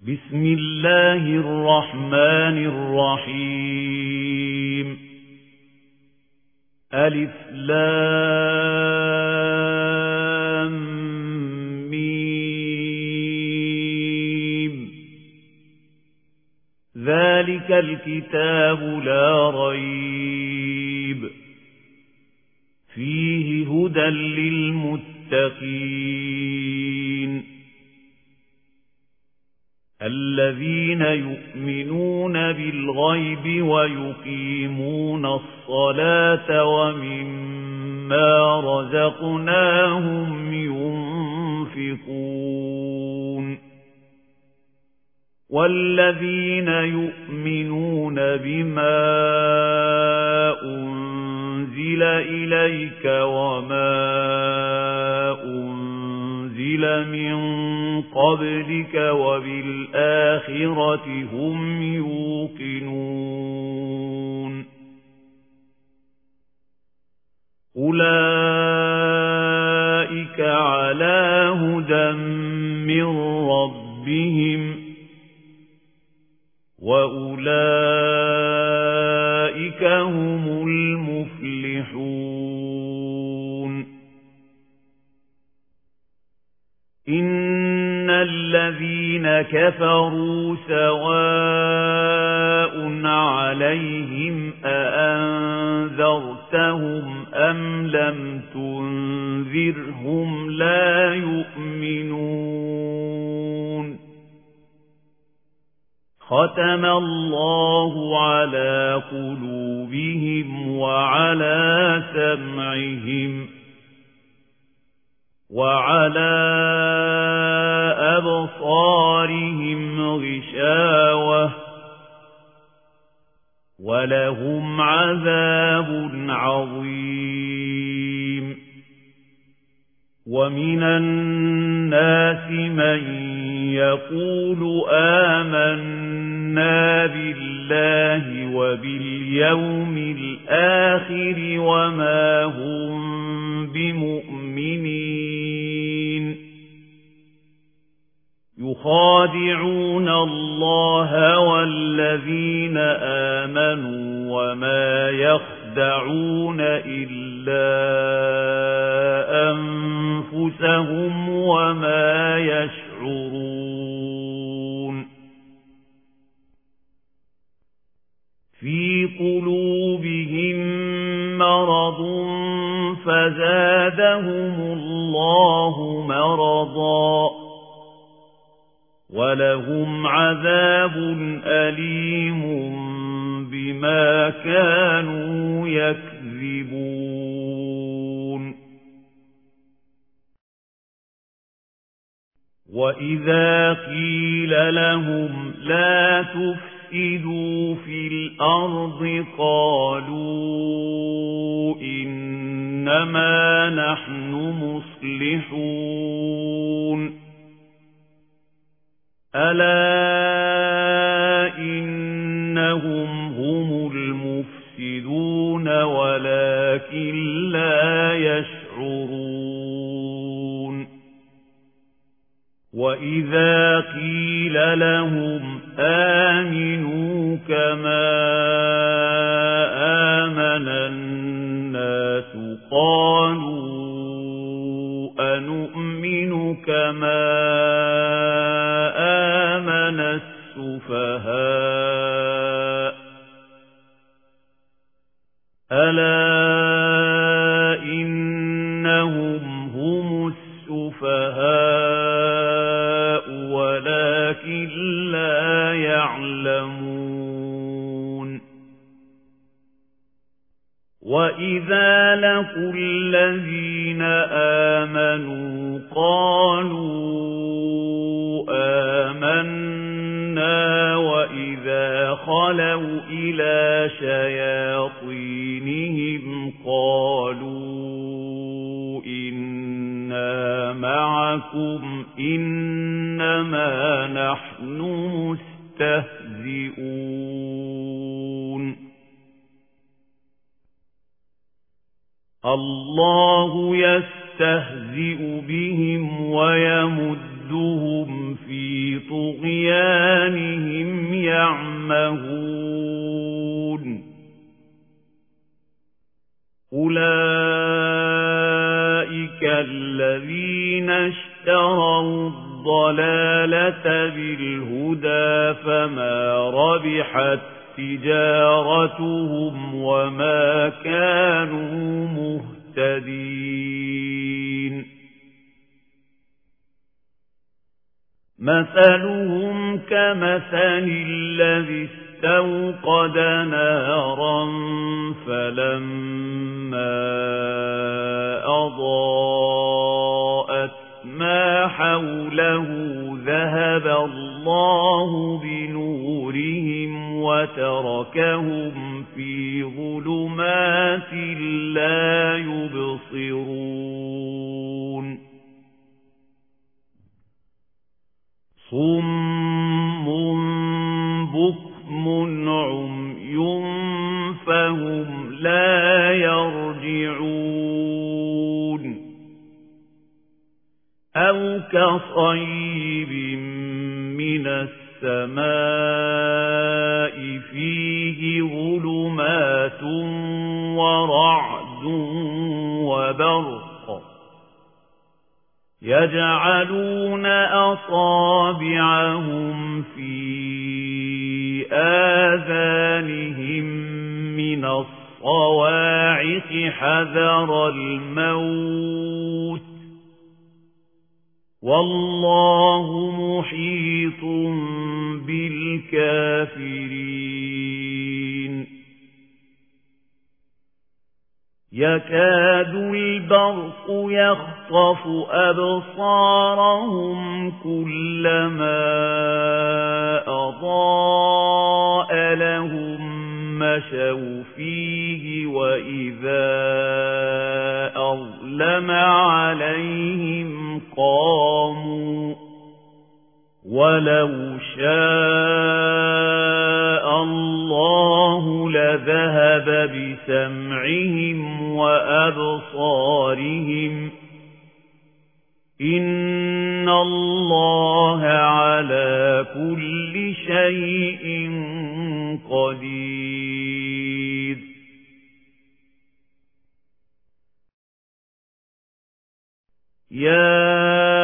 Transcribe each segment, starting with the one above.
بسم الله الرحمن الرحيم ألف لام ميم ذلك الكتاب لا ريب فيه هدى للمتقين الذين يؤمنون بالغيب ويقيمون الصلاة ومما رزقناهم ينفقون والذين يؤمنون بما أنزل إليك وما أنزل من قبلك وبالآخرة هم يوقنون أولئك على هدى من ربهم وأولئك هم المفلحون إن الذين كفروا سواء عليهم أأنذرتهم أم لم تنذرهم لا يؤمنون ختم الله على قلوبهم وعلى سمعهم وعلى أبصارهم غشاوة ولهم عذاب عظيم ومن الناس من يقول آمنا بالله وباليوم الآخر وما هم بمؤمنين يخادعون الله والذين آمنوا وما يخدعون إلا أنفسهم وما يشعرون في قلوبهم مرض فزادهم الله مرضا ولهم عذاب أليم بما كانوا يكذبون وإذا قيل لهم لا تفسدوا في الأرض قالوا إنما نحن مصلحون ألا إنهم هم المفسدون ولكن لا يشعرون وإذا قيل لهم آمنوا كما آمن الناس قالوا أنؤمن كما آمن السفهاء ألا إنهم هم السفهاء ولكن لا يعلمون وإذا لقوا الذين آمنوا قالوا آمنا وإذا خلوا إلى شياطينهم قالوا إنا معكم إنما نحن مستهزئون الله يستهزئ بهم ويمد وَتَزُدُّهُمْ فِي طُغْيَانِهِمْ يَعْمَهُونَ أُولَئِكَ الَّذِينَ اشْتَرَوُا الضَّلَالَةَ بِالْهُدَى فَمَا رَبِحَتْ تِجَارَتُهُمْ وَمَا كَانُوا مُهْتَدِينَ مَثَلُهُمْ كَمَثَلِ الَّذِي اسْتَوْقَدَ نَارًا فَلَمَّا أَضَاءَتْ مَا حَوْلَهُ ذَهَبَ اللَّهُ بِنُورِهِمْ وَتَرَكَهُمْ فِي ظُلُمَاتٍ لَّا يُبْصِرُونَ صُمٌّ بُكْمٌ عُمْيٌ فَهُمْ لَا يَرْجِعُونَ أَوْ كَصَيِّبٍ مِّنَ السَّمَاءِ فِيهِ ظُلُمَاتٌ وَرَعْدٌ وَبَرْقٌ يَجْعَلُونَ أَصَابِعَهُمْ فِي آذَانِهِمْ مِنَ الصَّوَاعِقِ حَذَرَ الْمَوْتِ وَاللَّهُ مُحِيطٌ بِالْكَافِرِينَ يَكَادُ الْبَرْقُ يَخْطَفُ أَبْصَارَهُمْ كُلَّمَا أَضَاءَ لَهُم مَّشَوْا فِيهِ وَإِذَا أَظْلَمَ عَلَيْهِمْ قَامُوا وَلَوْ شَاءَ اللَّهُ لَذَهَبَ بِسَمْعِهِمْ وَأَبْصَارِهِمْ إِنَّ اللَّهَ عَلَى كُلِّ شَيْءٍ قَدِيرٌ يَا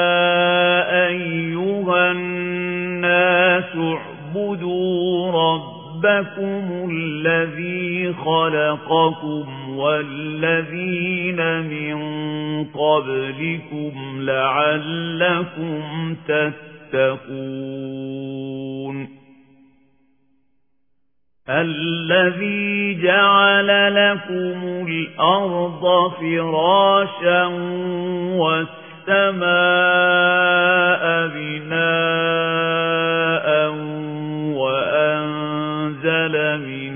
أَيُّهَا النَّاسُ اعْبُدُوا رَبَّكُمُ الَّذِي خَلَقَكُمْ وَالَّذِينَ مِن قَبْلِكُمْ لَعَلَّكُمْ تَتَّقُونَ الَّذِي جَعَلَ لَكُمُ الْأَرْضَ فِرَاشًا وَالسَّمَاءَ بِنَاءً وَأَنزَلَ مِنَ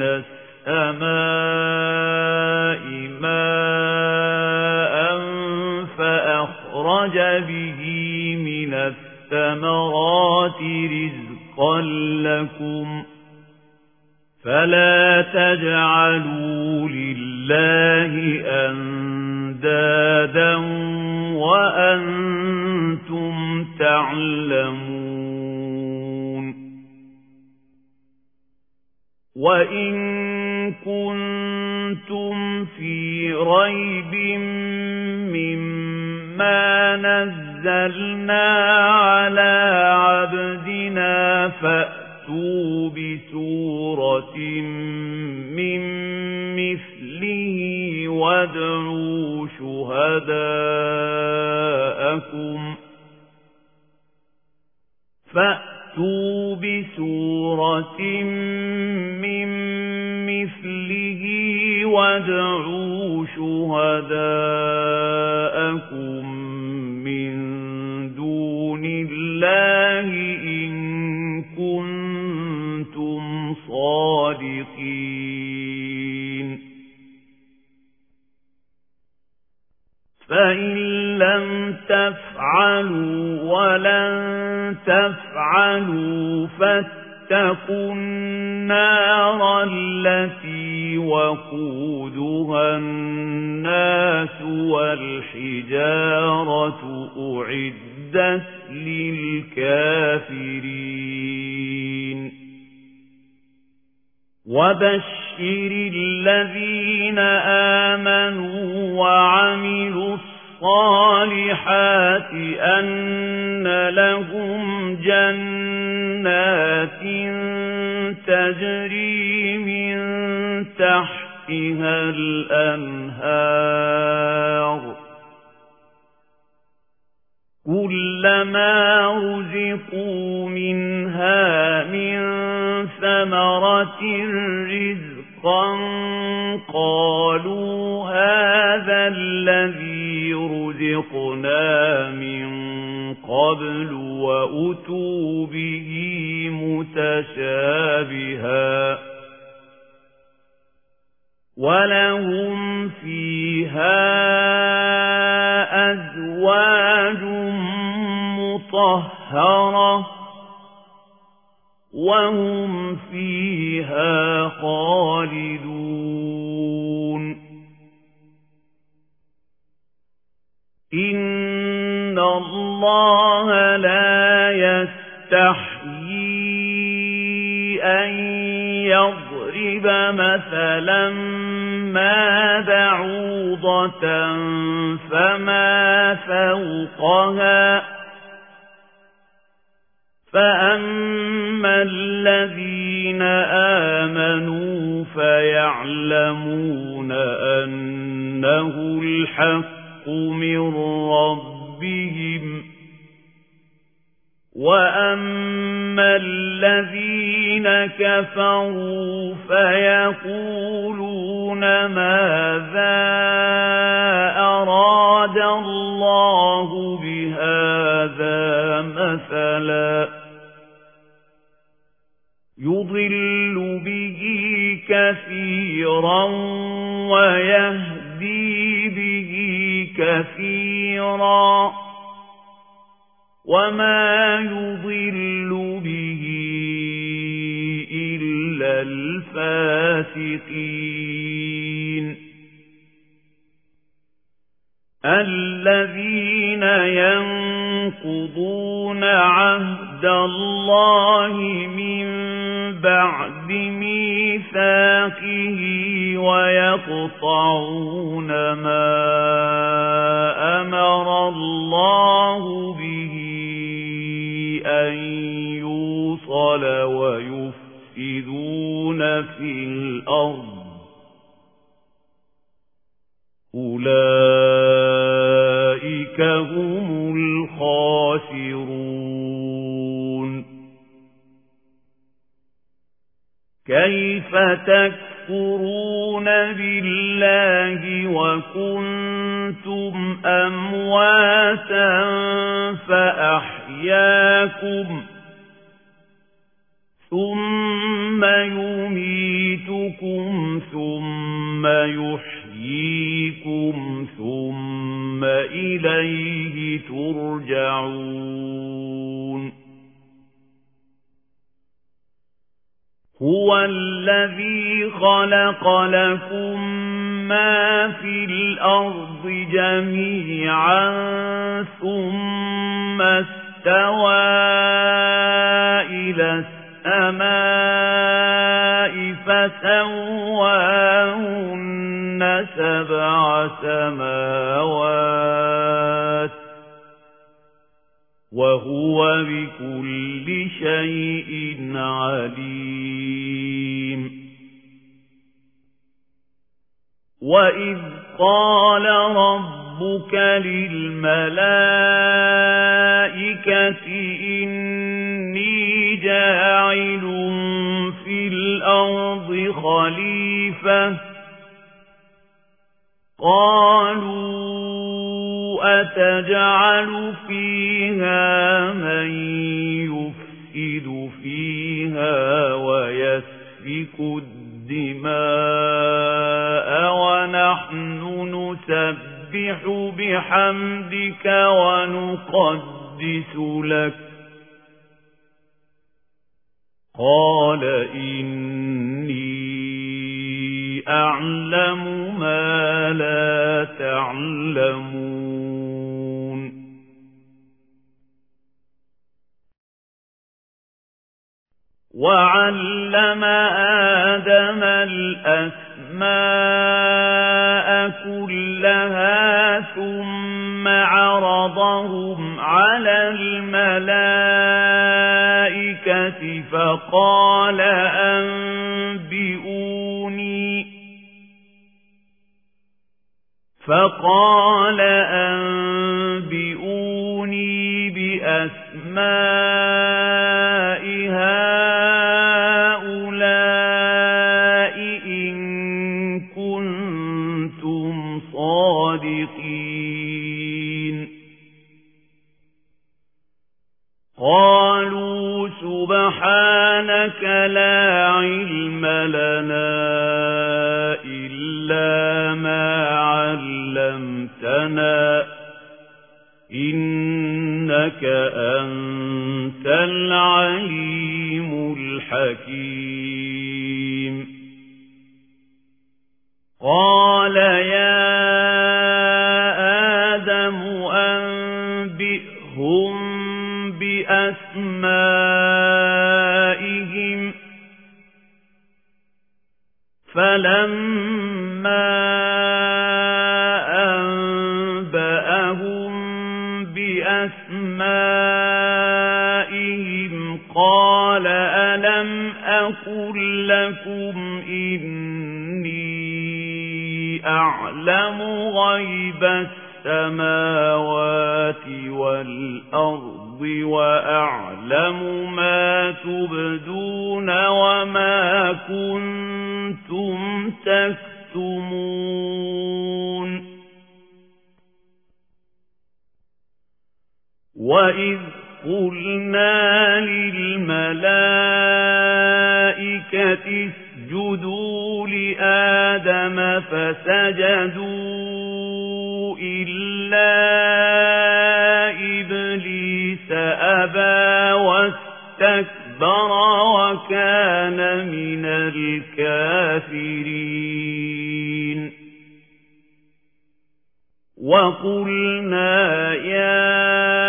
السَّمَاءِ مَاءً فَأَخْرَجَ بِهِ مِنَ الثَّمَرَاتِ رِزْقًا لَّكُمْ فَلَا تَجْعَلُوا لِلَّهِ أَندَادًا وَأَنْتُمْ تَعْلَمُونَ وَإِن كُنتُمْ فِي رَيْبٍ مِّمَّا نَزَّلْنَا عَلَى عَبْدِنَا فَأْتُوا بِسُورَةٍ مِّن مِّثْلِهِ وَادْعُوا شُهَدَاءَكُم مِّن دُونِ اللَّهِ إِن كُنتُمْ صَادِقِينَ فَإِن لَّمْ تَفْعَلُوا وَلَن تَفْعَلُوا فَاتَّقُوا النَّارَ الَّتِي وَقُودُهَا النَّاسُ وَالْحِجَارَةُ أُعِدَّتْ أعدت للكافرين وبشر الذين آمنوا وعملوا الصالحات أن لهم جنات تجري من تحتها الأنهار كلما رزقوا منها من ثمرة رزقا قالوا هذا الذي رزقنا من قبل وأتوا به متشابها ولهم فيها أزواج مطهرة وهم فيها خالدون إن الله لا يستحيي أن يضرب مثلا ما بعوضة فما فوقها فأما الذين آمنوا فيعلمون أنه الحق من ربهم وأما الذين كفروا فيقولون ماذا أراد الله بهذا مثلا يضل به كثيرا ويهدي به كثيرا وما يضل به إلا الفاسقين الذين ينقضون عهد الله من بعد ميثاقه ويقطعون ما أمر الله به أن يوصل ويفسدون في الأرض أولئك هم الخاسرون كيف تكفرون بالله وكنتم أمواتا فأحياكم ثم يميتكم ثم يحييكم ثم إليه ترجعون هو الذي خلق لكم ما في الأرض جميعا ثم استوى إلى السماء فسواهن سبع سماوات وهو بكل شيء عليم وإذ قال ربك للملائكة إني جاعل في الأرض خليفة قالوا أتجعل فيها من يفسد فيها ويسفك الدماء ونحن نسبح بحمدك ونقدس لك قال إني أعلم ما لا تعلمون وعلم آدم الأسماء كلها ثم عرضهم على الملائكة فقال أنبئوني بأسماء هؤلاء إن كنتم صادقين قالوا سبحانك لا علم لنا إلا ما علمتنا إنك أنت العليم الحكيم قال يا آدم أنبئهم بأسمائهم فلما أنبأهم بأسمائهم قال ألم أقل لكم إني أعلم غيب السماوات والأرض وأعلم ما تبدون وما كنتم تكتمون وإذ قلنا للملائكة اسجدوا لآدم فسجدوا إلا إبليس أبى واستكبر وكان من الكافرين وقلنا يا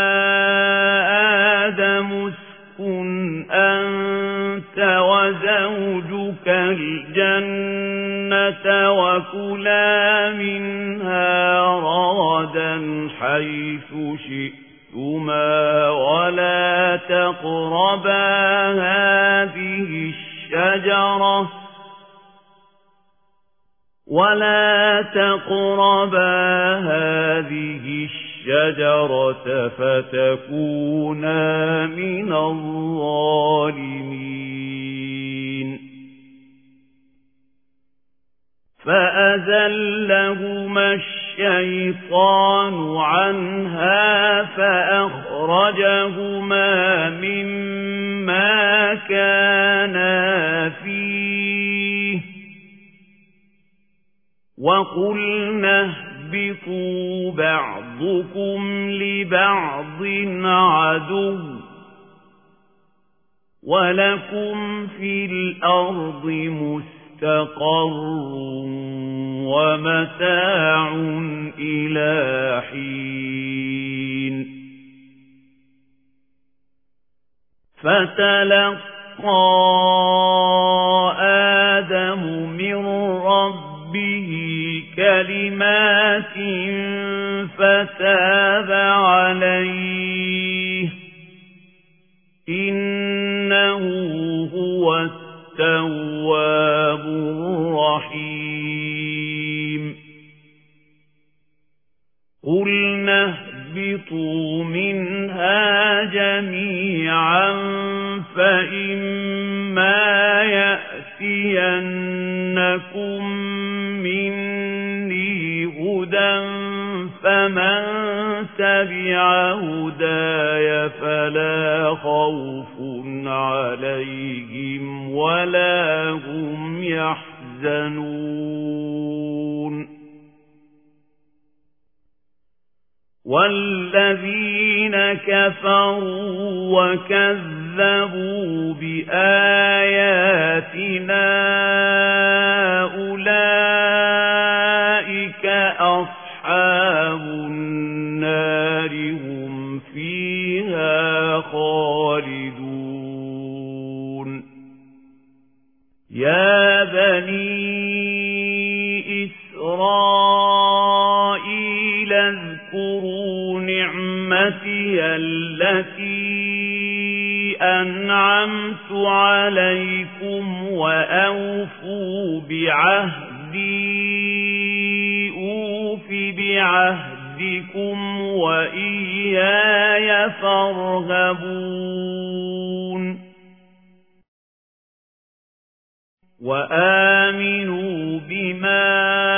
آدم اسكن أنت وزوجك الجنة وكلا منها رغدا حيث شئتما ولا تقربا هذه الشجرة فتكونا من الظالمين فأزلهما الشيطان عنها فأخرجهما مما كانا فيه وقلنا اهبطوا بعضكم لبعض عدو ولكم في الأرض مستقر ومتاع إلى حين فتلقى آدم من ربه كلمات فتاب عليه إنه هو التواب الرحيم قلنا اهبطوا منها جميعا فإما يأتينكم مني هدى فمن تبع هداي فلا خوف عليهم ولا هم يحزنون والذين كفروا وكذبوا بآياتنا أولئك أصحاب النار هم فيها خالدون يا بني إسرائيل اذكروا نعمتي التي أنعمت عليكم وأوفوا بعهدي أوف بعهدكم وإياي فارهبون وآمنوا بما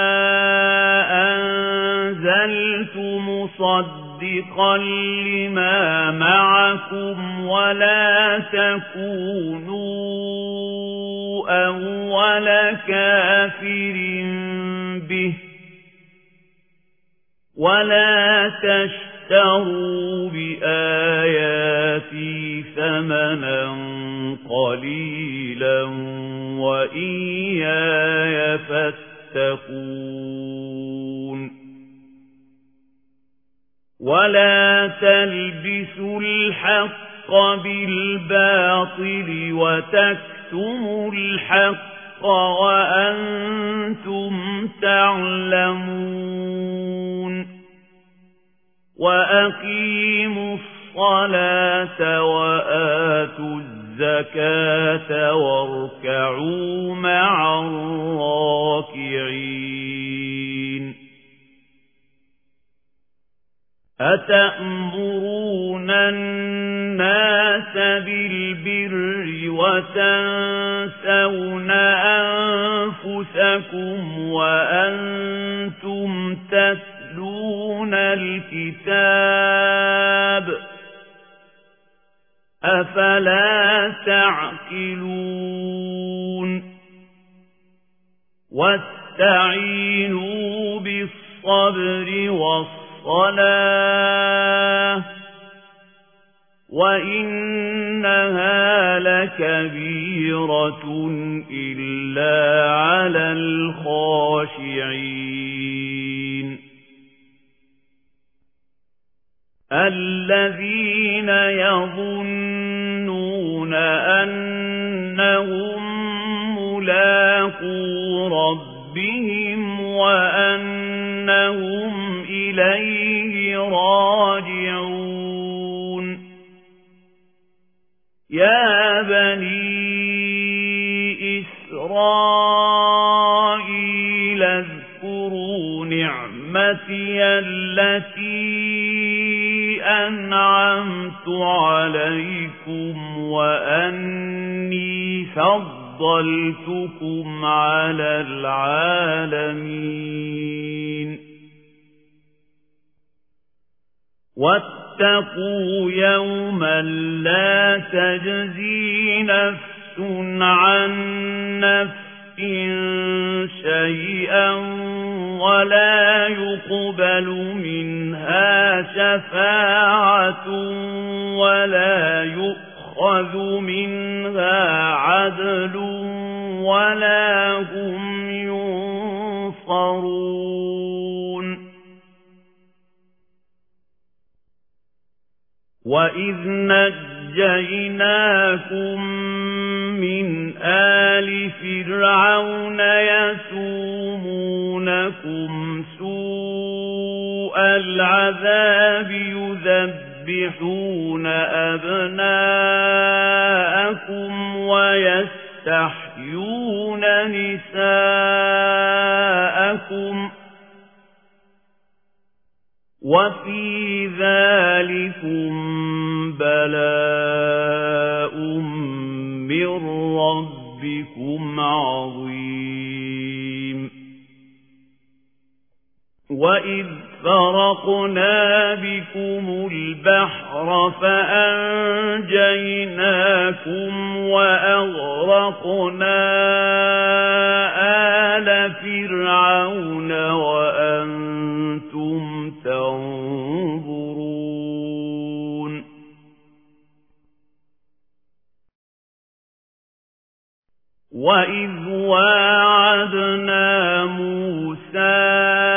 أنزلت مصدقا لما معكم ولا تكونوا أول كافر به ولا تشتروا بآياتي ثمنا قليلا وإياي فاتقون ولا تلبسوا الحق بالباطل وتكتموا الحق وأنتم تعلمون وأقيموا الصلاة وآتوا الزكاة واركعوا مع الراكعين أتأمرون الناس بالبر وتنسون أنفسكم وأنتم تتلون الكتاب أفلا تعقلون واستعينوا بالصبر والصلاة وإنها لكبيرة إلا على الخاشعين الذين يظنون أنهم ملاقو ربهم وأنهم إليه راجعون يا بني إسرائيل اذكروا نعمتي التي أنعمت عليكم وأني فضلتكم على العالمين واتقوا يوما لا تجزي نفس عن نفس شيئا ولا يقبل منها شفاعة ولا يؤخذ منها عدل ولا هم ينصرون وإذ نجيناكم من آل فرعون يسومونكم سوء العذاب يذبحون أبناءكم ويستحيون نساءكم وفي ذلكم بلاء من ربكم عظيم وإذ فرقنا بكم البحر فأنجيناكم وأغرقنا آل فرعون وأنتم تنظرون وإذ واعدنا موسى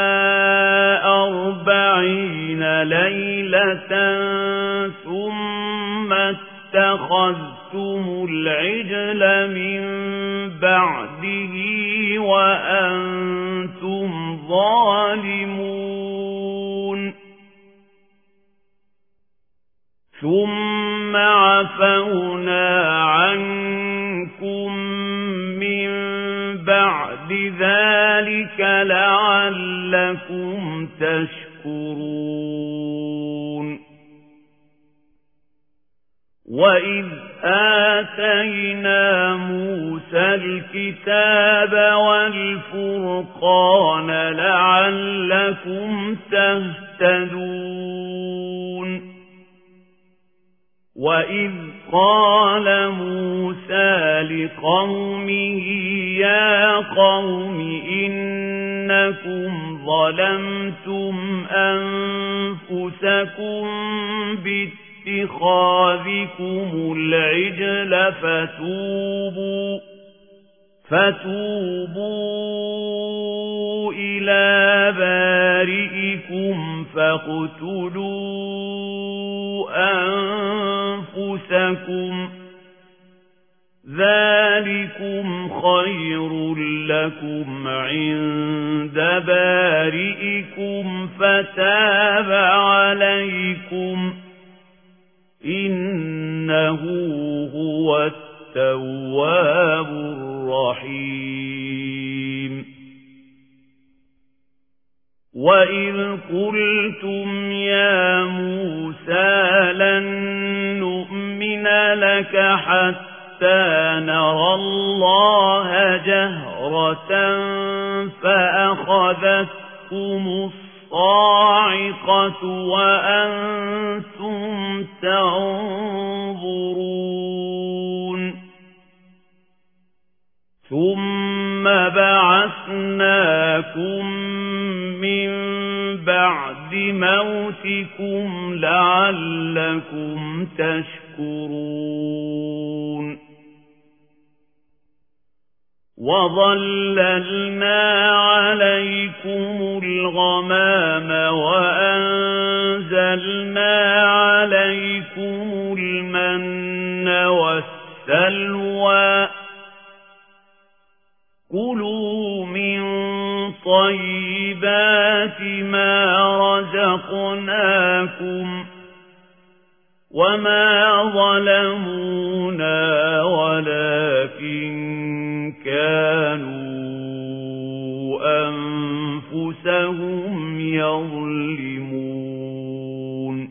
40 ليلة ثم اتخذتم العجل من بعده وأنتم ظالمون ثم عفونا عنكم من بعد ذلك لعلكم تشكرون وإذ آتينا موسى الكتاب والفرقان لعلكم تهتدون وإذ قال موسى لقومه يا قوم إنكم ظلمتم أنفسكم باتخاذكم العجل فتوبوا إلى بارئكم فاقتلوا أنفسكم ذلكم خير لكم عند بارئكم فتاب عليكم إنه هو التواب الرحيم وإذ قلتم يا موسى لن نؤمن لك حتى نرى الله جهرة فأخذتكم الصاعقة وأنتم تنظرون ثم بعثناكم من بعد موتكم لعلكم تشكرون وظللنا عليكم الغمام وأنزلنا عليكم المن والسلوى كلوا من طيبات ما رزقناكم وما ظلمونا ولكن كانوا أنفسهم يظلمون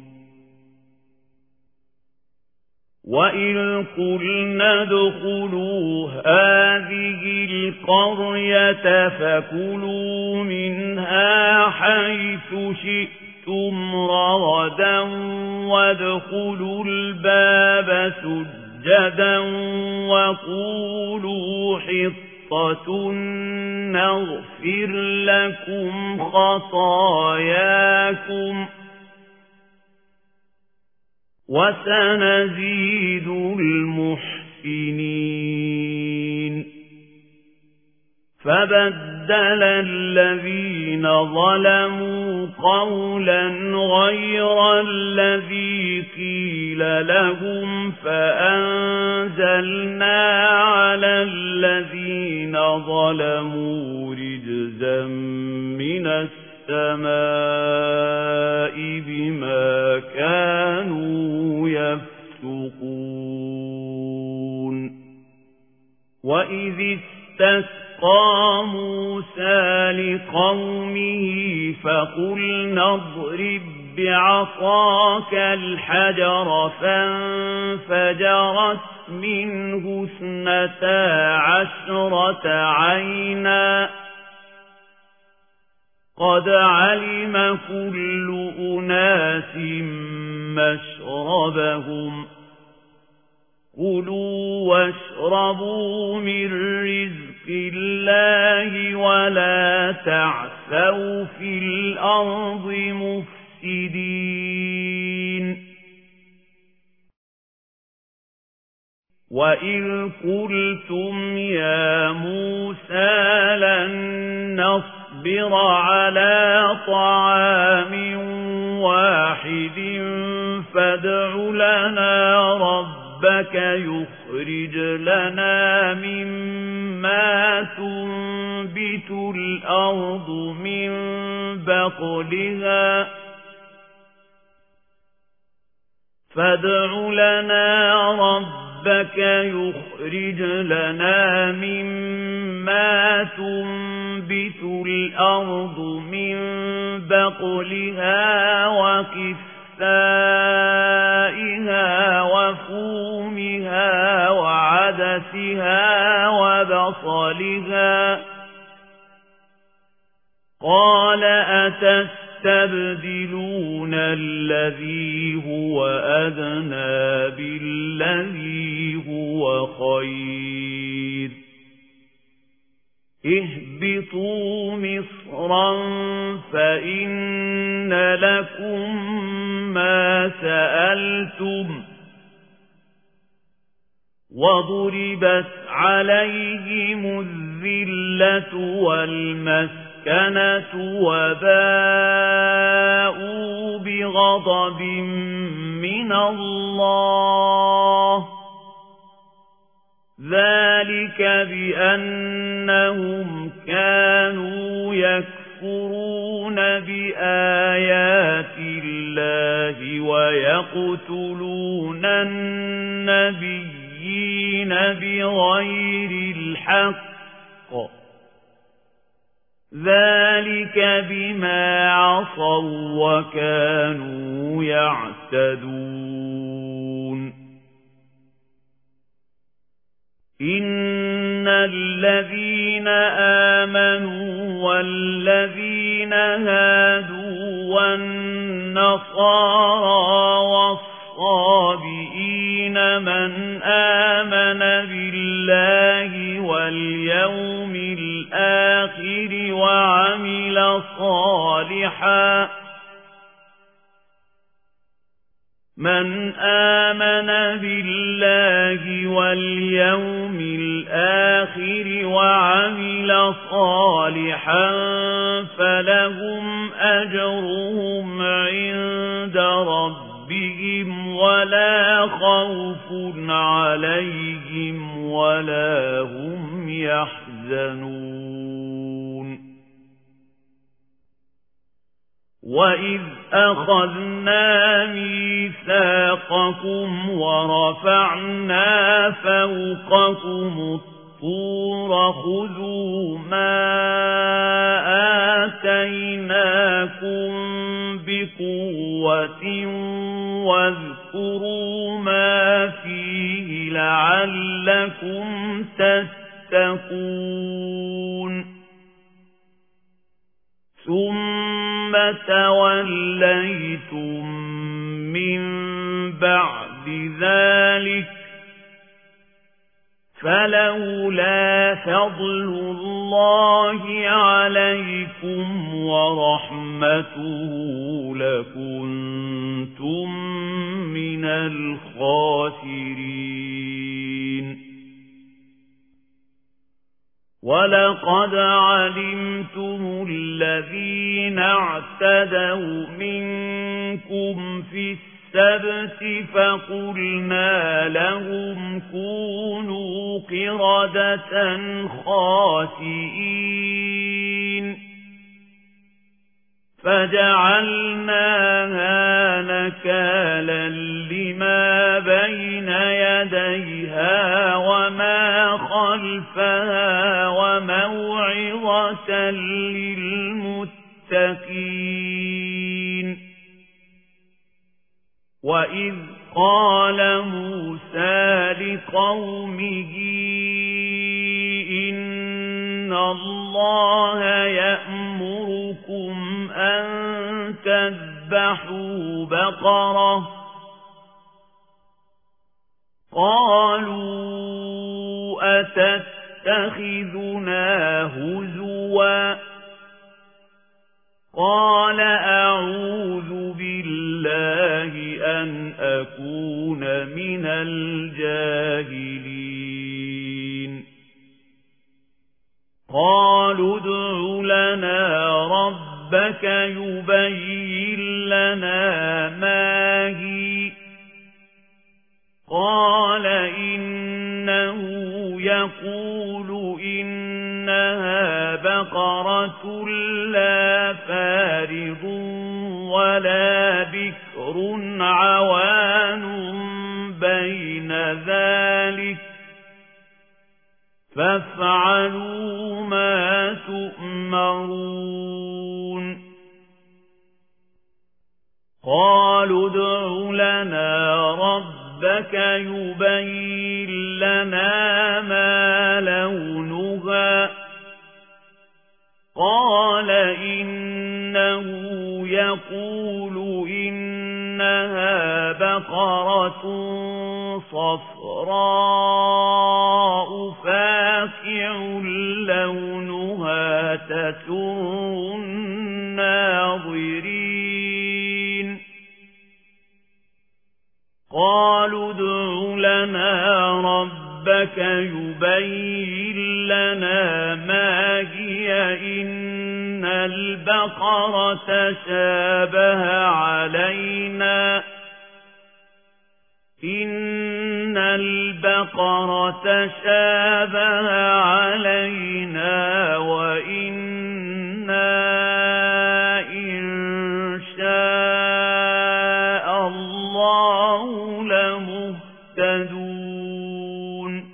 وإذ قلنا ادخلوا هذه القرية فكلوا منها حيث شئتم رغدا وادخلوا الباب سجدا وقولوا حطة نغفر لكم خطاياكم وسنزيد المحسنين فبدل الذين ظلموا قولا غير الذي قيل لهم فأنزلنا على الذين ظلموا رجزا من السماء بما كانوا يفسقون وإذ استسقى موسى لقومه فقلنا اضرب بعصاك الحجر فانفجرت منه 12 عينا قد علم كل أناس مشربهم كلوا واشربوا من رزق الله ولا تعثوا في الأرض مفسدين وإذ قلتم يا موسى لن نصبر على طعام واحد فادع لنا ربك ربك يخرج لنا مما تنبت الأرض من بقلها فادع لنا ربك يخرج لنا مما تنبت الأرض من بقلها وكثائها وفومها وعدسها وبصلها قال أتستبدلون الذي هو أدنى بالذي هو خير اهبطوا مصرا فإن لكم ما سألتم وضربت عليهم الذلة والمسكنة وباءوا بغضب من الله ذلك بأنهم كانوا يكفرون بآيات الله ويقتلون النبيين بغير الحق ذلك بما عصوا وكانوا يعتدون إن الذين آمنوا والذين هادوا والنصارى والصابئين من آمن بالله واليوم الآخر وعمل صالحا من آمن بالله واليوم الآخر وعمل صالحا فلهم أجرهم عند ربهم ولا خوف عليهم ولا هم يحزنون وَإِذْ أَخَذْنَا مِيثَاقَكُمْ وَرَفَعْنَا فَوْقَكُمُ الطُّورَ خُذُوا مَا آتَيْنَاكُمْ بِقُوَّةٍ وَاذْكُرُوا مَا فِيهِ لَعَلَّكُمْ تَتَّقُونَ ثُمَّ تَوَلَّيْتُمْ مِنْ بَعْدِ ذَلِكَ فَلَوْلَا فَضْلُ اللَّهِ عَلَيْكُمْ وَرَحْمَتُهُ لَكُنْتُمْ مِنَ الْخَاسِرِينَ وَلَقَدْ عَلِمْتُمُ الَّذِينَ اعْتَدَوْا مِنكُمْ فِي السَّبْتِ فَقُلْنَا لَهُمْ كُونُوا قِرَدَةً خَاسِئِينَ فَجَعَلْنَاهَا نَكَالًا لِمَا بَيْنَ يَدَيْهَا وَمَا خَلْفَهَا وَمَوْعِظَةً لِلْمُتَّقِينَ وَإِذْ قَالَ مُوسَى لِقَوْمِهِ إِنَّ اللَّهَ يَأْمُرُكُمْ أَن تَذْبَحُوا بَقَرَةً قَالُوا أَتَتَّخِذُنَا هُزُوًا قَالَ أَعُوذُ بِاللَّهِ أَنْ أَكُونَ مِنَ الْجَاهِلِينَ قَالُوا ادْعُ لَنَا رَبَّكَ يُبَيِّن لَّنَا مَا هِيَ قَالَ يقول إنها بقرة لا فارض ولا بكر عوان بين ذلك فافعلوا ما تؤمرون قالوا ادع لنا ربك يبين لنا ما لونها قال إنه يقول إنها بقرة صفراء فاقع لونها تسر الناظرين قالوا ادع لنا ربك يبين لنا ما هي إن البقرة شابه علينا وإنا إن شاء الله لمهتدون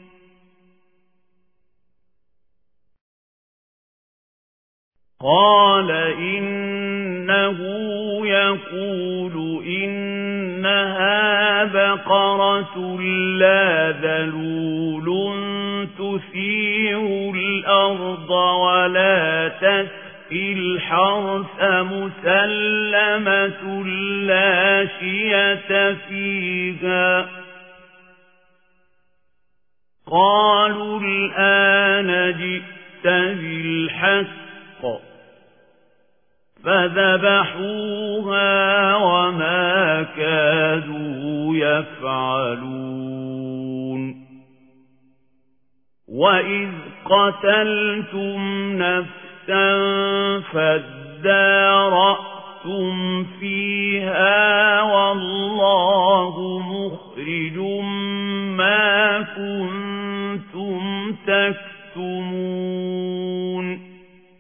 قال إنه يقول إنها بقرة لا ذلول تثير الأرض ولا تسقي الحرث مسلمة لا شية فيها قالوا الآن جئت بالحق فذبحوها وما كادوا يفعلون وإذ قتلتم نفسا فادارأتم فيها والله مخرج ما كنتم تكتمون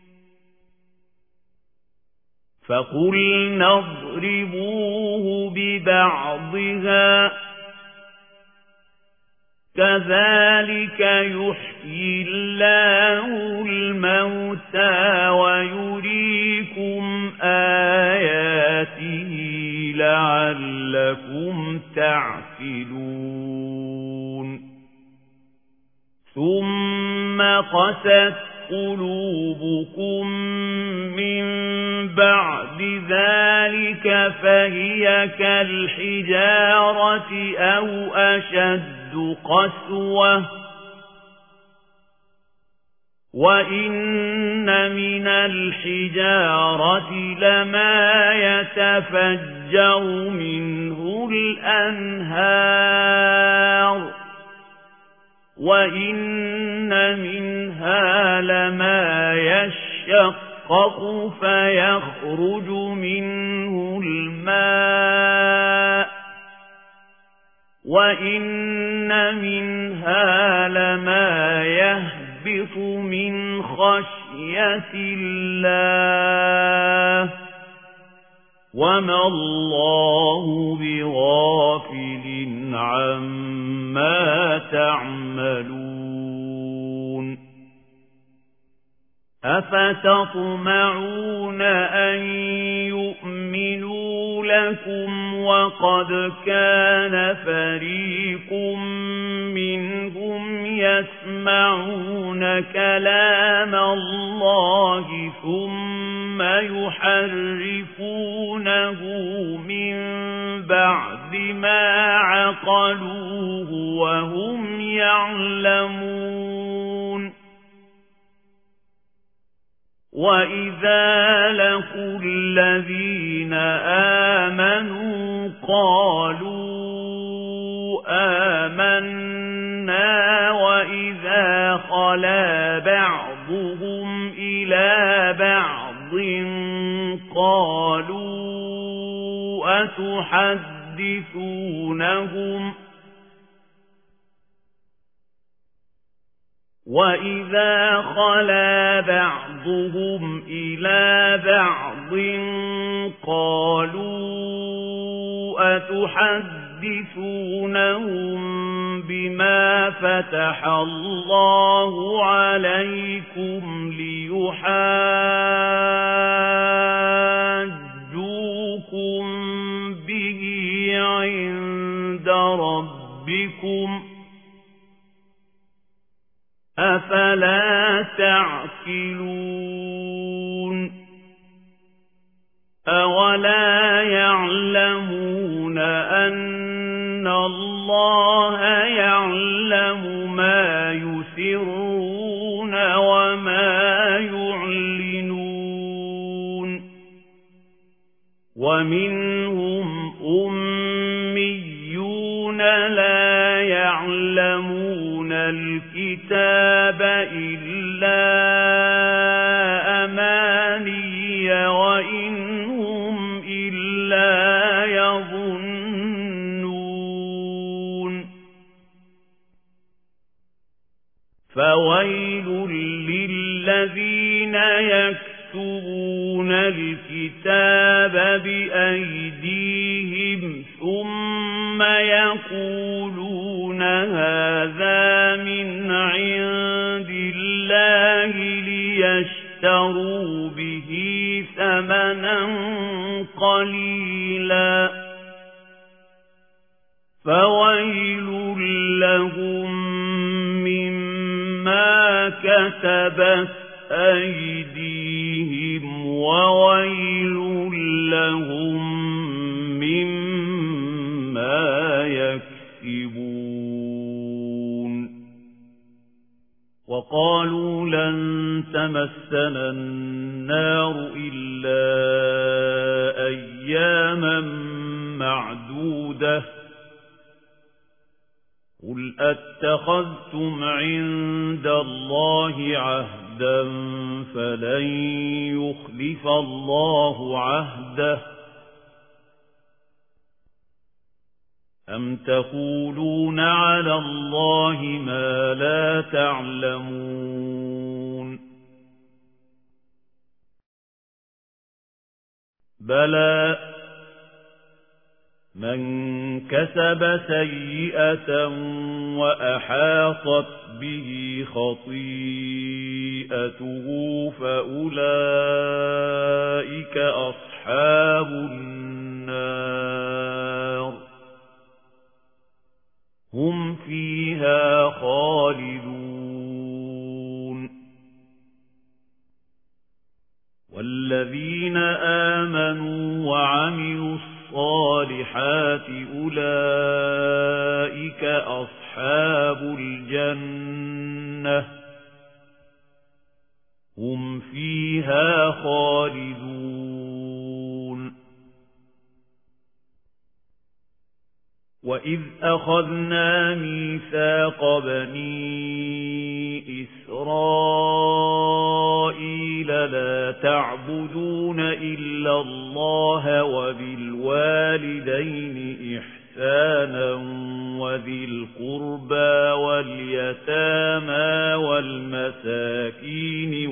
فقلنا اضربوه ببعضها كذلك يحيي الله الموتى ويريكم آياته لعلكم تعقلون ثم قست قلوبكم من بعد ذلك فهي كالحجارة أو أشد قسوة وإن من الحجارة لما يتفجر منه الأنهار وإن منها لما يشقق فيخرج منه الماء وإن منها لما يهبط من خشية الله وما الله بغافل عما تعملون أفتطمعون أن يؤمنوا لكم وقد كان فريق منهم يسمعون كلام الله ثم يحرفونه من بعد ما عقلوه وهم يعلمون وإذا لقوا الذين آمنوا قالوا آمنا وإذا خلا بعضهم إلى بعض قالوا وَإِذَا خَلَا بَعْضُهُمْ إِلَى بَعْضٍ قَالُوا أَتُحَدِّثُونَهُم بِمَا فَتَحَ اللَّهُ عَلَيْكُمْ لِيُحَاجُّوكُم بِهِ عِندَ رَبِّكُمْ أَفَلَا تَعْقِلُونَ أَوَلَا يَعْلَمُونَ أَنَّ اللَّهَ يَعْلَمُ مَا يُسِرُّونَ وَمَا يُعْلِنُونَ وَمِنْهُمْ أُمِّيُّونَ لَا يَعْلَمُونَ الْكِتَابَ إِلَّا أَمَانِيَّ وَإِنْ هُمْ إِلَّا يَظُنُّونَ فَوَيْلٌ لِّلَّذِينَ يَكْتُبُونَ الْكِتَابَ بِأَيْدِيهِمْ ثُمَّ يَقُولُونَ هَذَا مِنْ عِندِ اللَّهِ لِيَشْتَرُوا بِهِ ثَمَنًا قَلِيلًا فَوَيْلٌ لَّهُم مِّمَّا كَتَبَتْ أَيْدِيهِمْ وَوَيْلٌ لَّهُم مِّمَّا يَكْسِبُونَ وَقَالُوا لَن تَمَسَّنَا النَّارُ إِلَّا أَيَّامًا مَّعْدُودَةً قُلْ أَتَّخَذْتُمْ عِندَ اللَّهِ عَهْدًا فَلَن يُخْلِفَ اللَّهُ عَهْدَهُ أَمْ تَقُولُونَ عَلَى اللَّهِ مَا لَا تَعْلَمُونَ بَلَى مَنْ كَسَبَ سَيِّئَةً وَأَحَاطَتْ بِهِ خَطِيئَتُهُ فَأُولَئِكَ أَصْحَابُ النَّارِ هُمْ فِيهَا خَالِدُونَ وَالَّذِينَ آمَنُوا وَعَمِلُوا الصالحات أولئك أصحاب الجنة هم فيها خالدون وإذ أخذنا ميثاق بني إسرائيل لا تعبدون إلا الله وبالوالدين إحسانا وذي القربى واليتامى والمساكين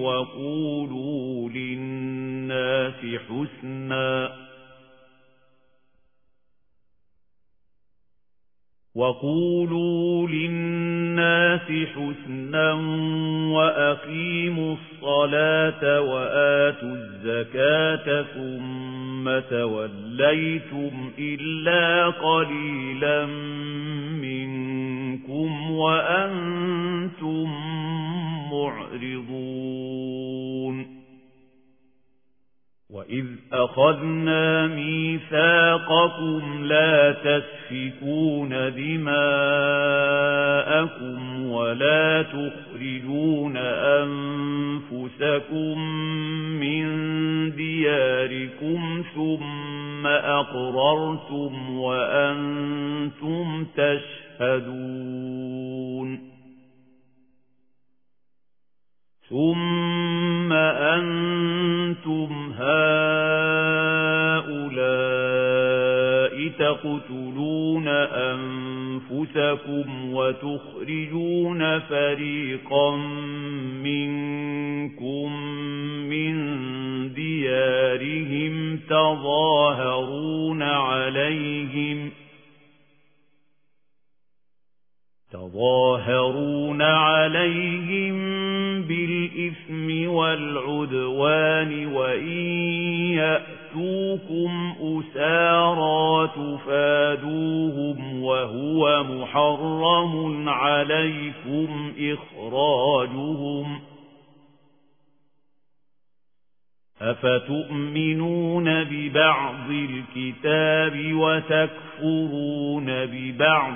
وقولوا للناس حسنا وأقيموا الصلاة وآتوا الزكاة ثم توليتم إلا قليلا منكم وأنتم معرضون وَإِذْ أَخَذْنَا مِيثَاقَكُمْ لَا تَسْفِكُونَ دِمَاءَكُمْ وَلَا تُخْرِجُونَ أَنفُسَكُمْ مِنْ دِيَارِكُمْ ثُمَّ أَقْرَرْتُمْ وَأَنْتُمْ تَشْهَدُونَ ثُمَّ أَنْتُمْ هَؤُلَاءِ تَقْتُلُونَ أنفسكم وتخرجون فريقا منكم من ديارهم تظاهرون عليهم بالإثم والعدوان وإن يأتوكم أسارى تفادوهم وهو محرم عليكم إخراجهم أفتؤمنون ببعض الكتاب وتكفرون ببعض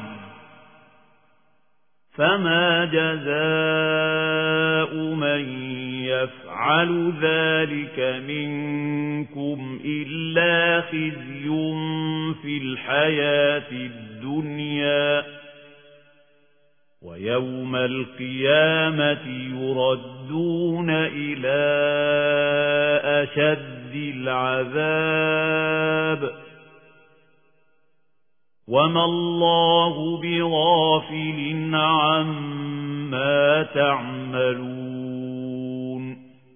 فما جزاء من يفعل ذلك منكم إلا خزي في الحياة الدنيا ويوم القيامة يردون إلى أشد العذاب وما الله بغافل عما تعملون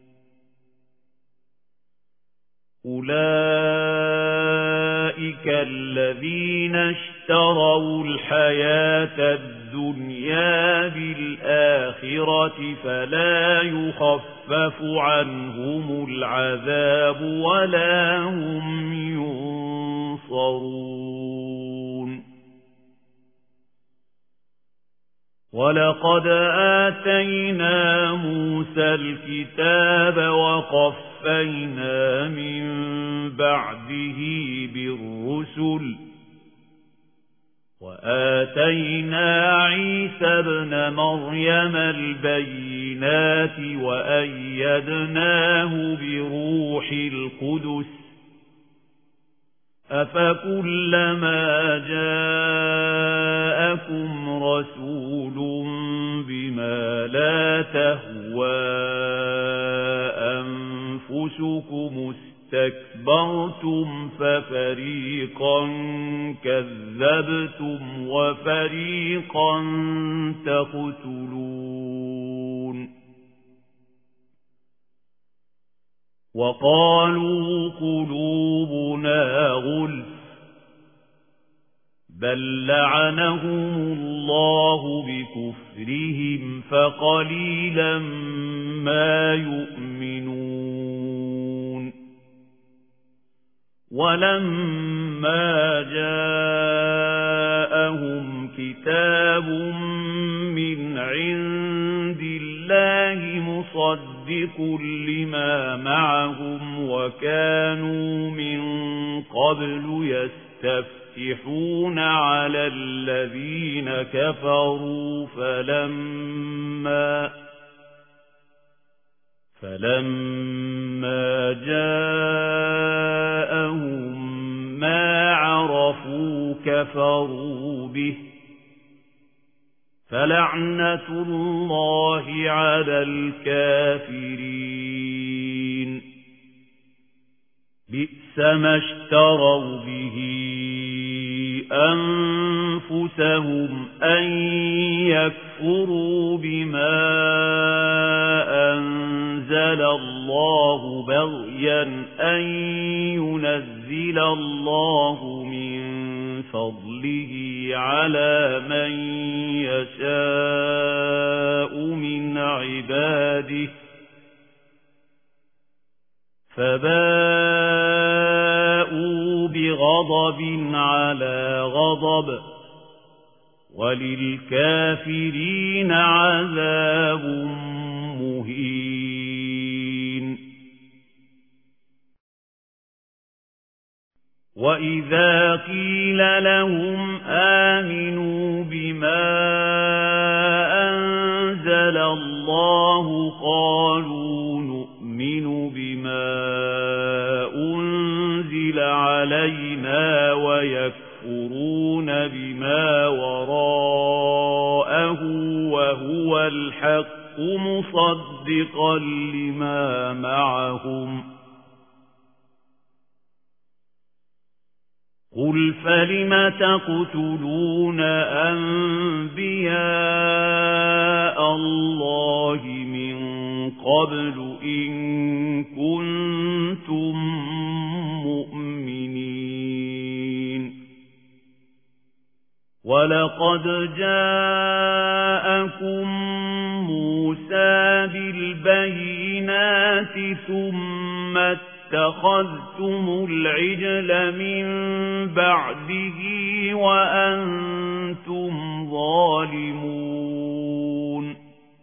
أولئك الذين اشتروا الحياة الدنيا بالآخرة فلا يخفف عنهم العذاب ولا هم ينصرون ولقد آتينا موسى الكتاب وقفينا من بعده بالرسل وآتينا عيسى ابن مريم البينات وأيدناه بروح القدس أفكلما جاءكم رسول بما لا تهوى أنفسكم استكبرتم ففريقا كذبتم وفريقا تقتلون وقالوا قلوبنا غلف بل لعنهم الله بكفرهم فقليلا ما يؤمنون ولما جاءهم كتاب من عند الله مصدق لما معهم وكانوا من قبل يستفتحون على الذين كفروا فلما جاءهم ما عرفوا كفروا به فلعنة الله على الكافرين بئس ما اشتروا به أنفسهم أن يكفروا بما أنزل الله بغيا أن ينزل الله من فضله على من يشاء من عباده فباءوا بغضب على غضب وللكافرين عذاب مهين وإذا قيل لهم آمنوا بما أنزل الله قالوا نؤمن بما أنزل علينا ويكفرون بما وراءه وهو الحق مصدقا لما معهم قل فلم تقتلون أنبياء الله من قبل إن كنتم مؤمنين ولقد جاءكم موسى بالبينات ثم اتخذتم العجل من بعده وأنتم ظالمون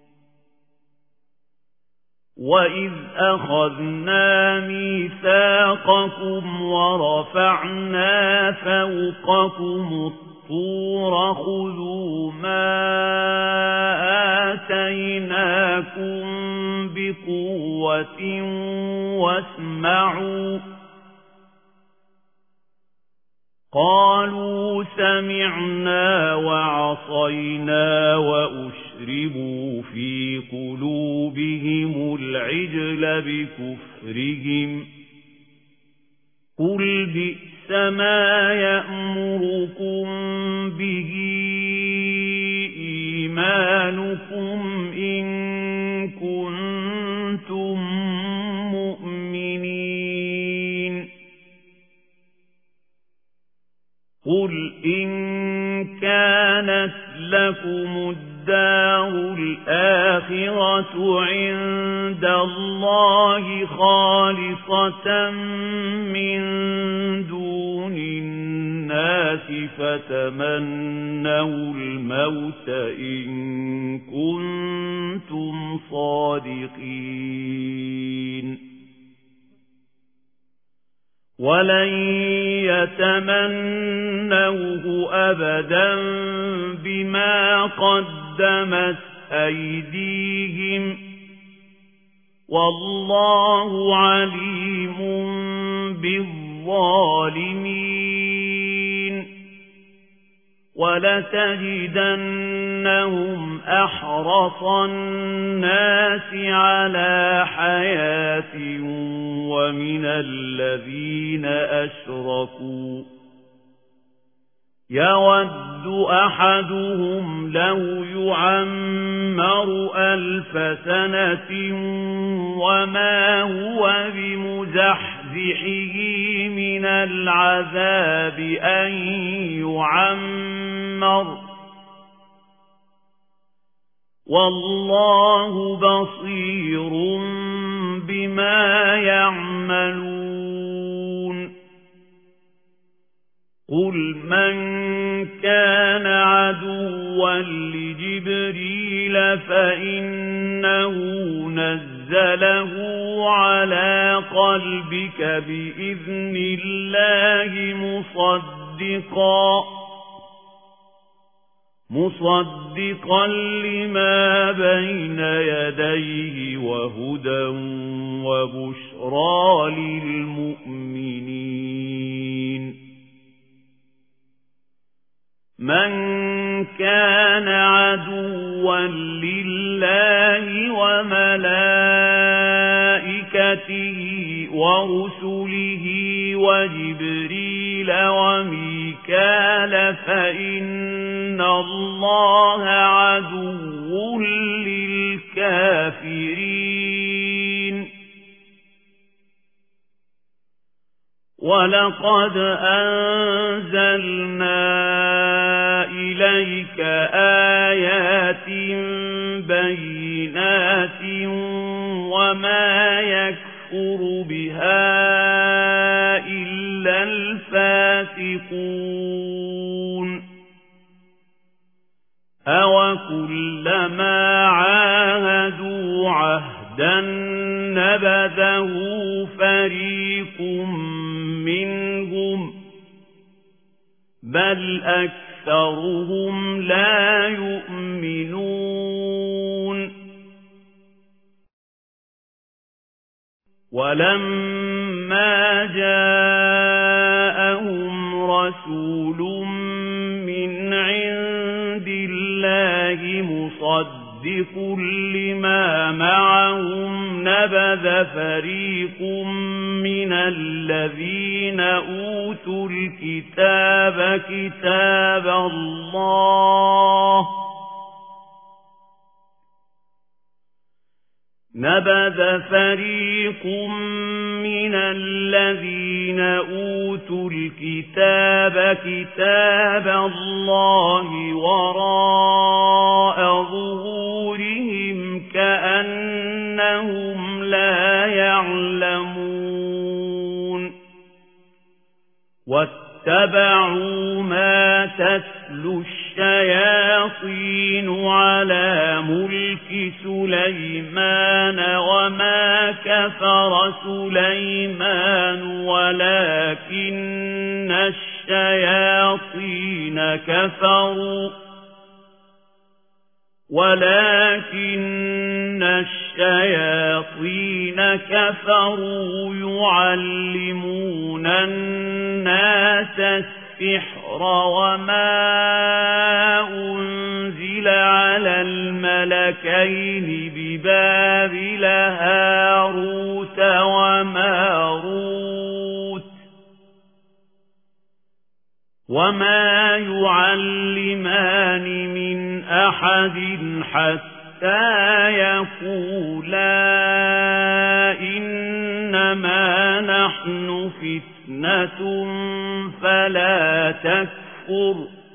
وإذ أخذنا ميثاقكم ورفعنا فوقكم الطور خذوا ما آتيناكم بقوة واسمعوا قالوا سمعنا وعصينا وأشربوا في قلوبهم العجل بكفرهم قل بئس ما يأمركم به إيمانكم إن كنتم مؤمنين قل إن كانت لكم الدار الآخرة عند الله خالصة من دون الناس فتمنوا الموت إن كنتم صادقين ولن يتمنوه أبدا بما قدمت أيديهم والله عليم بالظالمين ولتجدنهم أحرص الناس على حياة ومن الذين أشركوا يود أحدهم لو يعمر 1000 سنة وما هو بمزحزحه من العذاب أن يعمر والله بصير بما يعملون قل من كان عدوا لجبريل فإنه نزله على قلبك بإذن الله مصدقا لما بين يديه وهدى وبشرى للمؤمنين من كان عدوا لله وملائكته ورسله وجبريل وميكال فإن الله عدو للكافرين ولقد أنزلنا إليك آيات بينات وما يكفر بها إلا الفاسقون أوكلما عاهدوا عهدا نبذه فريق منهم بل أكثرهم لا يؤمنون ولما جاءهم رسول من عند الله مصدق مصدق لما معهم نبذ فريق من الذين أوتوا الكتاب كتاب الله نبذ فريق من الذين أوتوا الكتاب كتاب الله وراء ظهورهم كأنهم لا يعلمون واتبعوا ما تتلو الشياطين على ملك سليمان وما كفر سليمان ولكن الشياطين كفروا يعلمون الناس السحر وما أنزل على الملكين ببابل هاروت وماروت وما يعلمان من أحد حتى يقولا إنما نحن فتنة فلا تكفر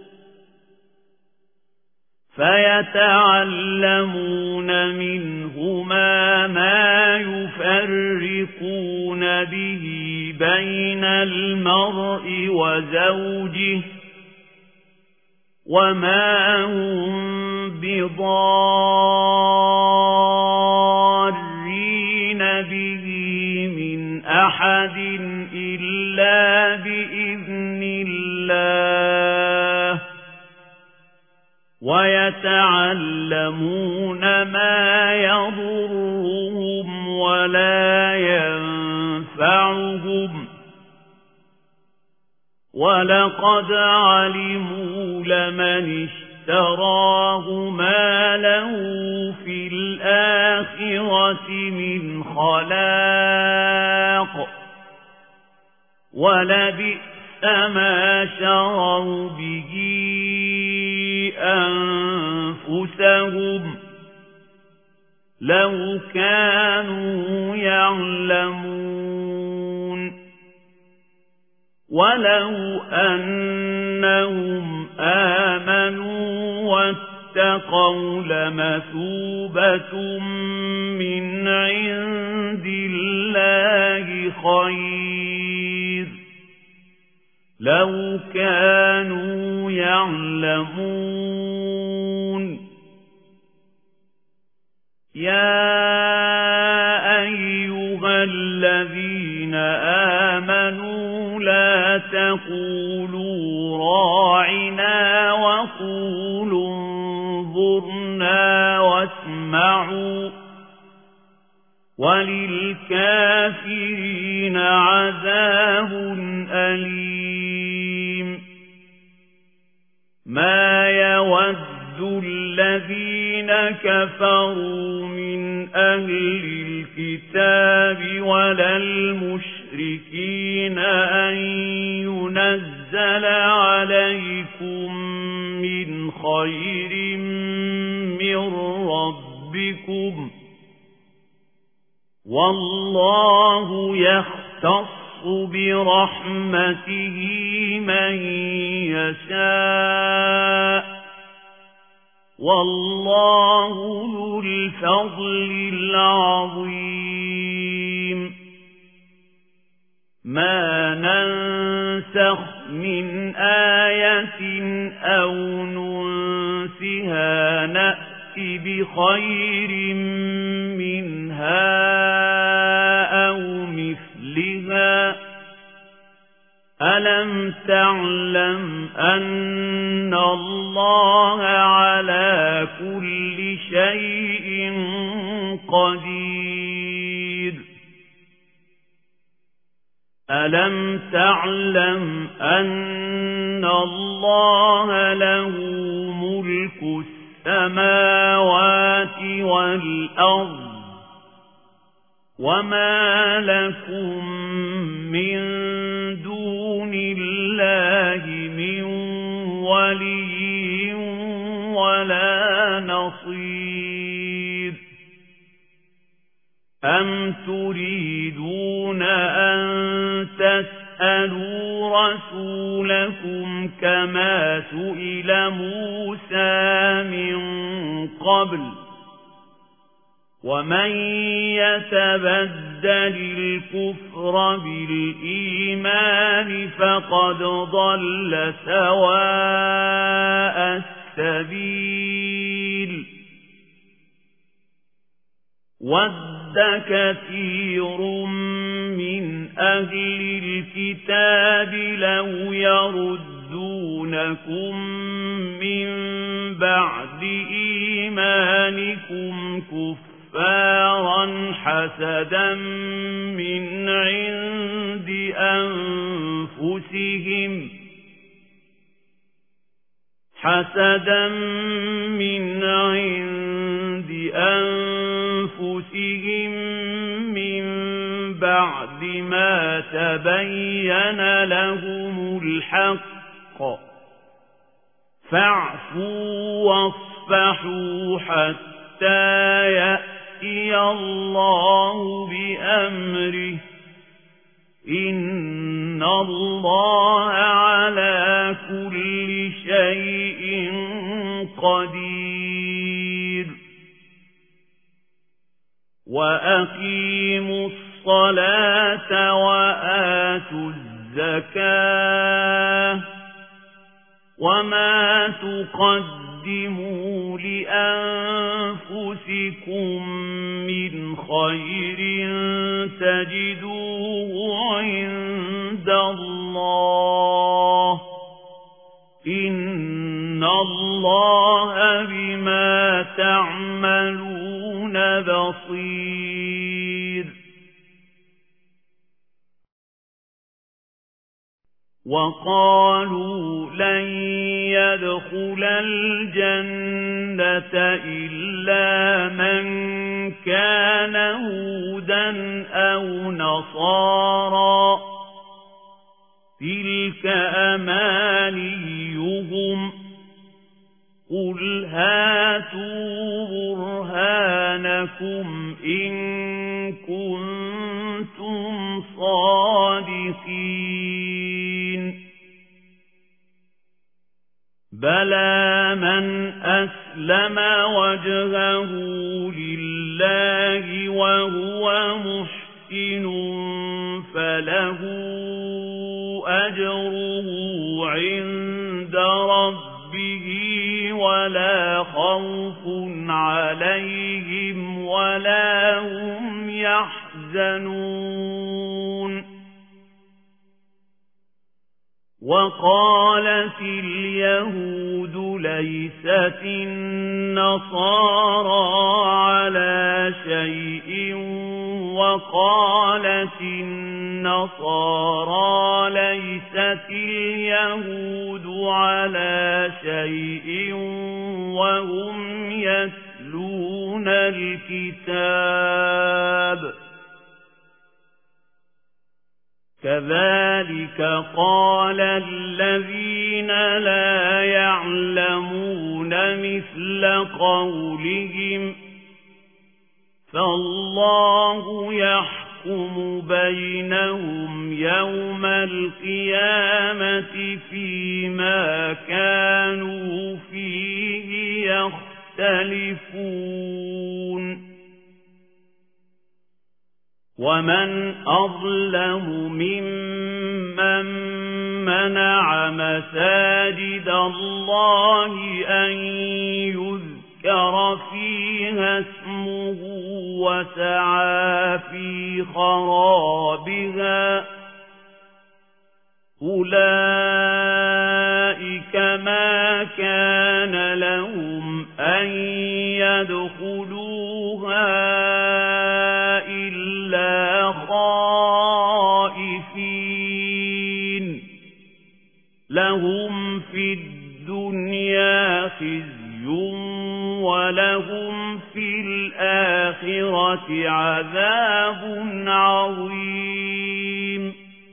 فيتعلمون منهما ما يفرقون به بين المرء وزوجه وما هم بضارين به من أحد إلا بإذن الله ويتعلمون ما يضرهم ولا ينفعهم ولقد علموا لمن اشتراه ما له في الآخرة من خلاق ولبئس ما شروا به أنفسهم لو كانوا يعلمون ولو أنهم آمنوا واتقوا لمثوبة من عند الله خير لو كانوا يعلمون يا أيها الذين آمنوا لا تقولوا راعنا وقولوا انظرنا واسمعوا وللكافرين عذاب أليم ما يود الذين كفروا من أهل الكتاب ولا المشركين أن ينزل عليكم من خير من ربكم والله يختص برحمته من يشاء والله ذو الفضل العظيم ما ننسخ من آية أو ننسها نأتي بخير منها أو مثلها ألم تعلم أن الله على كل شيء قدير ألم تعلم أن الله له ملك السماوات والأرض وما لكم من دون الله من ولي ولا نصير أم تريدون أن تسألوا رسولكم كما سئل موسى من قبل ومن يتبدل الكفر بالإيمان فقد ضل سواء السبيل ود كثير من أهل الكتاب لو يردونكم من بعد إيمانكم كفارا حسدا من عند أنفسهم من بعد ما تبين لهم الحق فاعفوا واصفحوا حتى يأتي الله بأمره إن الله على كل شيء قدير وأقيموا الصلاة وآتوا الزكاة وما تقدموا لأنفسكم من خير تجدوه عند الله إن الله بما تعملون بصير وقالوا لن يدخل الجنة إلا من كان هودا أو نصارى تلك أمانيهم قل هاتوا برهانكم إن كنتم صادقين بلى من أسلم وجهه لله وهو محسن فله أجره عند ربه ولا خوف عليهم ولا هم يحزنون وقالت اليهود ليست النصارى على شيء وقالت النصارى ليست اليهود على شيء وهم يتلون الكتاب كذلك قال الذين لا يعلمون مثل قولهم فالله يحكم بينهم يوم القيامة فيما كانوا فيه يختلفون ومن أظلم ممن منع مساجد الله أن يذكر فيها اسمه وسعى في خرابها أولئك ما كان لهم أن يدخلوها إلا خائفين لهم في الدنيا خزي الآخرة عذاب عظيم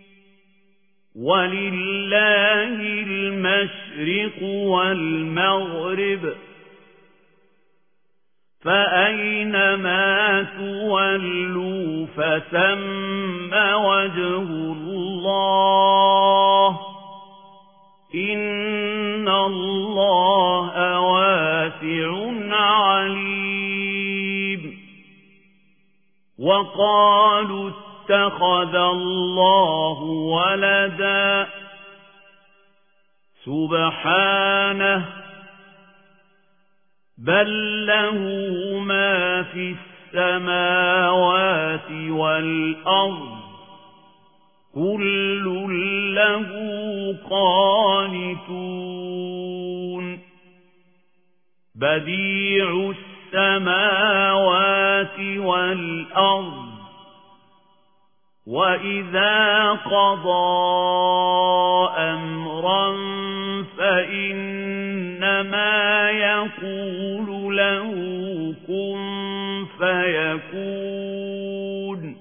ولله المشرق والمغرب فأينما تولوا فثم وجه الله إن الله واسع عليم وقالوا اتخذ الله ولدا سبحانه بل له ما في السماوات والأرض كل له قانتون بديع السماوات والأرض وإذا قضى أمرا فإنما يقول له كن فيكون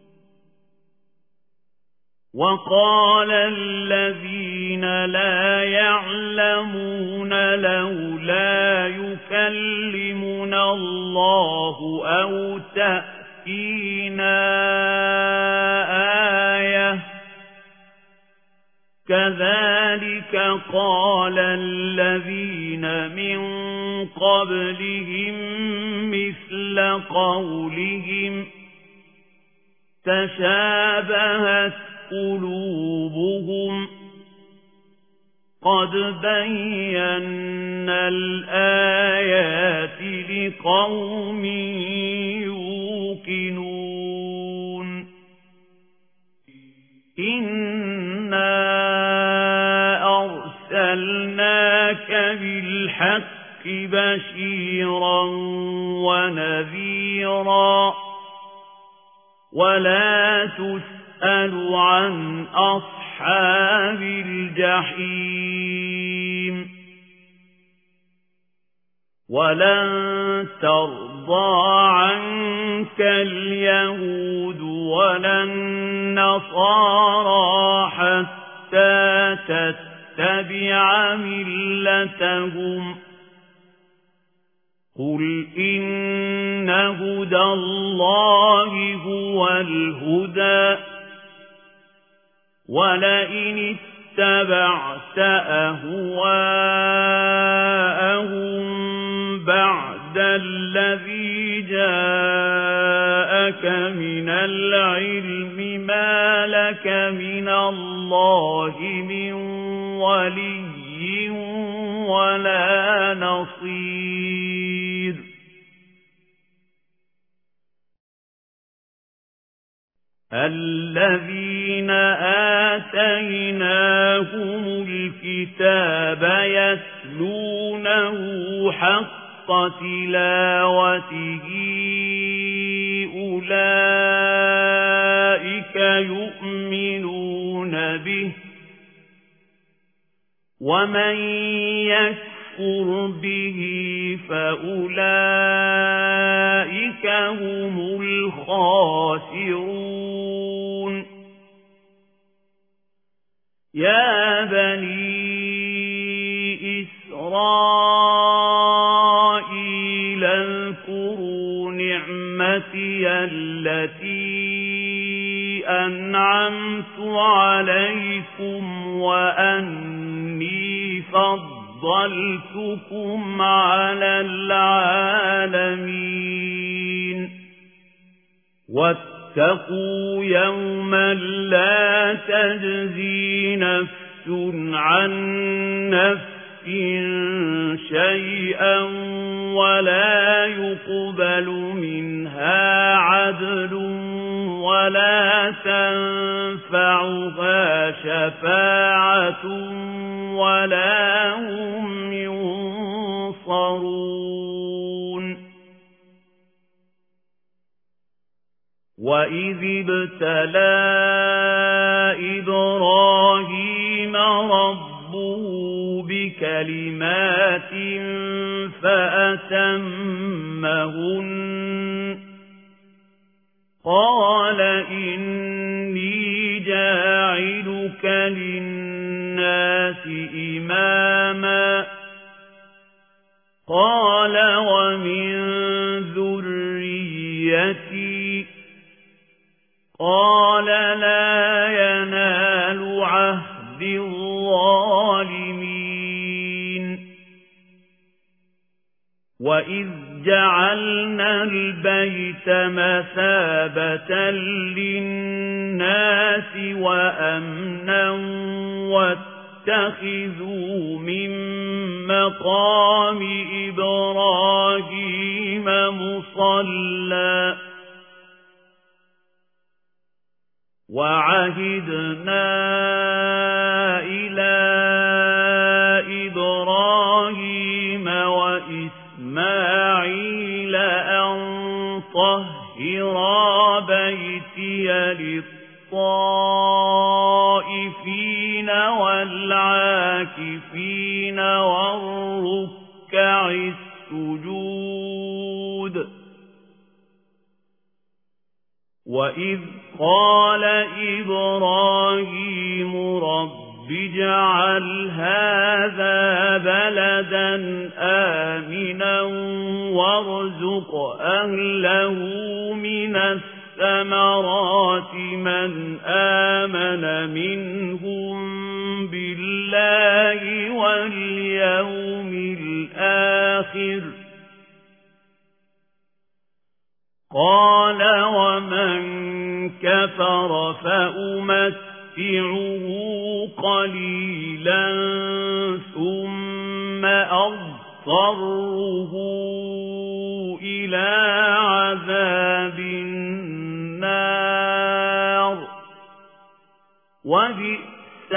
وقال الذين لا يعلمون لولا يكلمنا الله أو تأتينا آية كذلك قال الذين من قبلهم مثل قولهم تشابهت قلوبهم قد بينا الآيات لقوم يوقنون إنا أرسلناك بالحق بشيرا ونذيرا ولا تسأل عن أصحاب الجحيم ولن ترضى عنك اليهود ولا النصارى حتى تتبع ملتهم قل إن هدى الله هو الهدى ولئن اتبعت أهواءهم بعد الذي جاءك من العلم ما لك من الله من ولي ولا نصير الذين آتيناهم الكتاب يتلونه حق تلاوته أولئك يؤمنون به ومن يكفر به فأولئك هم الخاسرون يا بني إسرائيل اذكروا نعمتي التي أنعمت عليكم وأني فضلتكم على العالمين واتقوا يوما لا تجزي نفس عن نفس شيئا ولا يقبل منها عدل ولا تنفعها شفاعة ولا هم ينصرون وإذ ابتلى إبراهيم ربه بكلمات فأتمهن قال إني جاعلك للناس إماما قال ومن ذريتي قال لا ينال عهد الظالمين وإذ جعلنا البيت مثابة للناس وأمنا واتخذوا من مقام إبراهيم مصلى وعهدنا إلى إبراهيم وإسماعيل أن طهرا بيتي للطائفين والعاكفين والركع السجود وإذ قال إبراهيم رب اجعل هذا بلدا آمنا وارزق أهله من الثمرات من آمن منهم بالله واليوم الآخر قال ومن كفر فأمتعه قليلا ثم أضطره إلى عذاب النار وبئس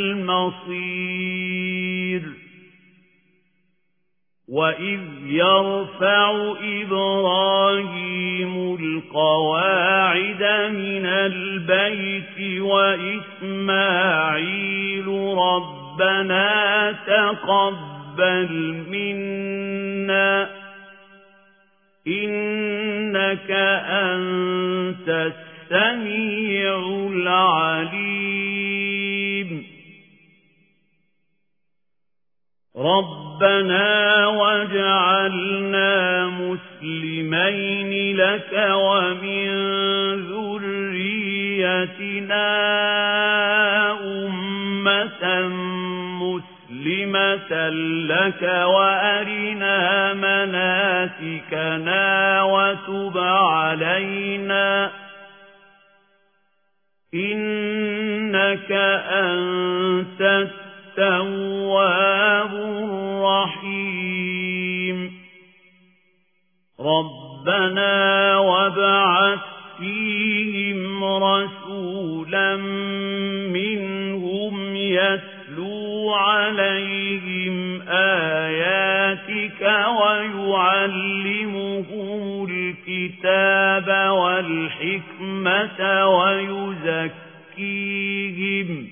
المصير وإذ يرفع إبراهيم القواعد من البيت وإسماعيل ربنا تقبل منا إنك أنت السميع العليم ربنا واجعلنا مسلمين لك ومن ذريتنا أمة مسلمة لك وأرنا مناسكنا وتب علينا إنك أنت التواب الرحيم ربنا وابعث فيهم رسولا منهم يتلو عليهم آياتك ويعلمهم الكتاب والحكمة ويزكيهم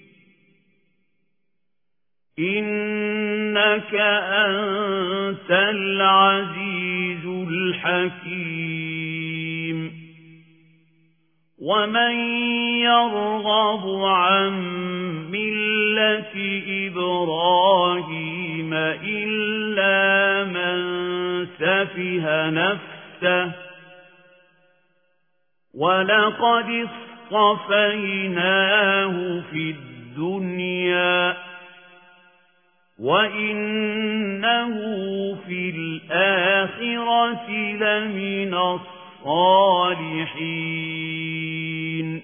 إنك أنت العزيز الحكيم ومن يرغب عن ملة إبراهيم إلا من سفه نفسه ولقد اصطفيناه في الدنيا وإنه في الآخرة لمن الصالحين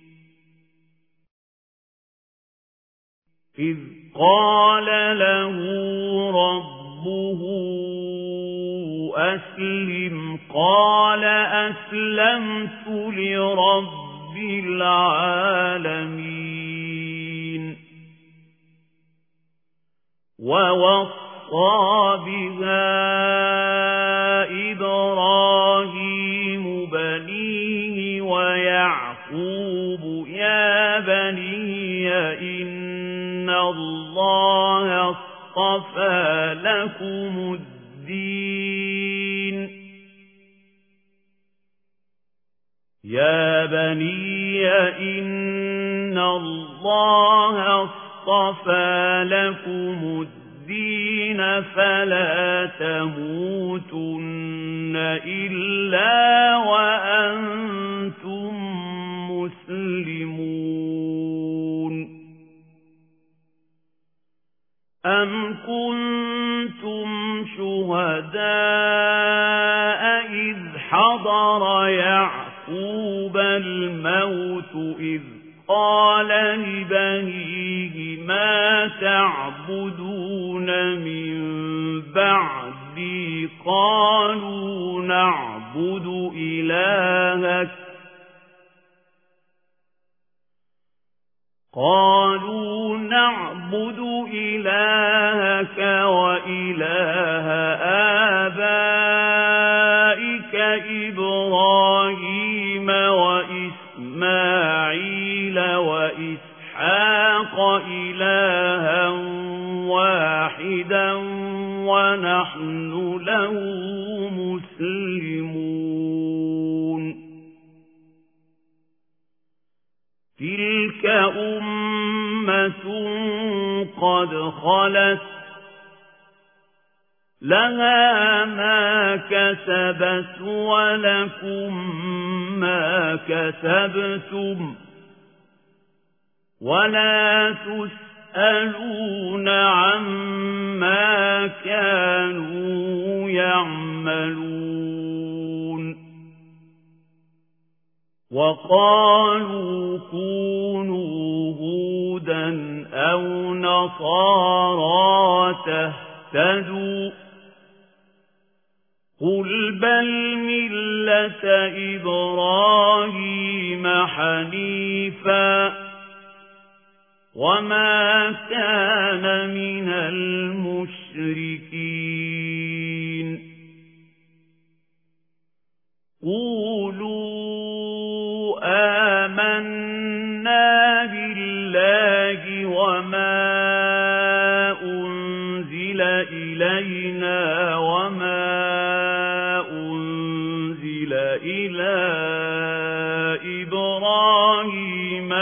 إذ قال له ربه أسلم قال أسلمت لرب العالمين ووصى بها إبراهيم بنيه ويعقوب يا بني إن الله اصطفى لكم الدين يا بني إن الله اصطفى لكم الدين فلا تموتن إلا وأنتم مسلمون أم كنتم شهداء إذ حضر يعقوب الموت إذ قال لبنيه ما تعبدون من بعدي قالوا نعبد إلهك وإله آبائك إبراهيم وإسماعيل وإسحاق إلها واحدا ونحن له مسلمون تلك أمة قد خلت لها ما كسبت ولكم ما كسبتم ولا تسألون عما كانوا يعملون وقالوا كونوا هودا أو نصارى تهتدوا قل بل ملة إبراهيم حنيفا وما كان من المشركين قولوا آمنا بالله وما أنزل إلينا وما أنزل إلى إبراهيم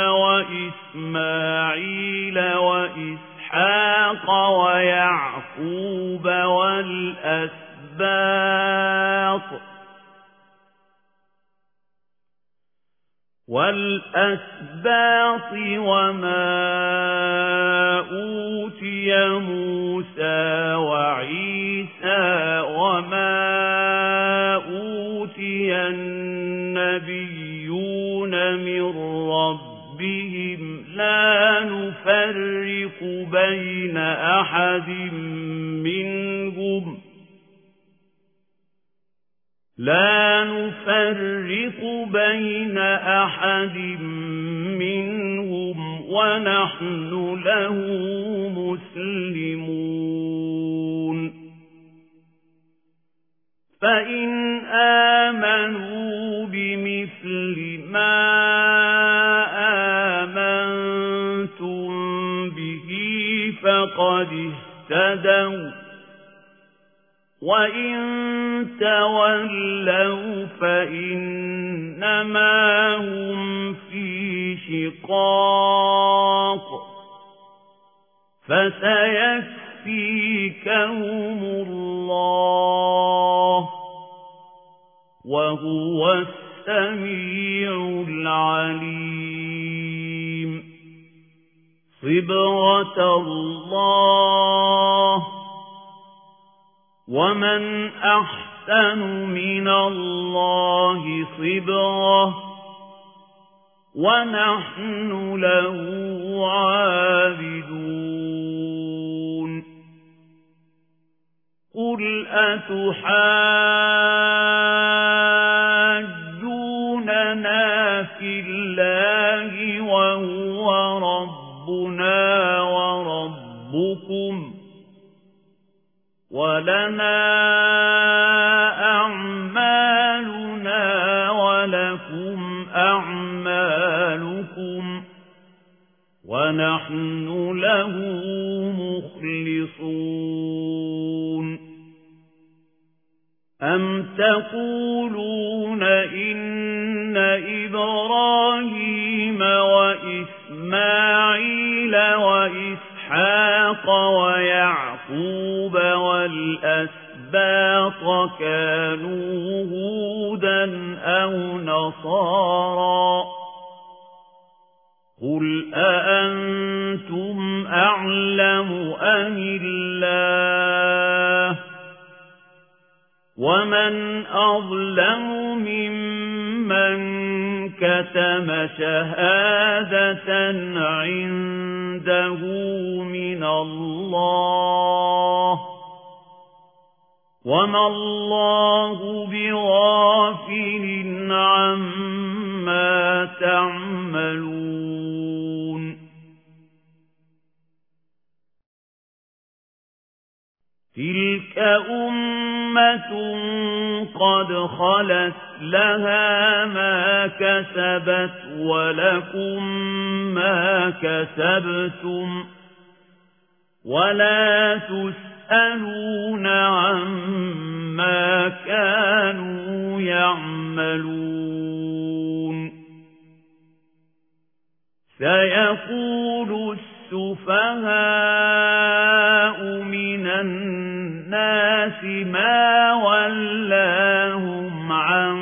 وإسماعيل وإسحاق ويعقوب والأسباط وما أوتي موسى وعيسى وما أوتي النبيون من ربهم لا نفرق بين أحد منهم ونحن له مسلمون فإن آمنوا بمثل ما آمنتم به فقد اهتدوا وإن تولوا فإنما هم في شقاق فسيكفيكهم الله وهو السميع العليم صبغة الله ومن أحسن من الله صبغة ونحن له عابدون قل أتحاجوننا في الله وهو ربنا وربكم ولنا أعمالنا ولكم أعمالكم ونحن له مخلصون أم تقولون إن إبراهيم وإسماعيل وإسحاق ويعقوب والأسباط كانوا هودا أو نصارى قل أأنتم أعلم أم الله ومن أظلم ممن كتم شهادة عنده من الله وما الله بغافل عما تعملون تلك أمة قد خلت لها ما كسبت ولكم ما كسبتم ولا تسألون عما كانوا يعملون سيقول السفهاء من الناس ما ولاهم عن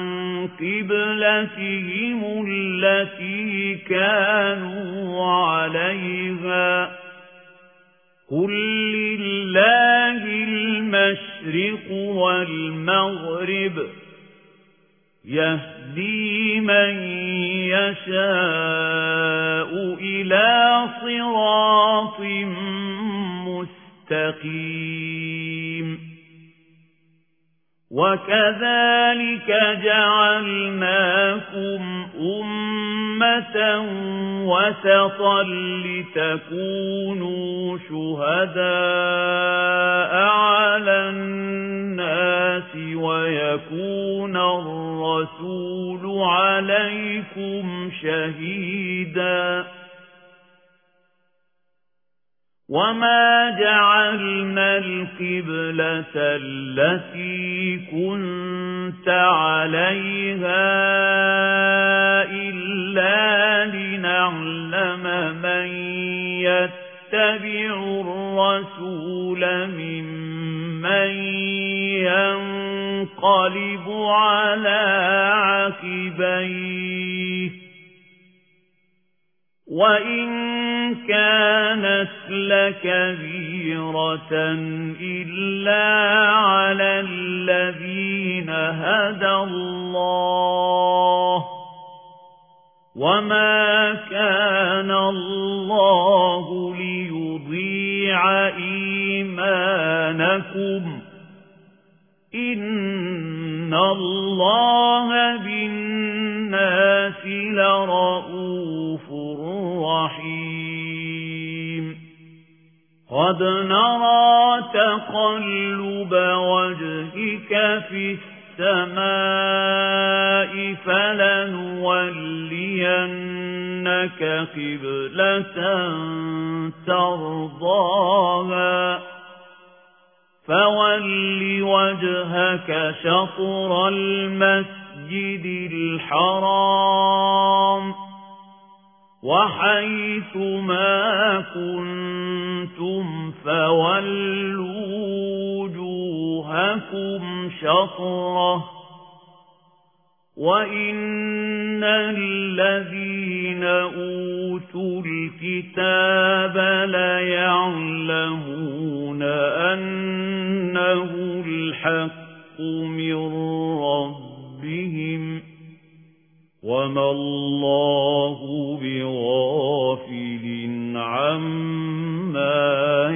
قبلتهم التي كانوا عليها قل لله المشرق والمغرب يهدي من يشاء إلى صراط مستقيم وكذلك جعلناكم أمة وسطا لتكونوا شهداء على الناس ويكون الرسول عليكم شهيدا وما جعلنا القبلة التي كنت عليها إلا لنعلم من يتبع الرسول ممن ينقلب على عقبيه وإن كانت لكبيرة إلا على الذين هدى الله وما كان الله ليضيع إيمانكم إن الله بالناس لرؤوف رحيم قد نرى تقلب وجهك في السماء فلنولينك قبلة ترضاها فول وجهك شطر المسجد الحرام وحيث ما كنتم فولوا وجوهكم شطره وإن الذين أوتوا الكتاب ليعلمون أنه الحق من ربهم وما الله بغافل عما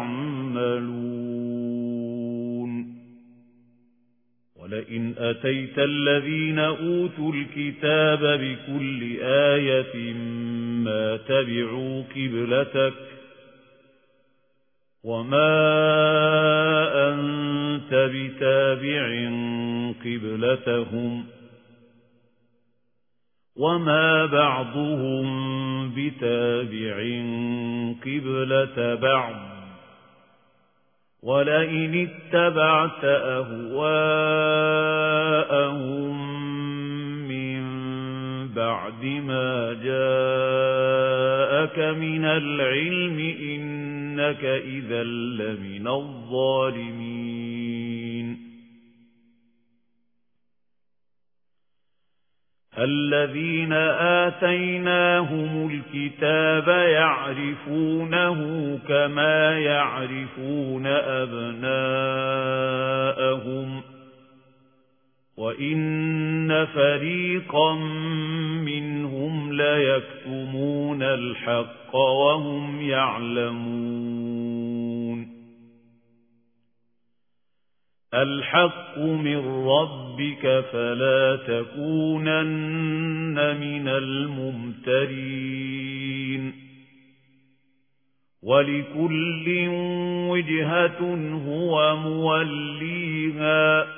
يعملون ولئن أتيت الذين أوتوا الكتاب بكل آية ما تبعوا قبلتك وما أنت بتابع قبلتهم وما بعضهم بتابع قبلة بعض ولئن اتبعت أهواءهم من بعد ما جاءك من العلم إنك إذا لمن الظالمين. الذين آتيناهم الكتاب يعرفونه كما يعرفون أبناءهم وإن فريقا منهم ليكتمون الحق وهم يعلمون. الحق من ربك فلا تكونن من الممترين. ولكل وجهة هو موليها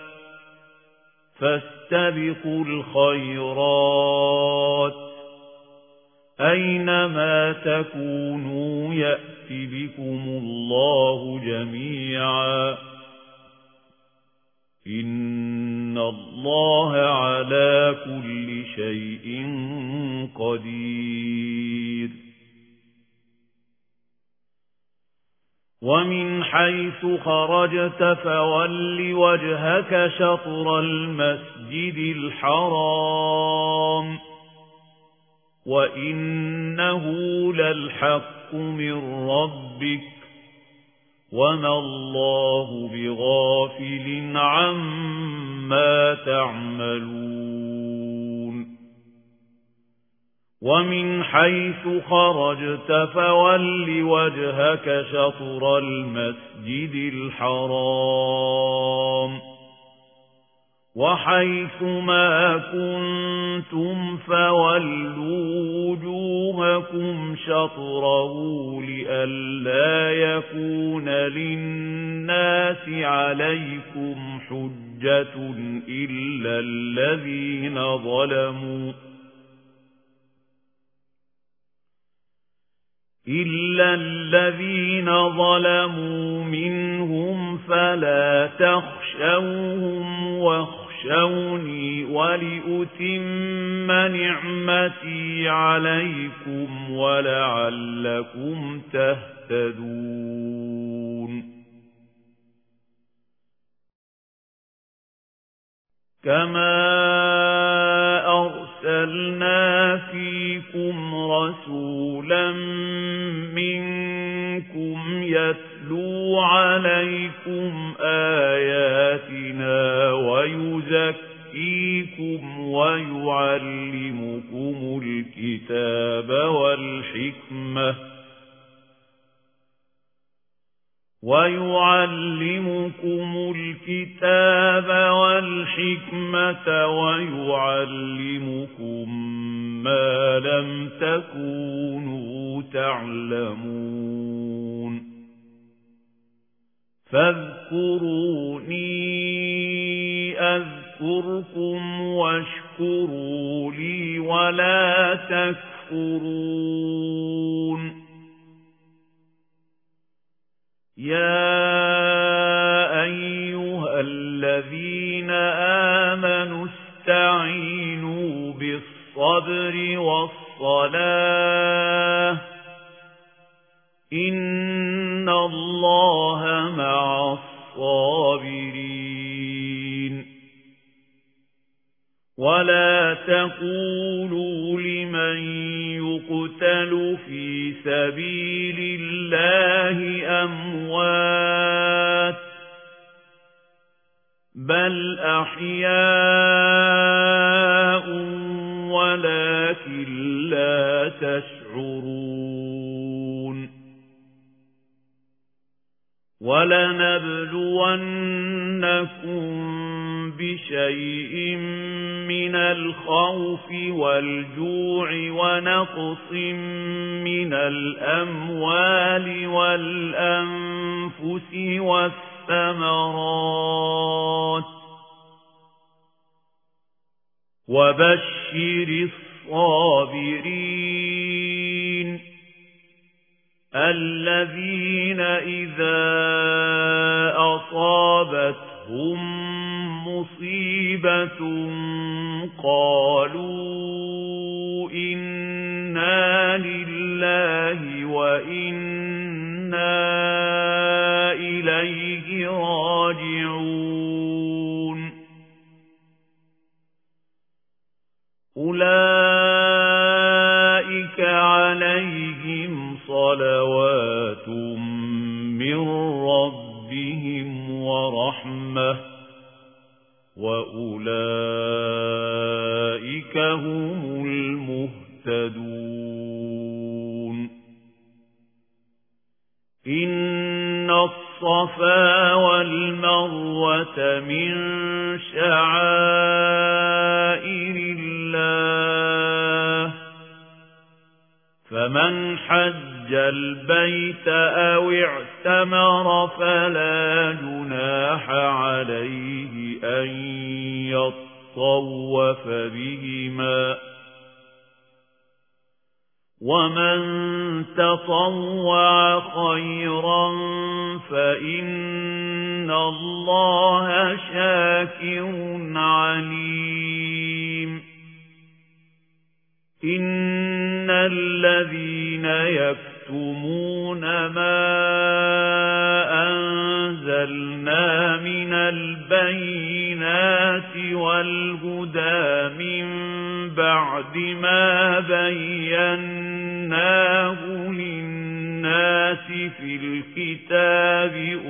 فاستبقوا الخيرات أينما تكونوا يأت بكم الله جميعا إن الله على كل شيء قدير. ومن حيث خرجت فول وجهك شطر المسجد الحرام وإنه للحق من ربك وما الله بغافل عما تعملون. ومن حيث خرجت فول وجهك شطر المسجد الحرام وحيث ما كنتم فولوا وجوهكم شطره لئلا يكون للناس عليكم حجة إلا الذين ظلموا منهم فلا تخشوهم واخشوني ولأتم نعمتي عليكم ولعلكم تهتدون. كما أرسلنا فيكم رسولا منكم يتلو عليكم آياتنا ويزكيكم ويعلمكم الكتاب والحكمة ويعلمكم ما لم تكونوا تعلمون. فاذكروني أذكركم واشكروا لي ولا تكفرون. يا أيها الذين آمنوا استعينوا بالصبر والصلاة إن الله مع الصابرين. ولا تقولوا لمن يقتل في سبيل الله أموات بل أحياء ولكن لا تشعرون. ولنبلونكم بشيء من الخوف والجوع ونقص من الأموال والأنفس والثمرات وبشر الصابرين الذين إذا أصابتهم مصيبة قالوا لله وإنا إليه راجعون أولئك عليهم صلوات من ربهم ورحمة وأولئك هم المهتدون إن الصفا والمروة من شعائر الله فمن حج البيت أو اعتمر فلا جناح عليه أن يطوف بهما ومن تطوع خيرا فإن الله شاكر عليم إن الذين يكتمون ما أنزلنا من البينات والهدى من بعد ما بيناه للناس في الكتاب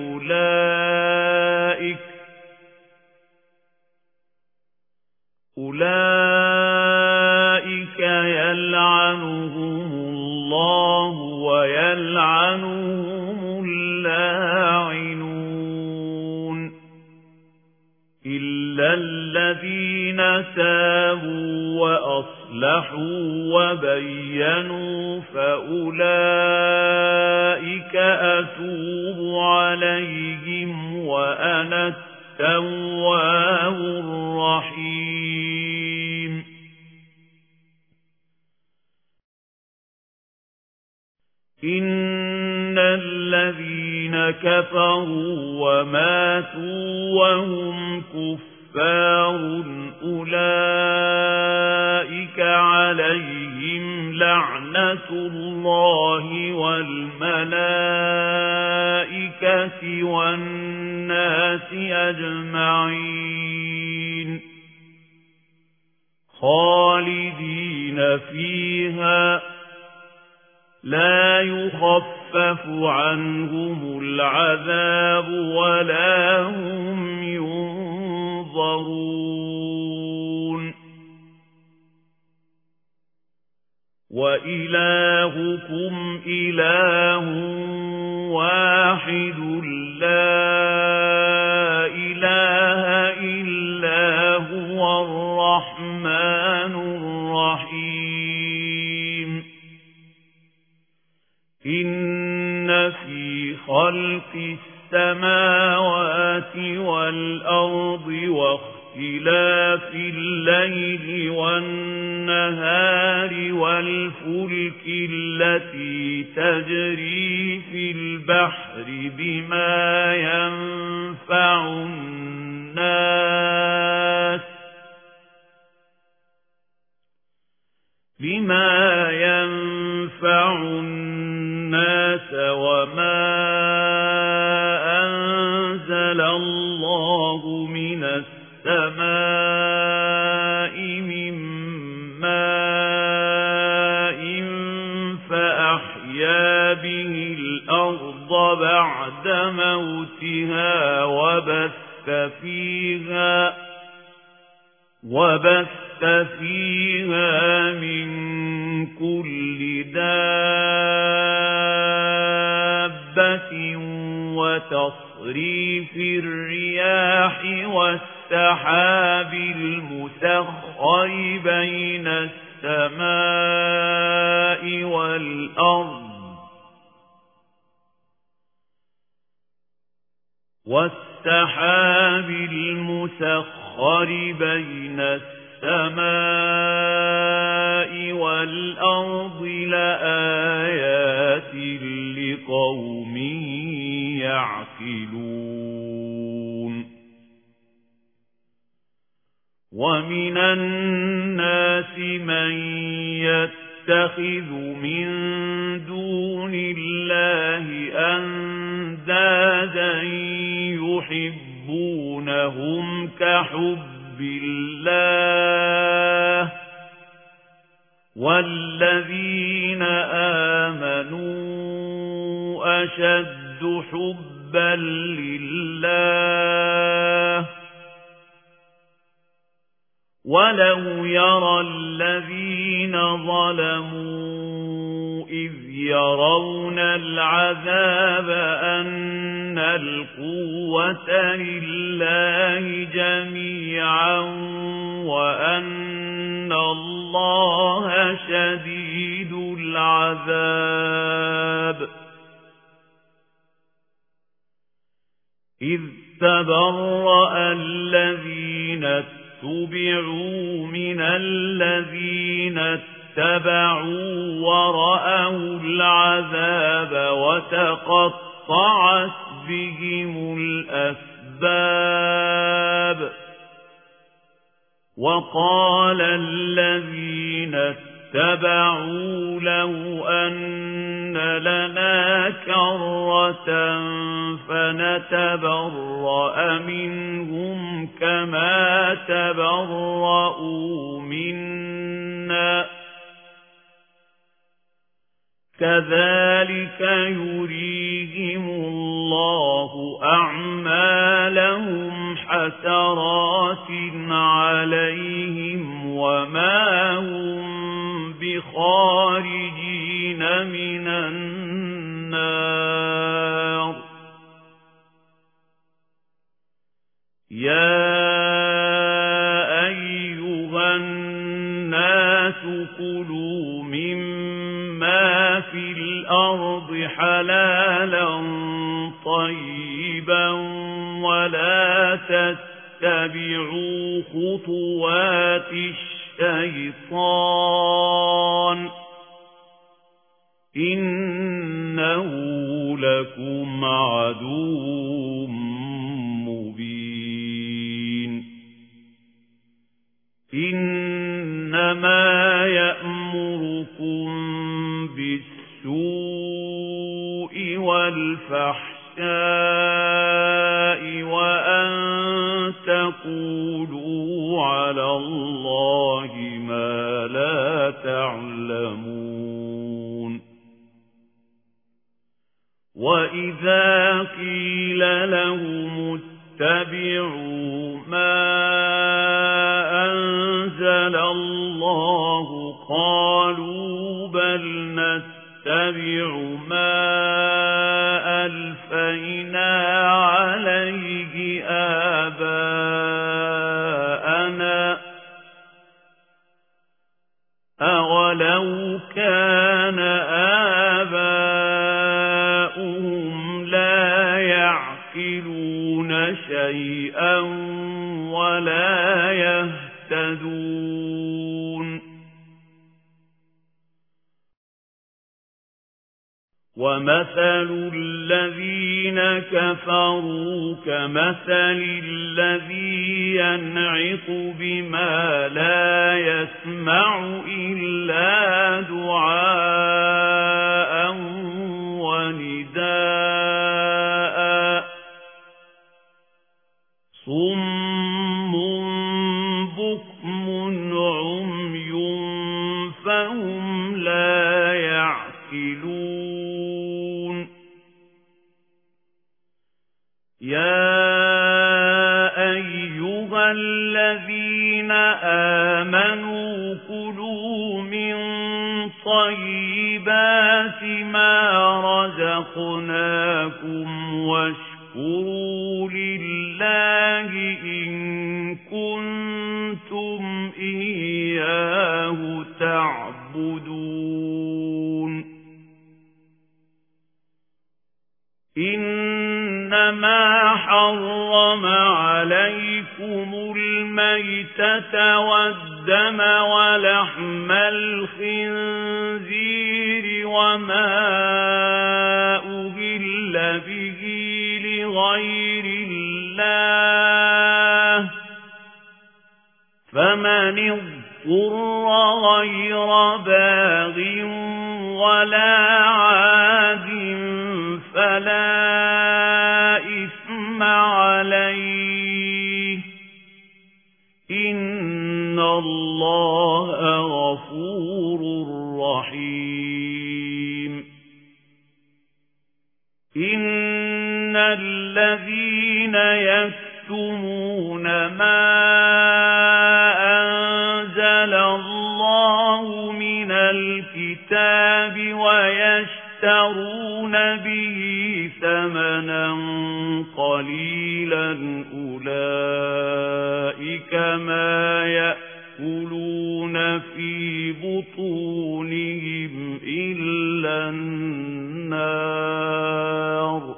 أولئك يلعنهم الله ويلعنهم اللاعنون إلا الذين تابوا وأصلحوا وبينوا فأولئك أتوب عليهم وأنا التواب الرحيم إن الذين كفروا وماتوا وهم كفار أولئك عليهم لعنة الله والملائكة والناس أجمعين خالدين فيها لا يخفف عنهم العذاب ولا هم ينظرون وإلهكم إله واحد لا إله إلا هو الرحمن الرحيم إن في خلق السماوات والأرض واختلاف الليل والنهار والفلك التي تجري في البحر بما ينفع الناس وما أنزل الله من السماء من ماء فأحيا به الأرض بعد موتها وبث فيها من كل دابة وتصريف الرياح والسحاب المسخر بين السماء والأرض لآيات لقوم يعقلون ومن الناس من يتخذ من دون الله أندادا يحبونهم كحب الله والذين آمنوا أشد حبا لله ولو يرى الذين ظلموا إذ يرون العذاب أن القوة لله جميعا وأن الله شديد العذاب إذ تبرأ الذين اتبعوا من الذين اتبعوا ورأوا العذاب وتقطعت بهم الأسباب وقال الذين اتبعوا لو أن لنا كرة فنتبرأ منهم كما تبرؤوا منا كذلك يريهم الله أعمالهم حسرات عليهم وما هم بخارجين من النار يا أيها الناس كلوا مما في الأرض حلالا طيبا ولا تتبعوا خطوات الشيطان إنه لكم عدو مبين إنما يأمركم بالسوء والفحشاء وأن تقولوا على الله ما لا تعلمون وإذا قيل لهم اتبعوا ما أنزل الله قالوا بل نتبع ما ألفينا عليه آباءنا أولو كان آباؤهم لا يعقلون شيئا ولا يهتدون ومثل الذين كفروا كمثل الذي ينعق بما لا يسمع إلا دعاء ونداء صم بكم عمي فهم لا يعقلون يا أيها الذين آمنوا كلوا من طيبات ما رزقناكم واشكروا لله إن كنتم إياه تعبدون إنما حرم عليكم الميتة والدم ولحم الخنزير وما أهل به لغير الله فمن اضطر غير باغ ولا عاد فلا إثم عليه إن الله غفور رحيم إن الذين يكتمون ما أنزل الله من الكتاب ويشترون به ثمنا قليلا أولئك ما يأكلون في بطونهم إلا النار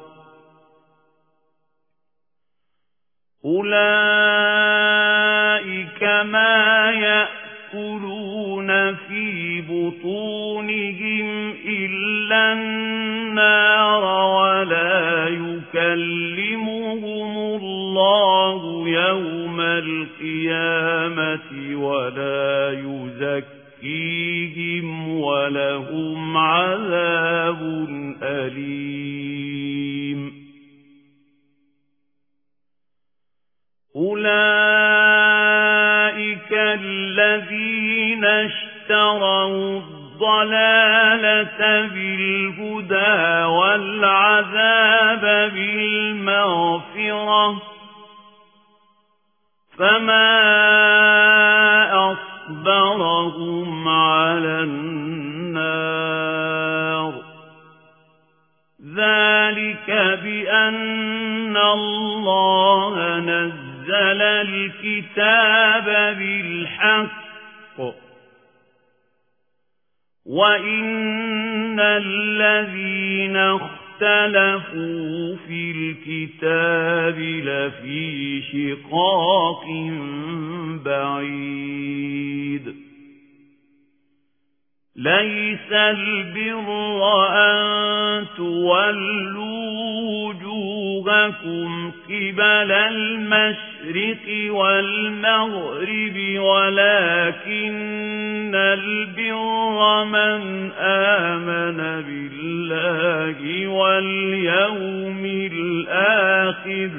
أولئك ما يأكلون في بطونهم إلا النار ولا يكلمهم الله يوم القيامة ولا يزكيهم ولهم عذاب أليم أولئك الذين اشتروا الضلالة بالهدى والعذاب بالمغفرة فما أصبرهم على النار ذلك بأن الله نزل الكتاب بالحق وإن الذين اختلفوا في الكتاب لفي شقاق بعيد ليس البر أن تولوا وجوهكم قبل المشرق والمغرب ولكن البر من آمن بالله واليوم الآخر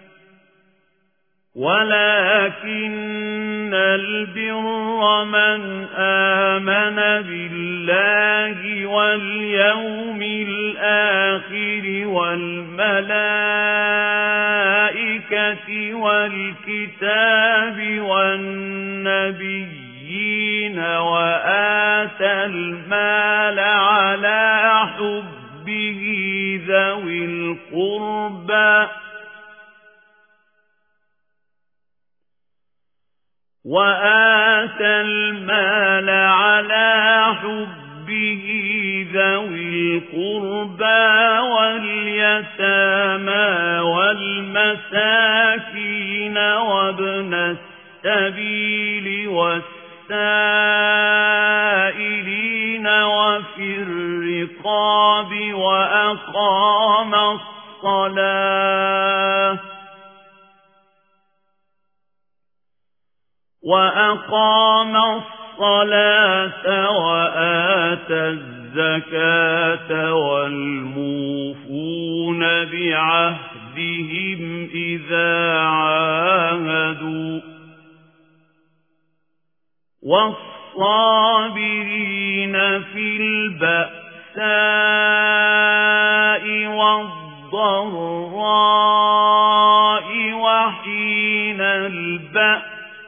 ولكن البر من آمن بالله واليوم الآخر والملائكة والكتاب والنبيين وآتى المال على حبه ذوي القربى وآتى المال على حبه ذوي القربى واليتامى والمساكين وابن السبيل والسائلين وفي الرقاب وأقام الصلاة وآتى الزكاة والموفون بعهدهم إذا عاهدوا والصابرين في البأساء والضراء وحين البأس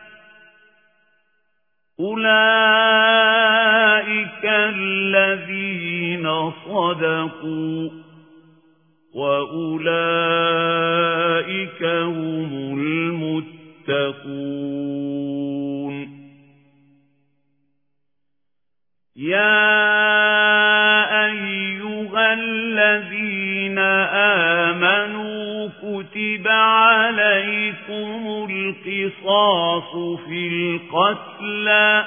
أولئك الذين صدقوا وأولئك هم المتقون يا أيها الذين آمنوا كتب عليكم القصاص في القتلى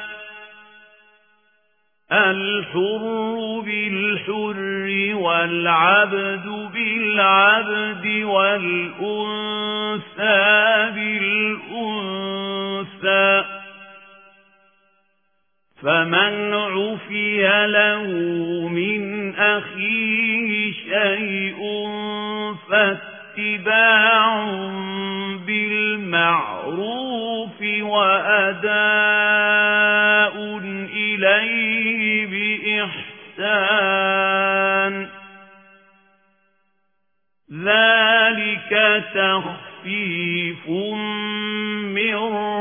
الحر بالحر والعبد بالعبد والأنثى بالأنثى فمن عفي له من أخيه شيء فاتباع بالمعروف وأداء إليه بإحسان ذلك تخفيف من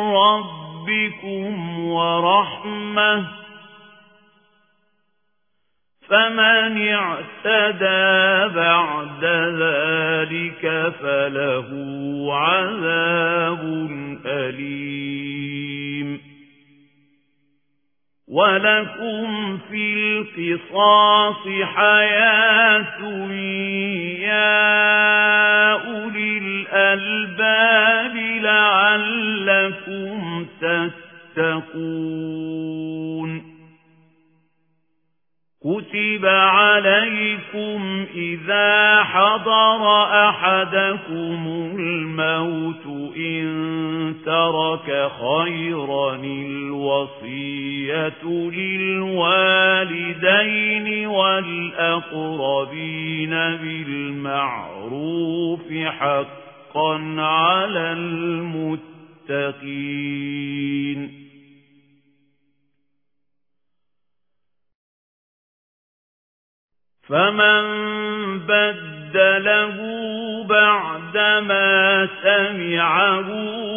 ربكم ورحمة فمن اعتدى بعد ذلك فله عذاب أليم ولكم في القصاص حياة يا أولي الألباب لعلكم تتقون كتب عليكم إذا حضر أحدكم الموت إن ترك خيرا الوصية للوالدين والأقربين بالمعروف حقا على المتقين فمن بدله بعدما سمعه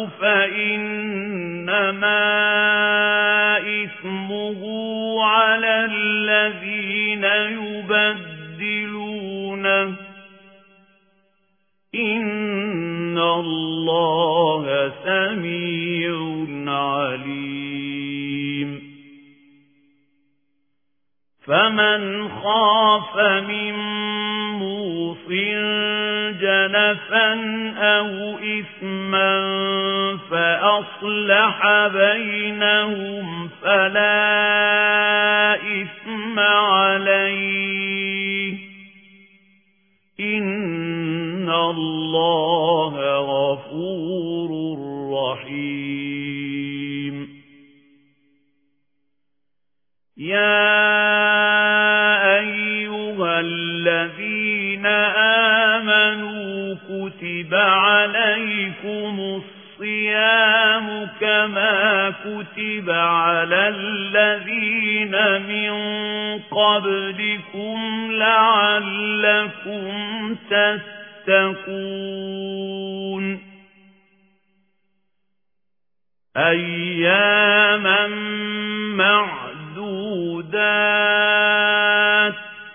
فإنما إثمه على الذين يبدلونه إن الله سميع عليم فمن خاف من موصٍ جنفا أو إثما فأصلح بينهم فلا إثم عليه إن الله غفور رحيم يا أيها الذين آمنوا كتب عليكم الصيام كما كتب على الذين من قبلكم لعلكم تتقون أياما معدودات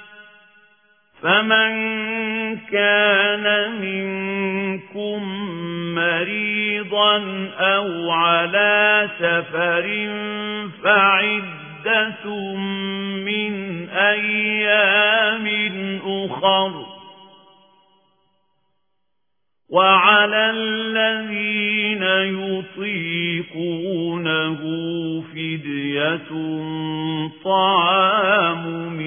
فمن كان منكم مريضا أو على سفر فعدة من أيام أخر وعلى الذين يطيقونه فدية طعام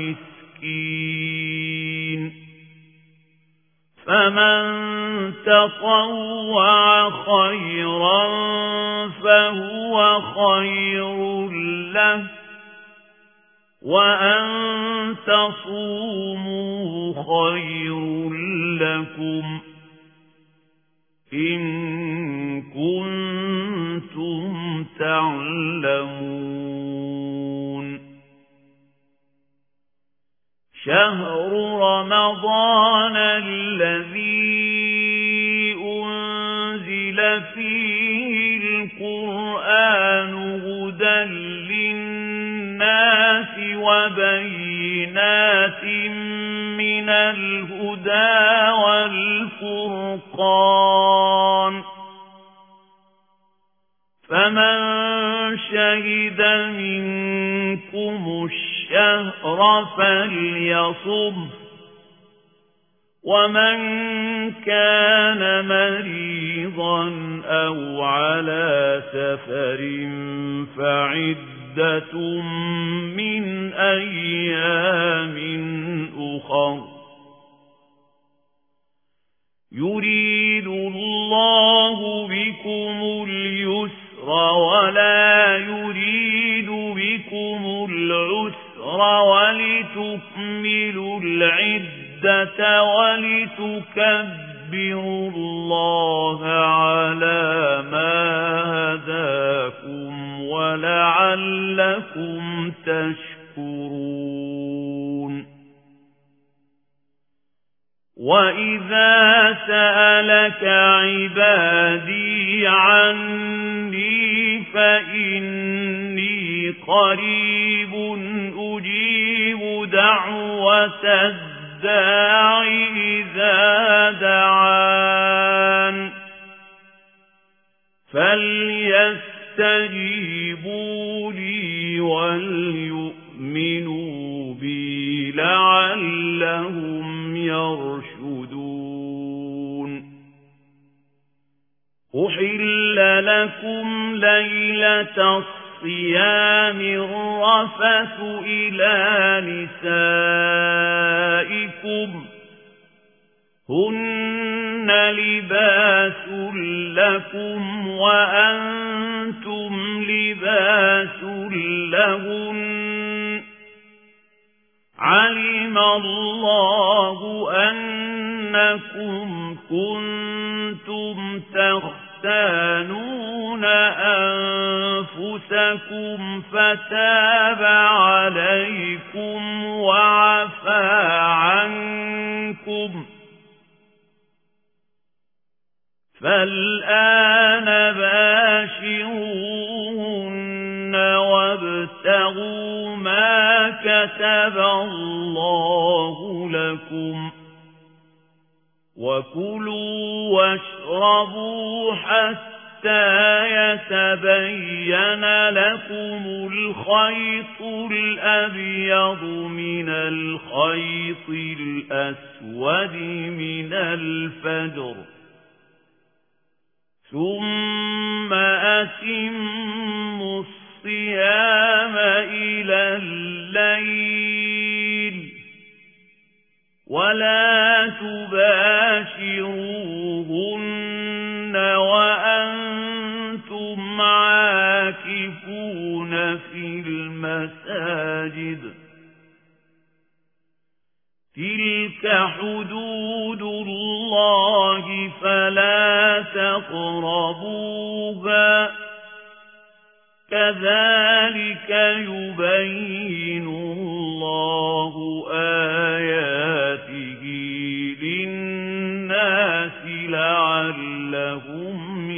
مسكين فمن تطوع خيرا فهو خير له وأن تصوموا خير لكم إن كنتم تعلمون شهر رمضان الذي أنزل فيه القرآن هدى للناس وبينات من الهدى والفرقان فمن شهد منكم الشهر فليصم ومن كان مريضا أو على سفر فعدة من أيام أخر يريد الله بكم اليسر ولا يريد بكم العسر ولتكملوا العدة ولتكبروا الله على ما هداكم ولعلكم تشكرون وَإِذَا سَأَلَكَ عِبَادِي عَنِّي فَإِنِّي قَرِيبٌ أُجِيبُ دَعْوَةَ الدَّاعِ إِذَا دَعَانِ فَلْيَسْتَجِيبُوا لِي وَلْيُؤْمِنُوا بِي لَعَلَّهُمْ يرشدون أحل لكم ليلة الصيام الرفث إلى نسائكم هن لباس لكم وأنتم لباس لهن علم الله أنكم كنتم تختانون أنفسكم فتاب عليكم وعفى عنكم فالآن باشروهن وابتغوا ما كتب الله لكم وكلوا واشربوا حتى يتبين لكم الخيط الأبيض من الخيط الأسود من الفجر ثم أتموا الصيام إلى الليل ولا تباشروهن وأنتم عاكفون في المساجد تلك حدود الله فلا تقربوها كذلك يبين الله آياته للناس لعلهم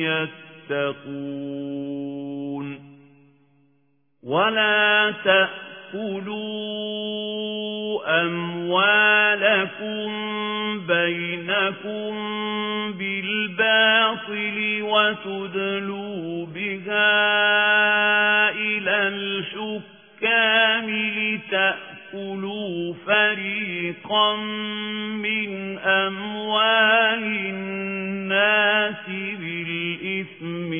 يتقون ولا تأكلوا أموالكم بينكم بالباطل وتدلوا بها إلى الحكام لتأكلوا فريقا من أموال الناس بالإثم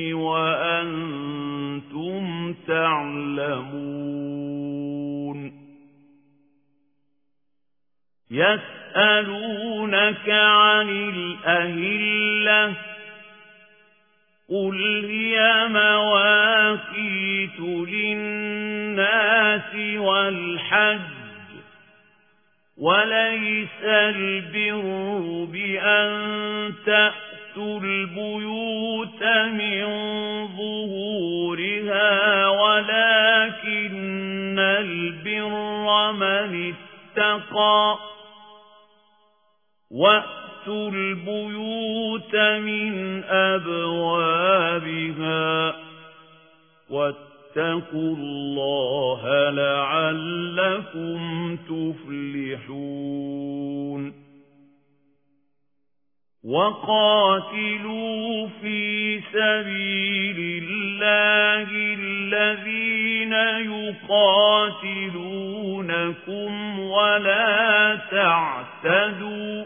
وأنتم تعلمون يسألونك عن الأهلة قل هي مواقيت للناس والحج وليس البر بأن تأتوا البيوت من ظهورها ولكن البر من اتقى وأتوا البيوت من أبوابها واتقوا الله لعلكم تفلحون وقاتلوا في سبيل الله الذين يقاتلونكم ولا تعتدوا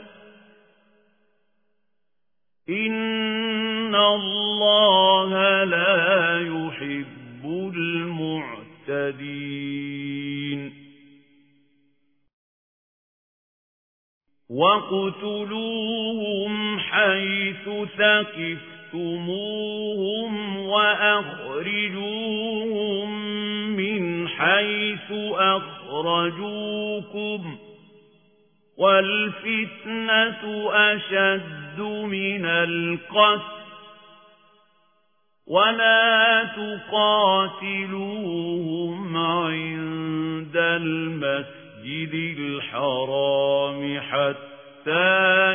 إن الله لا يحب المعتدين وَاقْتُلُوهُمْ حَيْثُ ثَقِفْتُمُوهُمْ وَأَخْرِجُوهُمْ مِنْ حيث أخرجوكم والفتنة أشد من القتل ولا تقاتلوهم عند المسجد الحرام حتى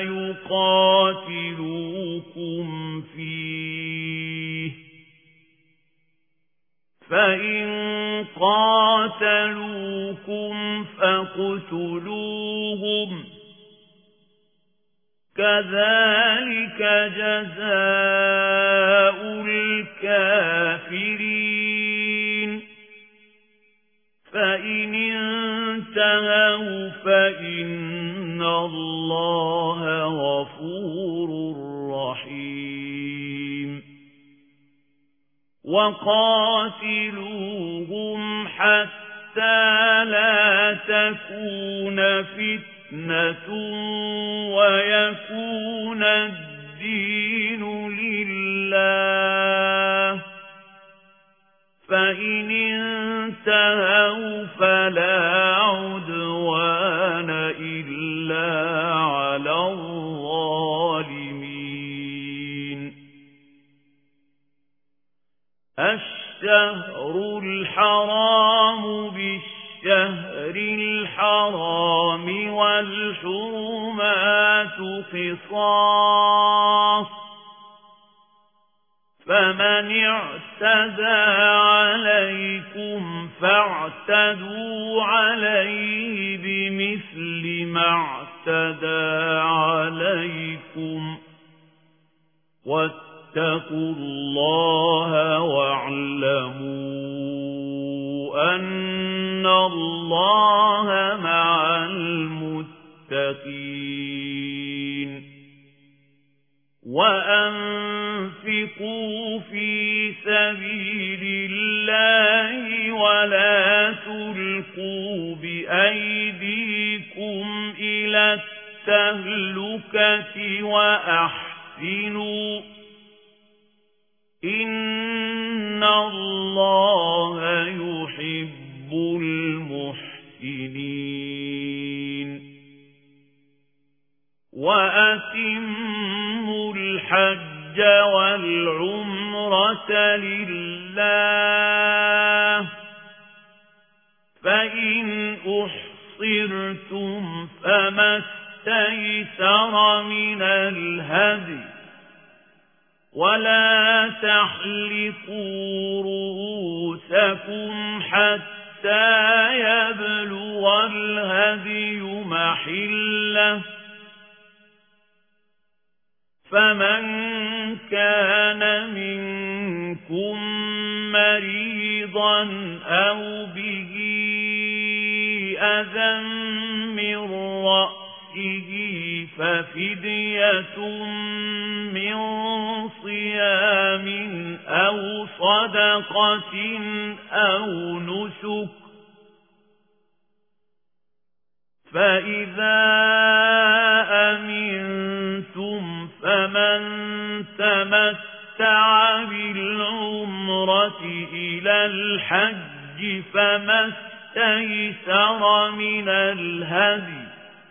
يقاتلوكم فيه فإن قاتلوكم فاقتلوهم كذلك جزاء الكافرين فإن انتهوا فإن الله غفور رحيم وقاتلوهم حتى لا تكون فتنة ويكون الدين لله فإن انتهوا فلا عدوان إلا على الظالمين الشهر الحرام بالشهر الحرام والحرمات قصاص فمن اعتدى عليكم فاعتدوا عليه بمثل ما اعتدى عليكم واتقوا الله واعلموا أن الله مع المتقين وأنفقوا في سبيل الله ولا تلقوا بأيديكم إلى التهلكة وأحسنوا إن الله يحب المحسنين وأتموا الحج والعمرة لله فإن أحصرتم فما استيسر من الهدي ولا تحلقوا رؤوسكم حتى يبلغ الهدي محله فمن كان منكم مريضا أو به أذى من رأسه ففدية من صيام أو صدقة أو نسك فإذا أمنتم فمن تمتع بالعمرة إلى الحج فما استيسر من الهدي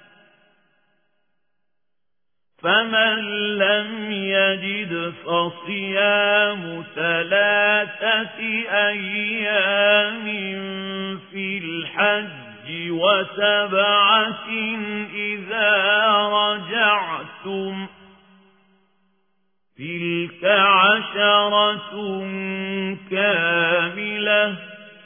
فمن لم يجد فصيام 3 أيام في الحج و7 إذا رجعتم تلك 10 كاملة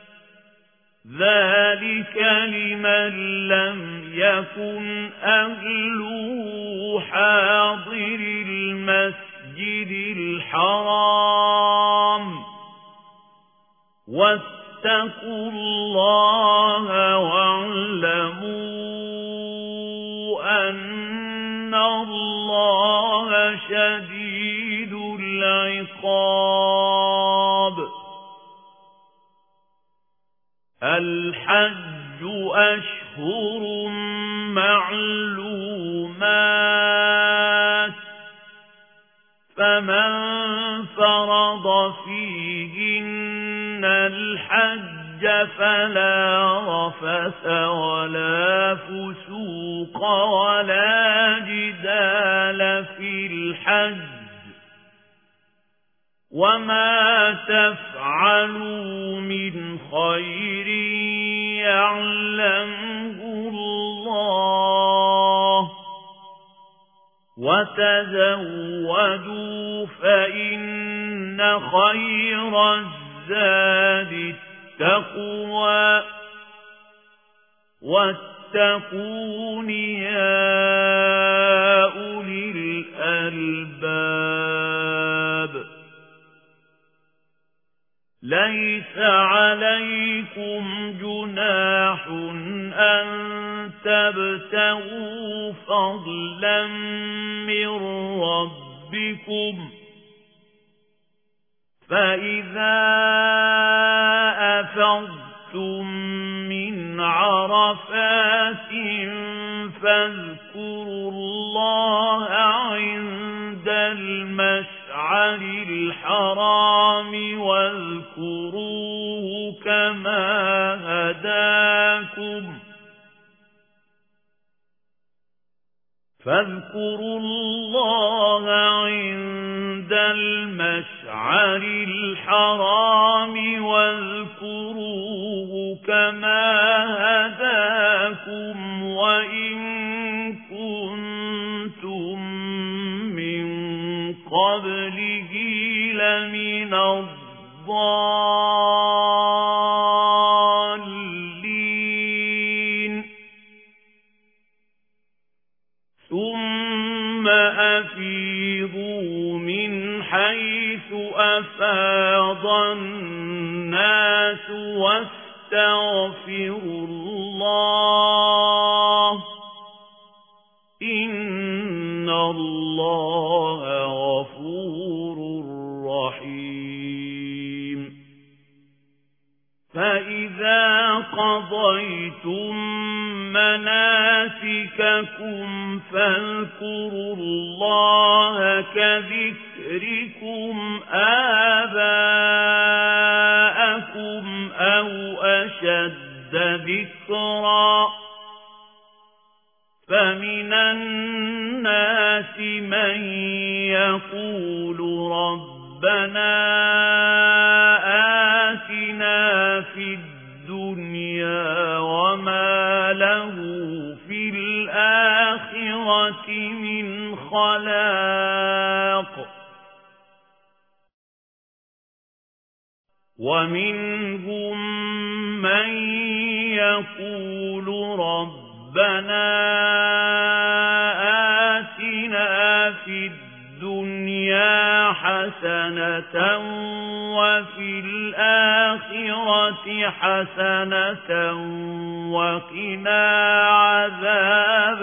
ذلك لمن لم يكن أهله حاضر المسجد الحرام واتقوا الله واعلموا أن الله شديد العقاب الحج أشهر معلومات فمن فرض فيهن الحج فلا رفث ولا فسوق ولا جدال في الحج وما تفعلوا من خير يعلمه الله وتزودوا فإن خير الزاد التقوى واتقون يا أولي الألباب ليس عليكم جناح أن تبتغوا فضلا من ربكم فإذا أفضتم من عرفات فاذكروا الله عند المشعر الحرام واذكروه كما هداكم فاذكروا الله عند المشعر الحرام واذكروه كما هداكم وإن كنتم من قبله لمن الضالين ثم أفيضوا من حيث أفاض الناس واستغفروا الله إن الله غفور رحيم فإذا قضيتم مناسككم فاذكروا الله كذكركم آباءكم أو أشد ذكرا فمن الناس من يقول ربنا آتنا في الدنيا وما له في الآخرة من خلاق ومنهم من يقول ربنا آتنا في الدنيا حسنة وفي الآخرة حسنة وقنا عذاب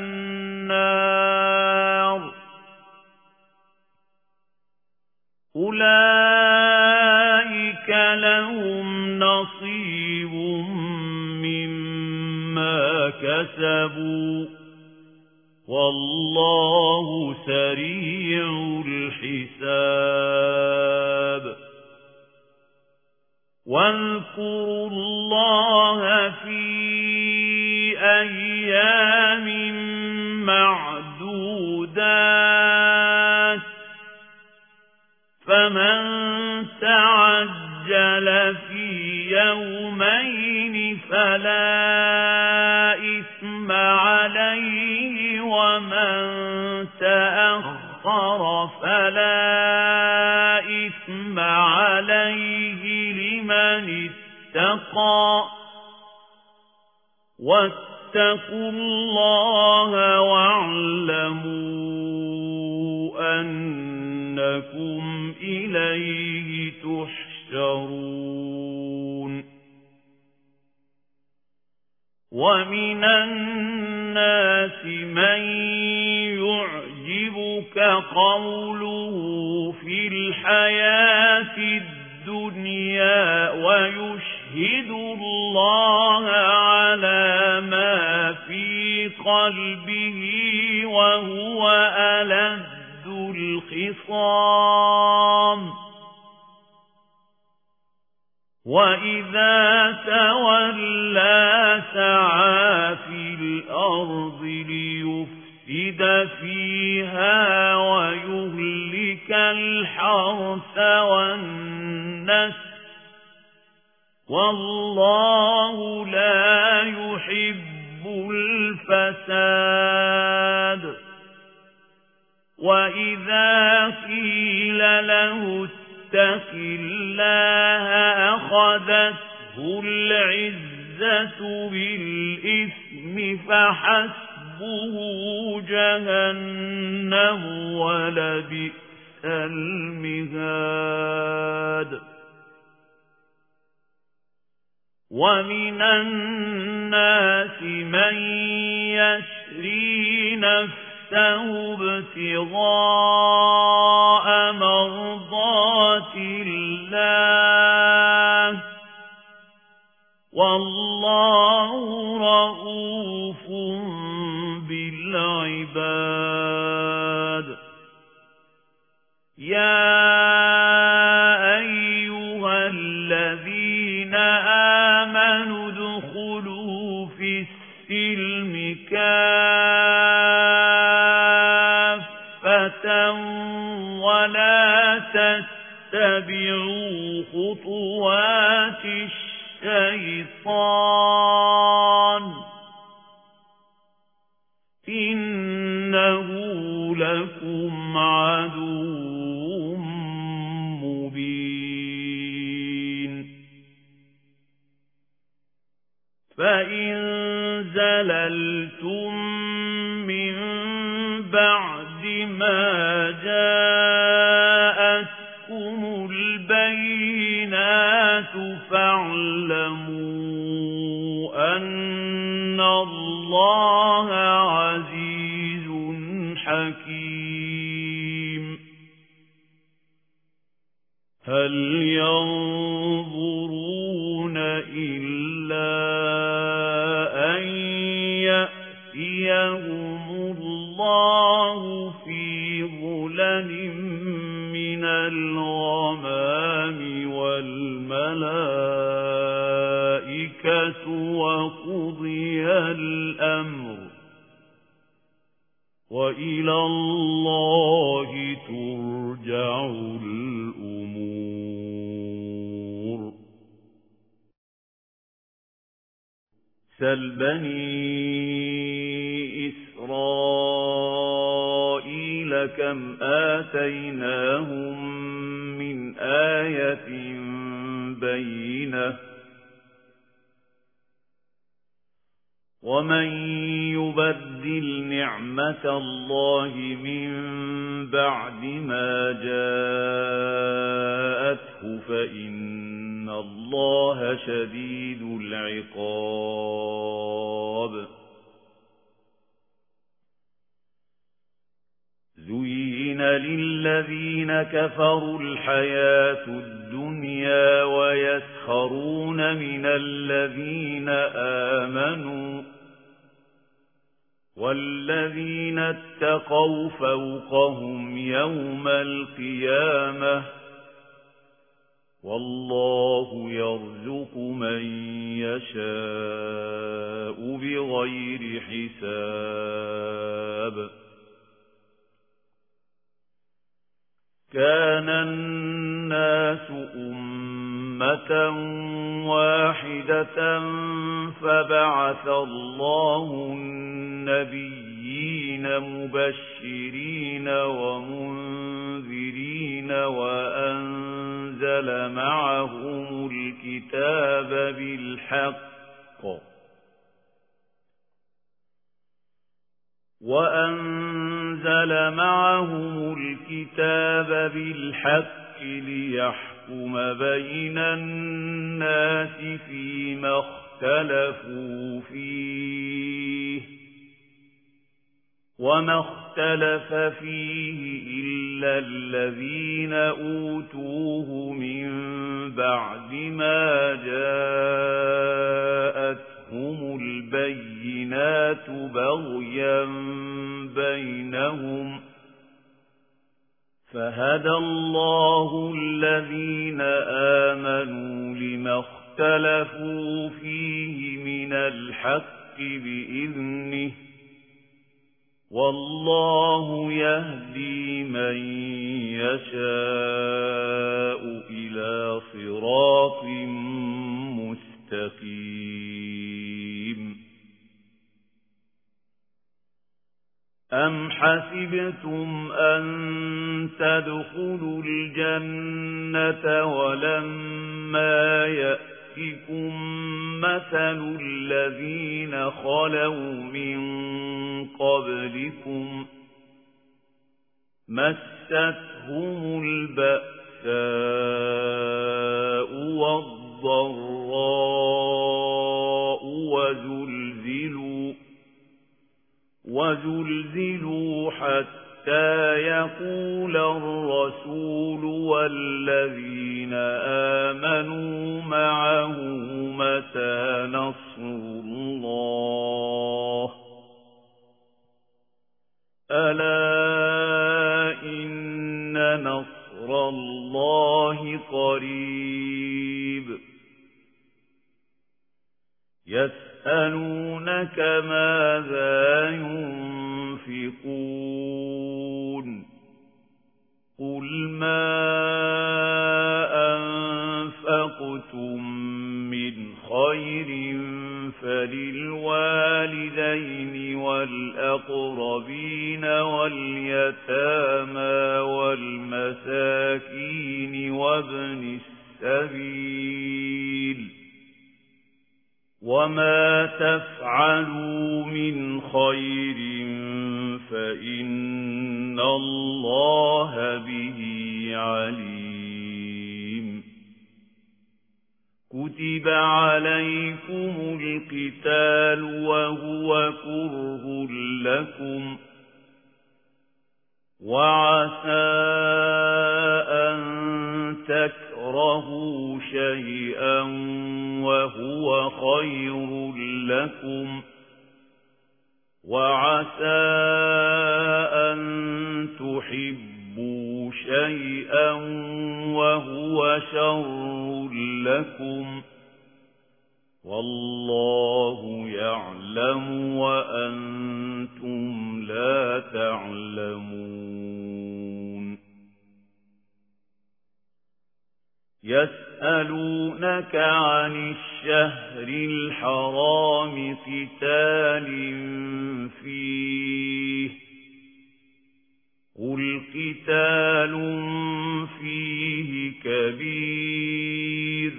النار أولئك لهم نصيب مما كسبوا والله سريع الحساب واذكروا الله في أيام معدودات فمن تعجل في يومين فلا إثم عليه ومن تأخر فلا إثم عليه لمن اتقى واتقوا الله واعلموا أنكم إليه تحشرون ومن الناس من يعجبك قوله في الحياة الدنيا ويشهد الله على ما في قلبه وهو ألد الخصام وَإِذَا تَوَلَّى سَعَىٰ فِي الْأَرْضِ لِيُفْسِدَ فِيهَا وَيُهْلِكَ الْحَرْثَ وَالنَّسْلَ وَاللَّهُ لَا يُحِبُّ الْفَسَادَ. وَإِذَا قِيلَ لَهُ اتَّقِ اللَّهَ أَخَذَتْهُ الْعِزَّةُ بِالْإِثْمِ فَحَسْبُهُ جَهَنَّمُ وَلَبِئْسَ الْمِهَادُ. وَمِنَ النَّاسِ مَن يَشْرِي نَفْسَهُ ابْتِغَاءَ مَرْضَاتِ اللَّهِ وَاللَّهُ رَءُوفٌ بِالْعِبَادِ. يَا أَيُّهَا الَّذِينَ آمَنُوا ادْخُلُوا فِي السِّلْمِ كَافَّةً وَلَا تَتَّبِعُوا خُطُوَاتِ الشَّيْطَانِ إِنَّهُ لَكُمْ عَدُوٌّ مُّبِينٌ. فَإِن زَلَلْتُم مِّن بَعْدِ مَا جَاءَتْكُمُ الْبَيِّنَاتُ فَاعْلَمُوا أَنَّ اللَّهَ عَزِيزٌ حَكِيمٌ. هَلْ يَنظُرُونَ إِلَّا أَن يَأْتِيَهُمُ اللَّهُ في ظُلَلٍ مِّنَ الْغَمَامِ وَالْمَلَائِكَةُ وَقُضِيَ الْأَمْرُ وَإِلَى اللَّهِ تُرْجَعُ الْأُمُورُ. سَلْ بَنِي إِسْرَائِيلَ كَمْ آتَيْنَاهُمْ مِنْ آيَةٍ بَيِّنَةٍ وَمَن يُبَدِّلْ نِعْمَةَ اللَّهِ مِن بَعْدِ مَا جَاءَتْهُ فَإِنَّ اللَّهَ شَدِيدُ الْعِقَابِ. زُيِّنَ لِلَّذِينَ كَفَرُوا الْحَيَاةُ الدُّنْيَا وَيَسْخَرُونَ مِنَ الَّذِينَ آمَنُوا وَالَّذِينَ اتَّقَوْا فَوْقَهُمْ يَوْمَ الْقِيَامَةِ وَاللَّهُ يَرْزُقُ مَن يَشَاءُ بِغَيْرِ حِسَابٍ. كَانَ النَّاسُ أُمَّةً وَاحِدَةً فَبَعَثَ اللَّهُ النَّبِيِّينَ مُبَشِّرِينَ وَمُنذِرِينَ وَأَنزَلَ مَعَهُمُ الْكِتَابَ بِالْحَقِّ لِيَحْكُمَ بَيْنَ النَّاسِ فِيمَا اخْتَلَفُوا فِيهِ وَمَا اخْتَلَفَ فِيهِ إِلَّا الَّذِينَ أُوتُوهُ مِن بَعْدِ مَا جَاءَتْهُمُ الْبَيِّنَاتُ بَغْيًا بَيْنَهُمْ فهدى الله الذين آمنوا لما اختلفوا فيه من الحق بإذنه والله يهدي من يشاء إلى صراط مستقيم أم حسبتم أن تدخلوا الجنة ولما يأتكم مثل الذين خلوا من قبلكم مستهم البأساء والضراء وزلزلوا حتى يقول الرسول والذين آمنوا معه متى نصر الله ألا إن نصر الله قريب يسألونك ماذا ينفقون قل ما أنفقتم من خير فللوالدين والأقربين واليتامى والمساكين وابن السبيل وما تفعلوا من خير فإن الله به عليم كتب عليكم القتال وهو كره لكم وعسى أن تكرهوا شيئا وهو خير لكم وعسى أن تحبوا شيئا وهو شر لكم والله يعلم وأنتم لا تعلمون يسألونك عن الشهر الحرام قتال فيه قل قتال فيه كبير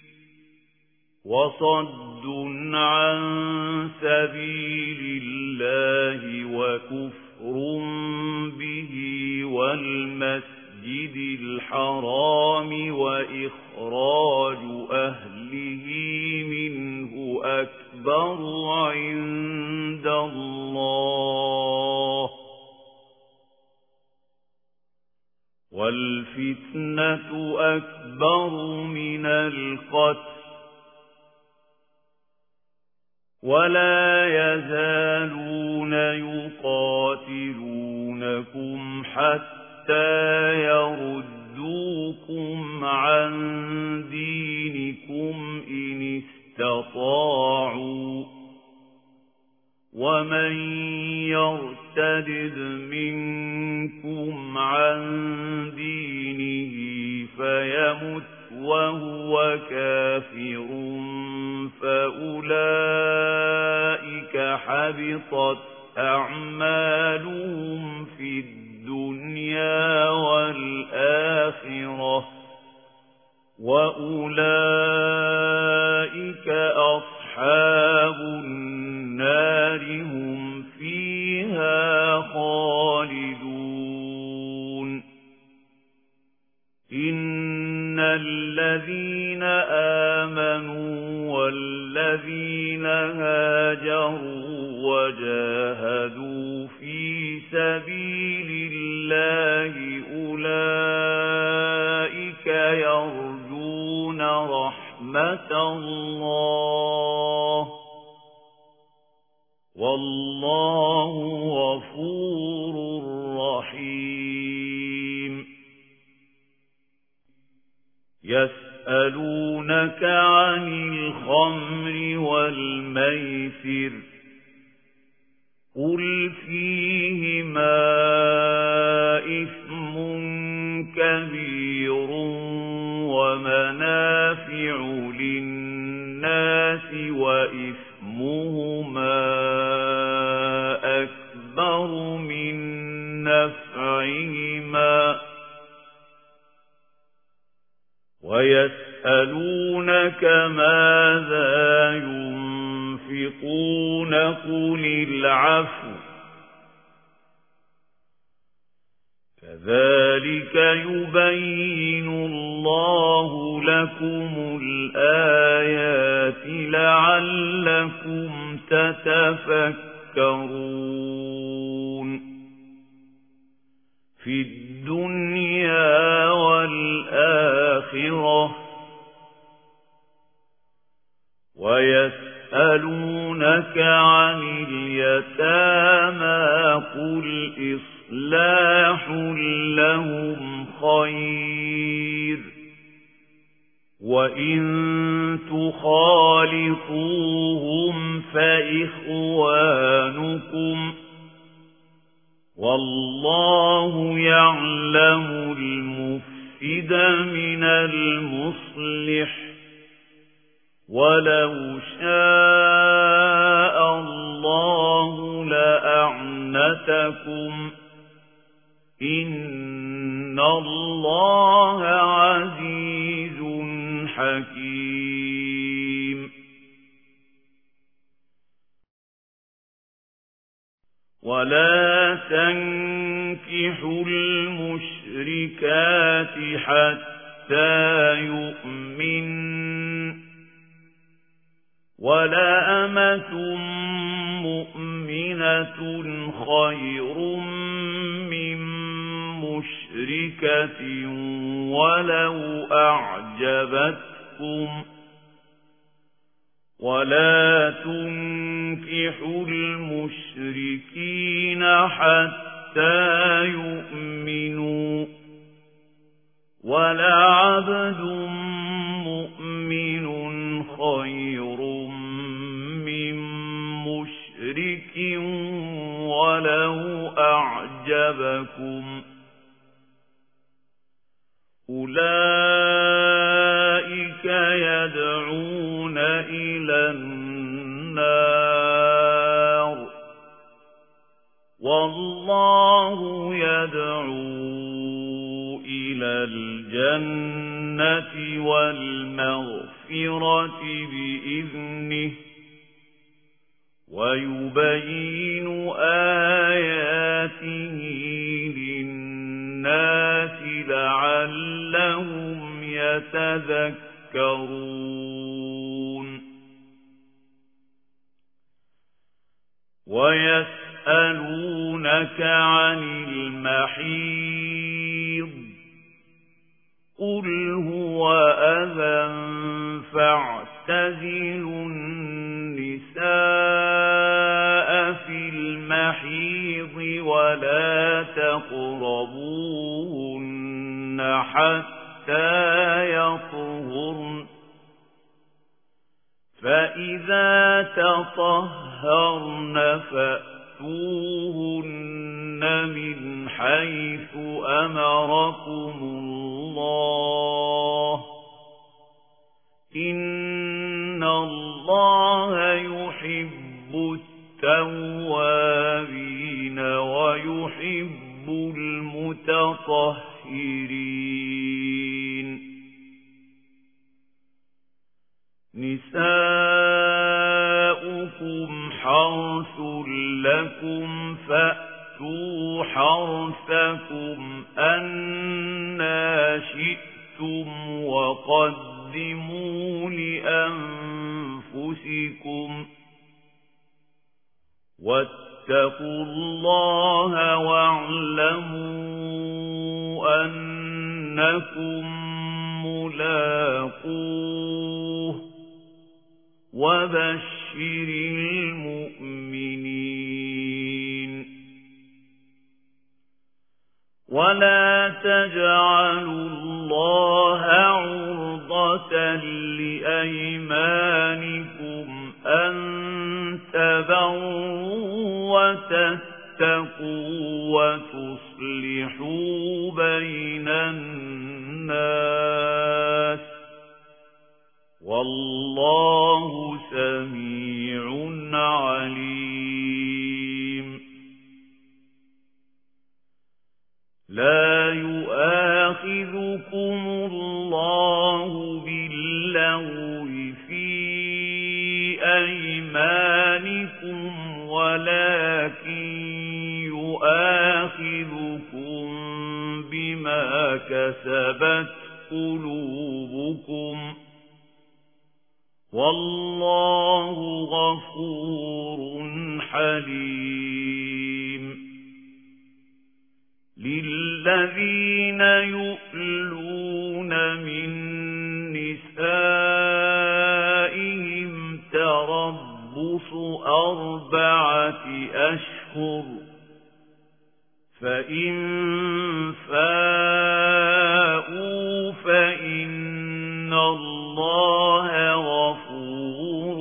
وصد عن سبيل الله وكفر به والمسجد الحرام وإخراج أهله منه أكبر عند الله والفتنة أكبر من القتل ولا يزالون يقاتلونكم حتى يردوكم عن دينكم إن استطاعوا ومن يرتد منكم عن دينه فيمت وهو كافر فأولئك حبطت أعمالهم في الدنيا والآخرة وأولئك أصحاب النار هم فيها خالدون إن الذين آمنوا والذين هاجروا وجاهدوا في سبيل الله أولئك يرجون رحمة الله والله غفور رحيم يسألونك عن الخمر والميسر قل فيهما إثم كبير ومنافع للناس وإثمهما أكبر من نفعهما ويسألونك ماذا ينفقون قل العفو كذلك يبين الله لكم الآيات لعلكم تتفكرون في الدنيا والآخرة ويسألونك عن اليتامى قل إصلاح لهم خير وإن تخالطوهم فإخوانكم والله يعلم المفسد من المصلح ولو شاء الله لأعنتكم إن الله عزيز حكيم ولا تنكحوا المشركات حتى يؤمنوا ولا أمة مؤمنة خير من مشركة ولو أعجبتكم ولا تنكحوا المشركين حتى يؤمنوا ولعبد مؤمن خير من مشرك ولو أعجبكم أولئك يدعون إلى النار والله يدعو إلى الجنة والمغفرة بإذنه ويبين آياته للناس لعلهم يتذكرون ويسألونك عن المحيض قل هو أذى فاعتزلوا النساء في المحيض ولا تقربوهن حتى يطهرن فإذا تطهرن فأتوهن من حيث أمركم الله إن الله يحب التوابين ويحب المتطهرين نساؤكم حرث لكم فأتوا حرثكم أنى شئتم وقدموا لأنفسكم واتقوا الله واعلموا أنكم ملاقوه وبشر المؤمنين ولا تجعلوا الله عرضا لأيمانكم أن تبروا وتتقوا وتصلحوا بين الناس والله سميع عليم. لا يؤاخذكم الله باللغو في أيمانكم ولكن يؤاخذكم بما كسبت قلوبكم والله غفور حليم. للذين يؤلون من نسائهم تربص 4 أشهر فإن فاءوا فإن الله غفور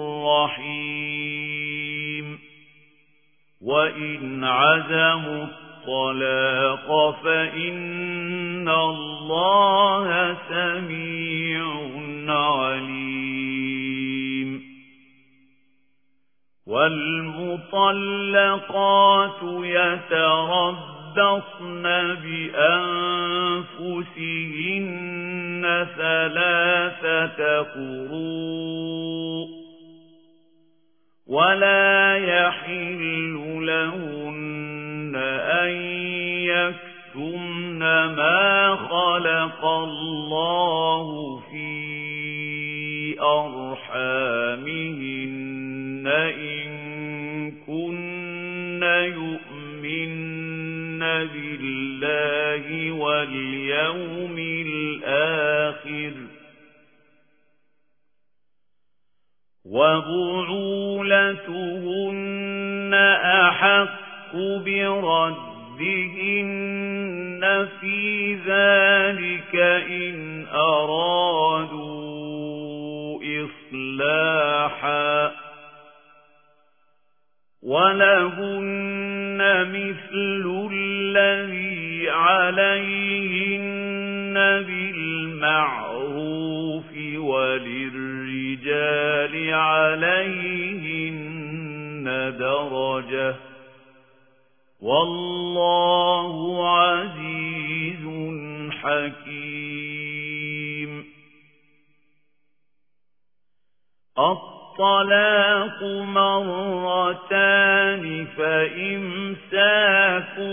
رحيم. وإن عزموا الطلاق فإن الله سميع عليم. والمطلقات يتربصن بأنفسهن 3 قروء ولا يحل لهن أن يكتمن ما خلق الله في أرحامهن إن كن يؤمن بالله واليوم الآخر وبعولتهن أحق بردهن في ذلك إن أرادوا إصلاحا ولهن مثل الذي عليهن بالمعروف وللرجال عليهن درجة والله عزيز حكيم. الطلاق مرتان فإمساك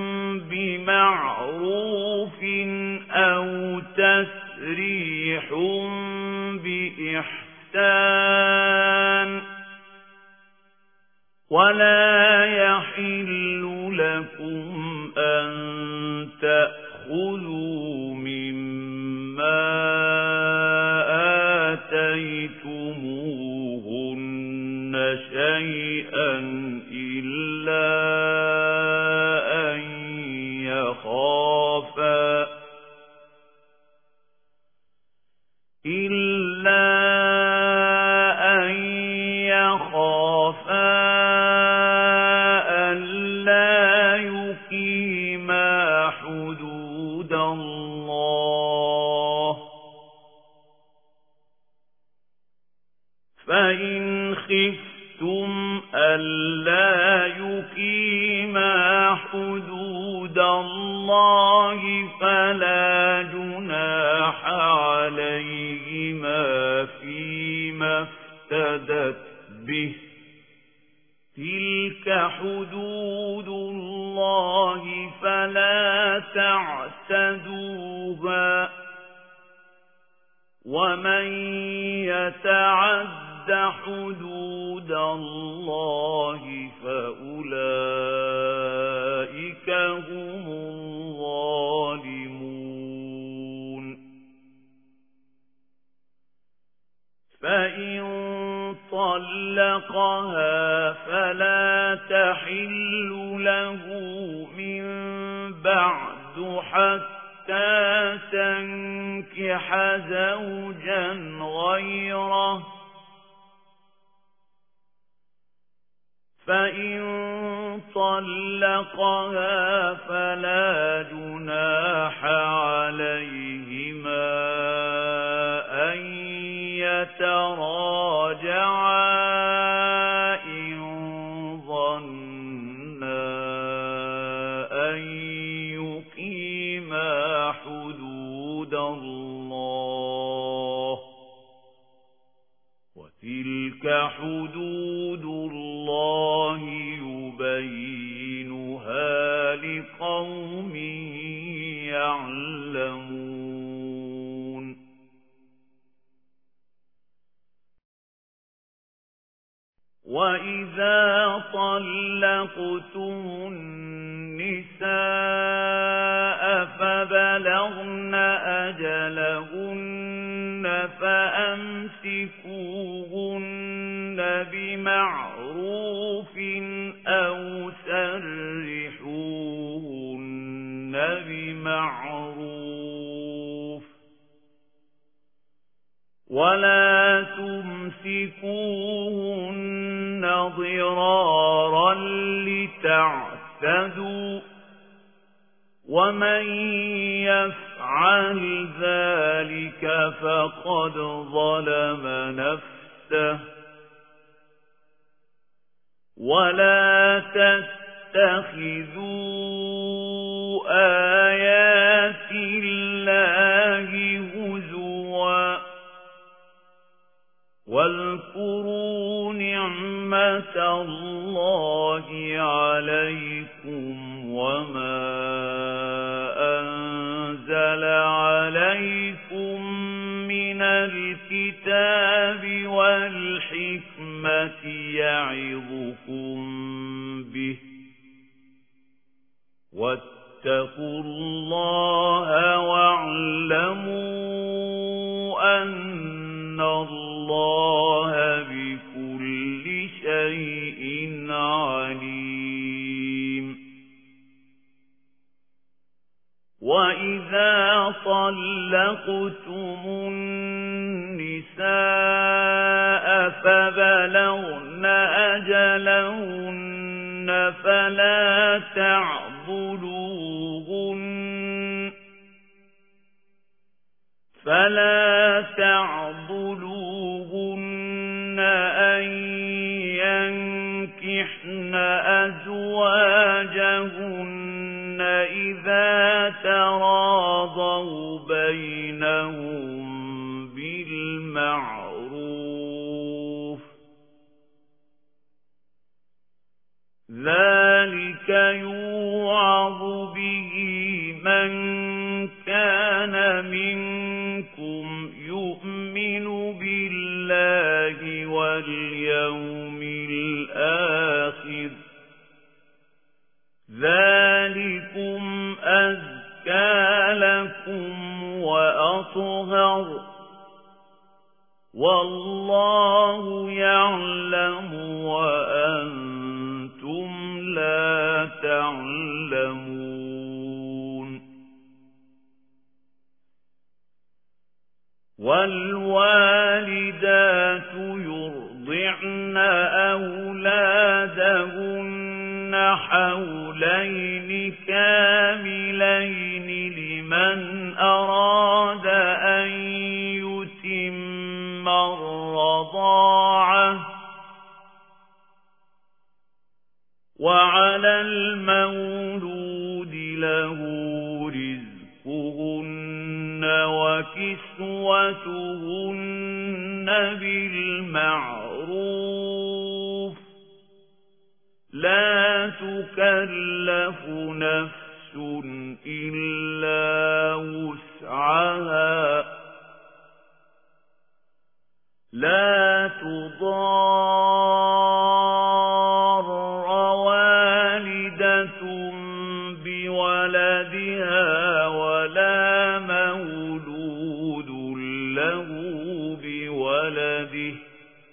بمعروف أو تسريح بإحسان ولا يحل لكم أن تأخذوا مما آتيتموهن شيئا إلا أن يخافا ألا يقيما حدود الله فإن خفتم ألا يقيما حدود الله فلا جناح عليهما فيما افتدت به تلك حدود الله فلا تعتدوها ومن يتعد حدود الله فأولئك هم الظالمون. فإن طلقها فلا تحل له من بعد حتى تنكح ينكح زوجا غيره فإن طلقها فلا جناح عليهما أن يتراجعا إن ظنا أن يقيما حدود الله وتلك حدود الله يبينها لقوم يعلمون وإذا طلقتم النساء فبلغن أجلهن فأمسكوهن بمعروف أو سرحوهن بمعروف ولا تمسكوهن ضرارا لتعتدوا ومن يفعل ذلك فقد ظلم نفسه ولا تتخذوا آيات الله هزوا واذكروا نعمة الله عليكم وما أنزل عليكم من الكتاب والحكمة يعظكم به واتقوا الله واعلموا أن الله بكل شيء عليم وإذا طلقتم النساء فبلغن أجلهن فلا تعضلوهن أن ينكحن أزواجهن إذا تراضوا بينهم بالمعروف ذلك يوعظ به من كان منكم يؤمن بالله واليوم الآخر ذلكم أزكى لكم وأطهر والله يعلم وأنتم لا تعلمون والوالدات يرضعن أولادهن حولين كاملين لمن أراد أن يتم الرضاعة وعلى المولود له رزقهن وكسوتهن بالمعروف لا تكلف نفس إلا وسعها لا تضار والدة بولدها ولا مولود له بولده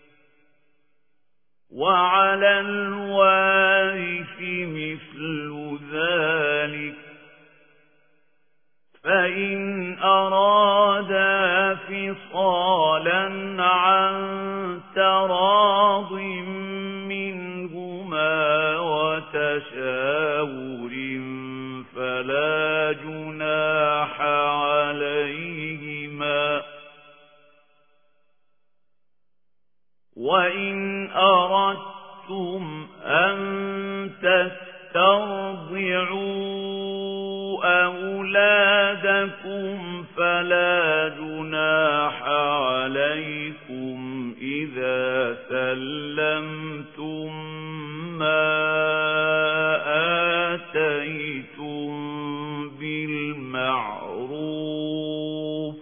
وعلى الوارث مثل ذلك فإن أرادا عن تراض منهما وتشاور فلا جناح عليهما وإن أردتم أن تسترضعوا أولادكم فلا جناح عليكم إذا سلمتم ما آتيتم بالمعروف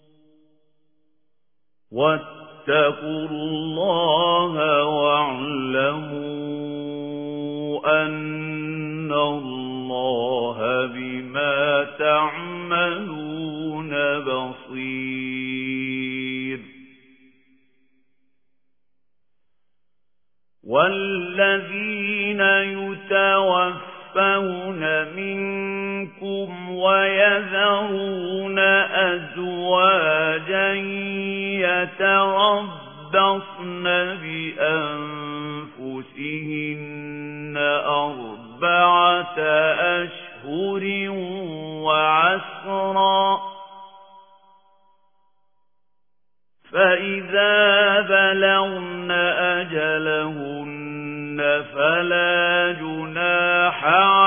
واتقوا الله واعلموا أن الله بما تعملون بصير والذين يتوفون منكم ويذرون أزواجا يتربصن بأنفسهن أربعة أشهر وعشرا فإذا بلغن أجلهن فلا جناح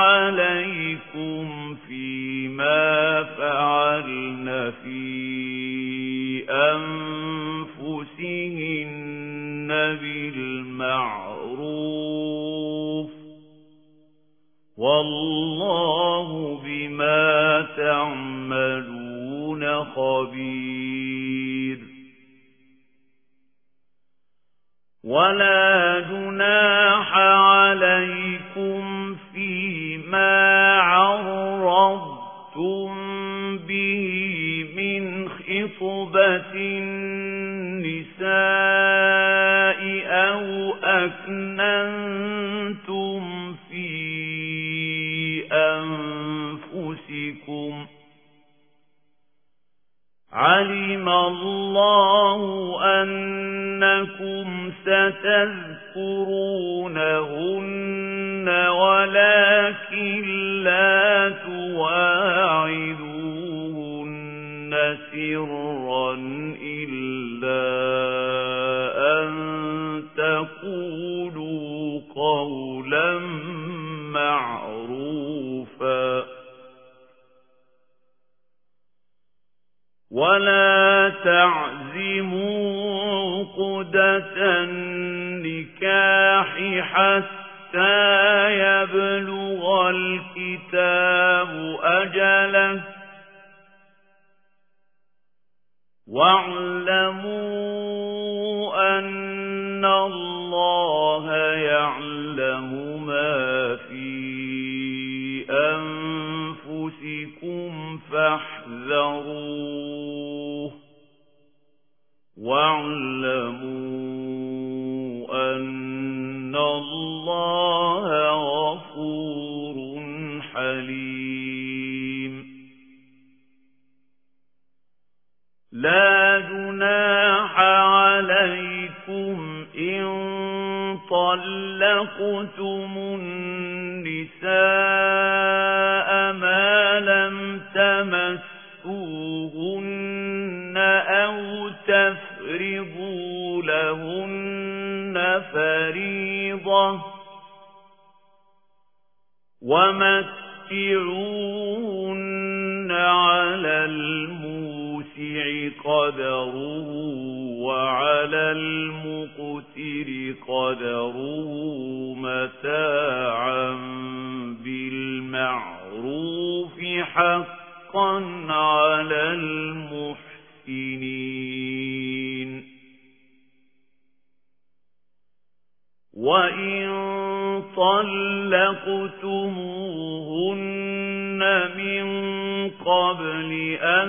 عليكم فيما فعلن في أنفسهن بالمعروف والله بما تعملون خبير ولا جناح عليكم فيما عرضتم به من خطبة النساء أو أكننتم في أنفسكم علم الله أنكم ستذكرونهن ولكن لا تواعدوهن سرا إلا أن تقولوا قولا معروفا ولا تعزموا عقدة النكاح حتى يبلغ الكتاب أجله واعلموا أن الله يعلم ما في أنفسكم فاحذروه واعلموا أن الله غفور حليم لا جناح عليكم إن طلقتم النساء ما لم تمسوهن أو تفرضوا لهن فريضة ومتعوهن على الموسع قدره وعلى المقتر قدره متاعا بالمعروف حقا على المحسنين وإن طلقتموهن من قبل أن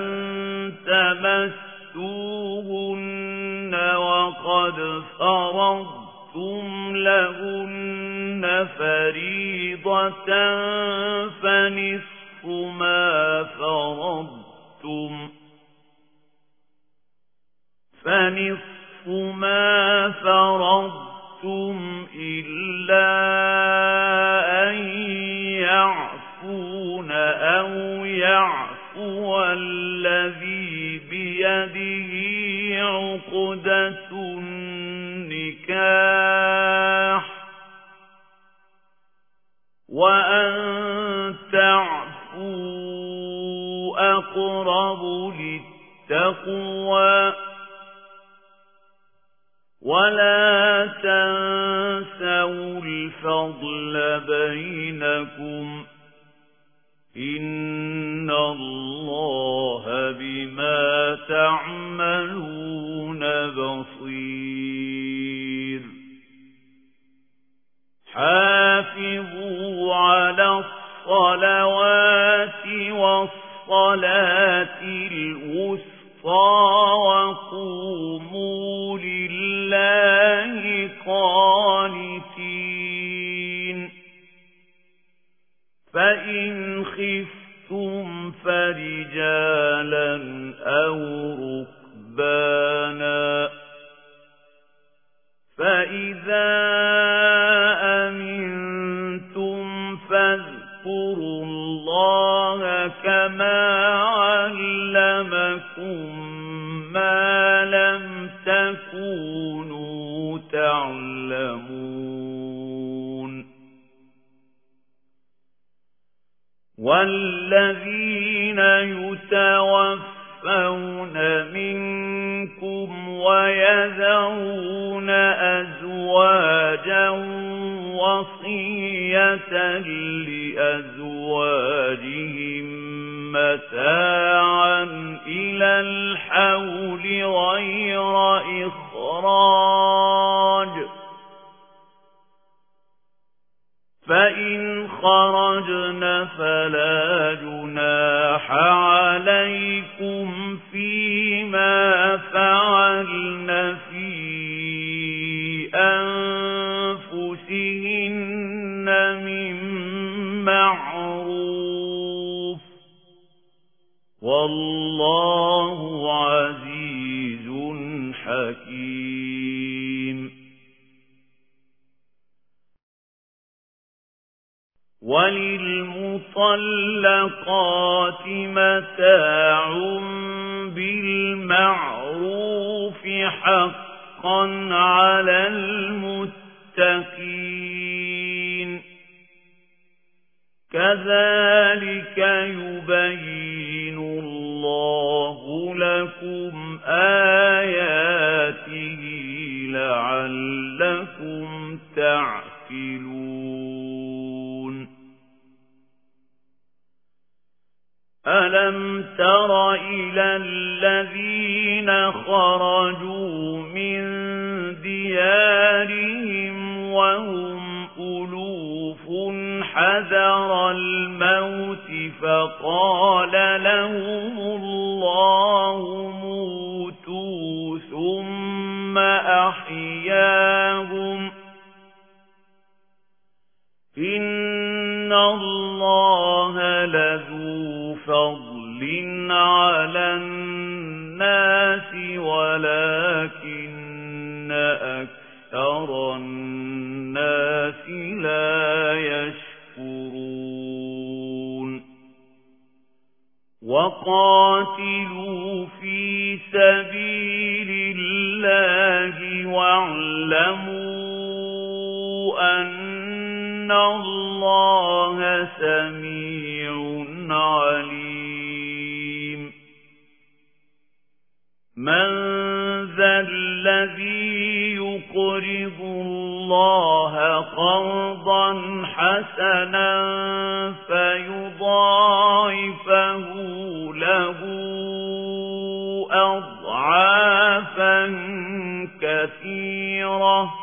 تمسوهن وقد فرضتم لهن فريضة فنصف ما فرضتم فنصف ما فرضتم إلا أن يعفون أو يعفو الذي بيده عقدة النكاح وأن تعفوا أقرب للتقوى ولا تنسوا الفضل بينكم إن الله بما تعملون بصير حافظوا على الصلوات والصلاة الوسطى وقوموا لله قانتين فإن خفتم فرجالا أو ركبانا فإذا أمنتم فاذكروا الله كما علمكم ما لم تكونوا تعلمون والذين يتوفون منكم ويذرون أزواجا وصية لأزواجهم متاعا إلى الحول غير إخراج فإن خرجن فلا جناح عليكم فيما فعلن في أنفسهن من معروف والله عزيز حكيم وللمطلقات متاع بالمعروف حقا على المتقين كذلك يبين الله لكم آياته لعلكم تعقلون ألم تر إلى الذين خرجوا من ديارهم وهم ألوف حذر الموت فقال لهم الله موتوا ثم أحياهم إن الله لذو فضل على الناس ولكن أكثر الناس لا يشكرون وقاتلوا في سبيل الله واعلموا أن الله سميع عليم من ذا الذي يقرض الله قرضا حسنا فيضاعفه له أضعافا كثيرة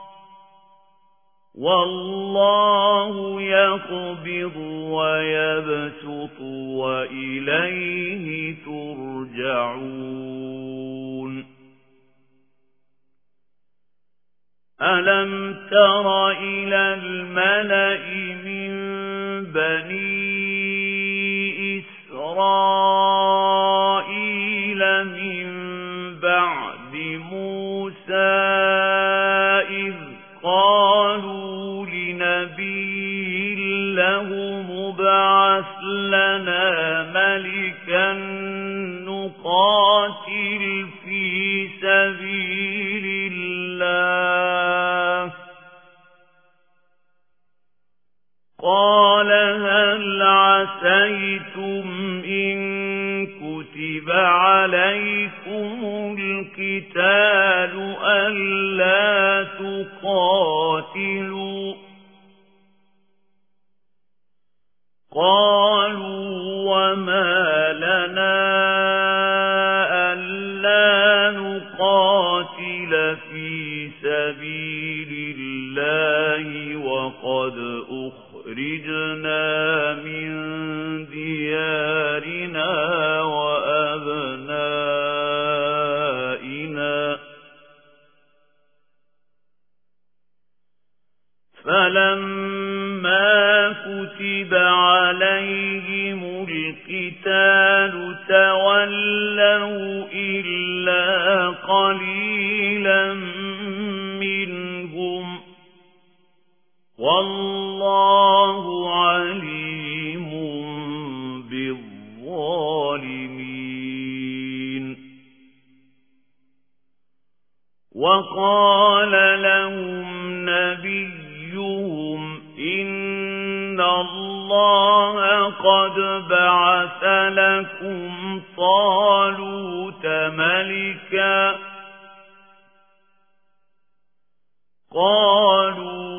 والله يقبض ويبسط وإليه ترجعون ألم تر إلى الملأ من بني إسرائيل من بعد لهم ابعث لنا ملكا نقاتل في سبيل الله قال هل عسيتم إن كتب عليكم القتال ألا تقاتلوا قالوا وما لنا ألا نقاتل في سبيل الله وقد أخرجنا من ديارنا وأبنائنا فلما كتب عليهم القتال تولوا إلا قليلا منهم والله عليم بالظالمين وقال لهم نبيهم إن الله قد بعث لكم طالوت ملكا قالوا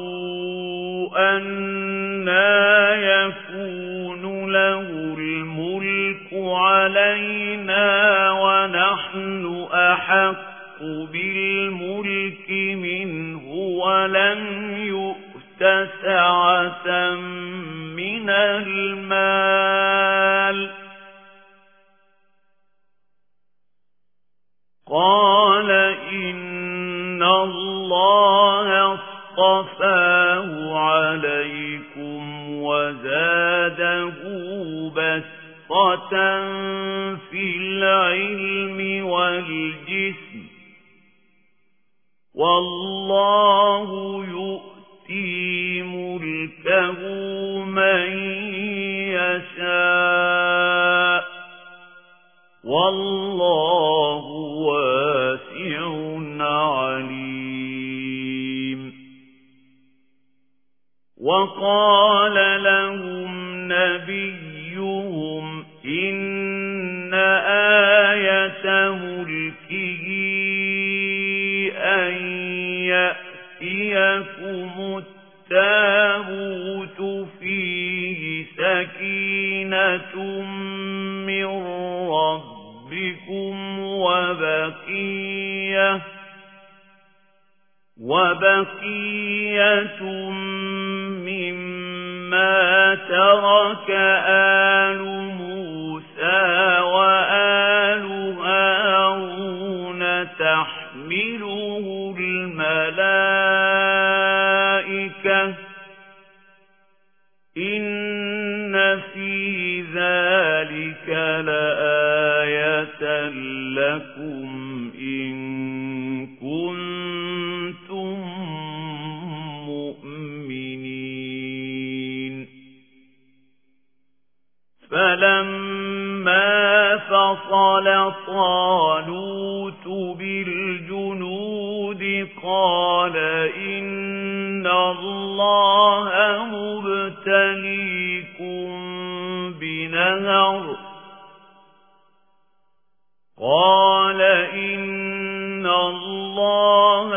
أنى يكون له الملك علينا ونحن أحق بالملك منه ولم يؤت سعة من المال قال إن الله اصطفاه عليكم وزاده بسطة في العلم والجسم والله يؤتي ملكه من يشاء والله واسع عليم وقال لهم نبيهم إن آية ملكه أن يأتيكم التابوت فيه سكينة من ربكم وبقية مما ترك آل موسى وآل هارون تحمله الملائكة إن في ذلك لآية لكم إن كنتم مؤمنين فلما فصل طالوت بالجنود قال إن الله مبتليكم بنهر قال إن الله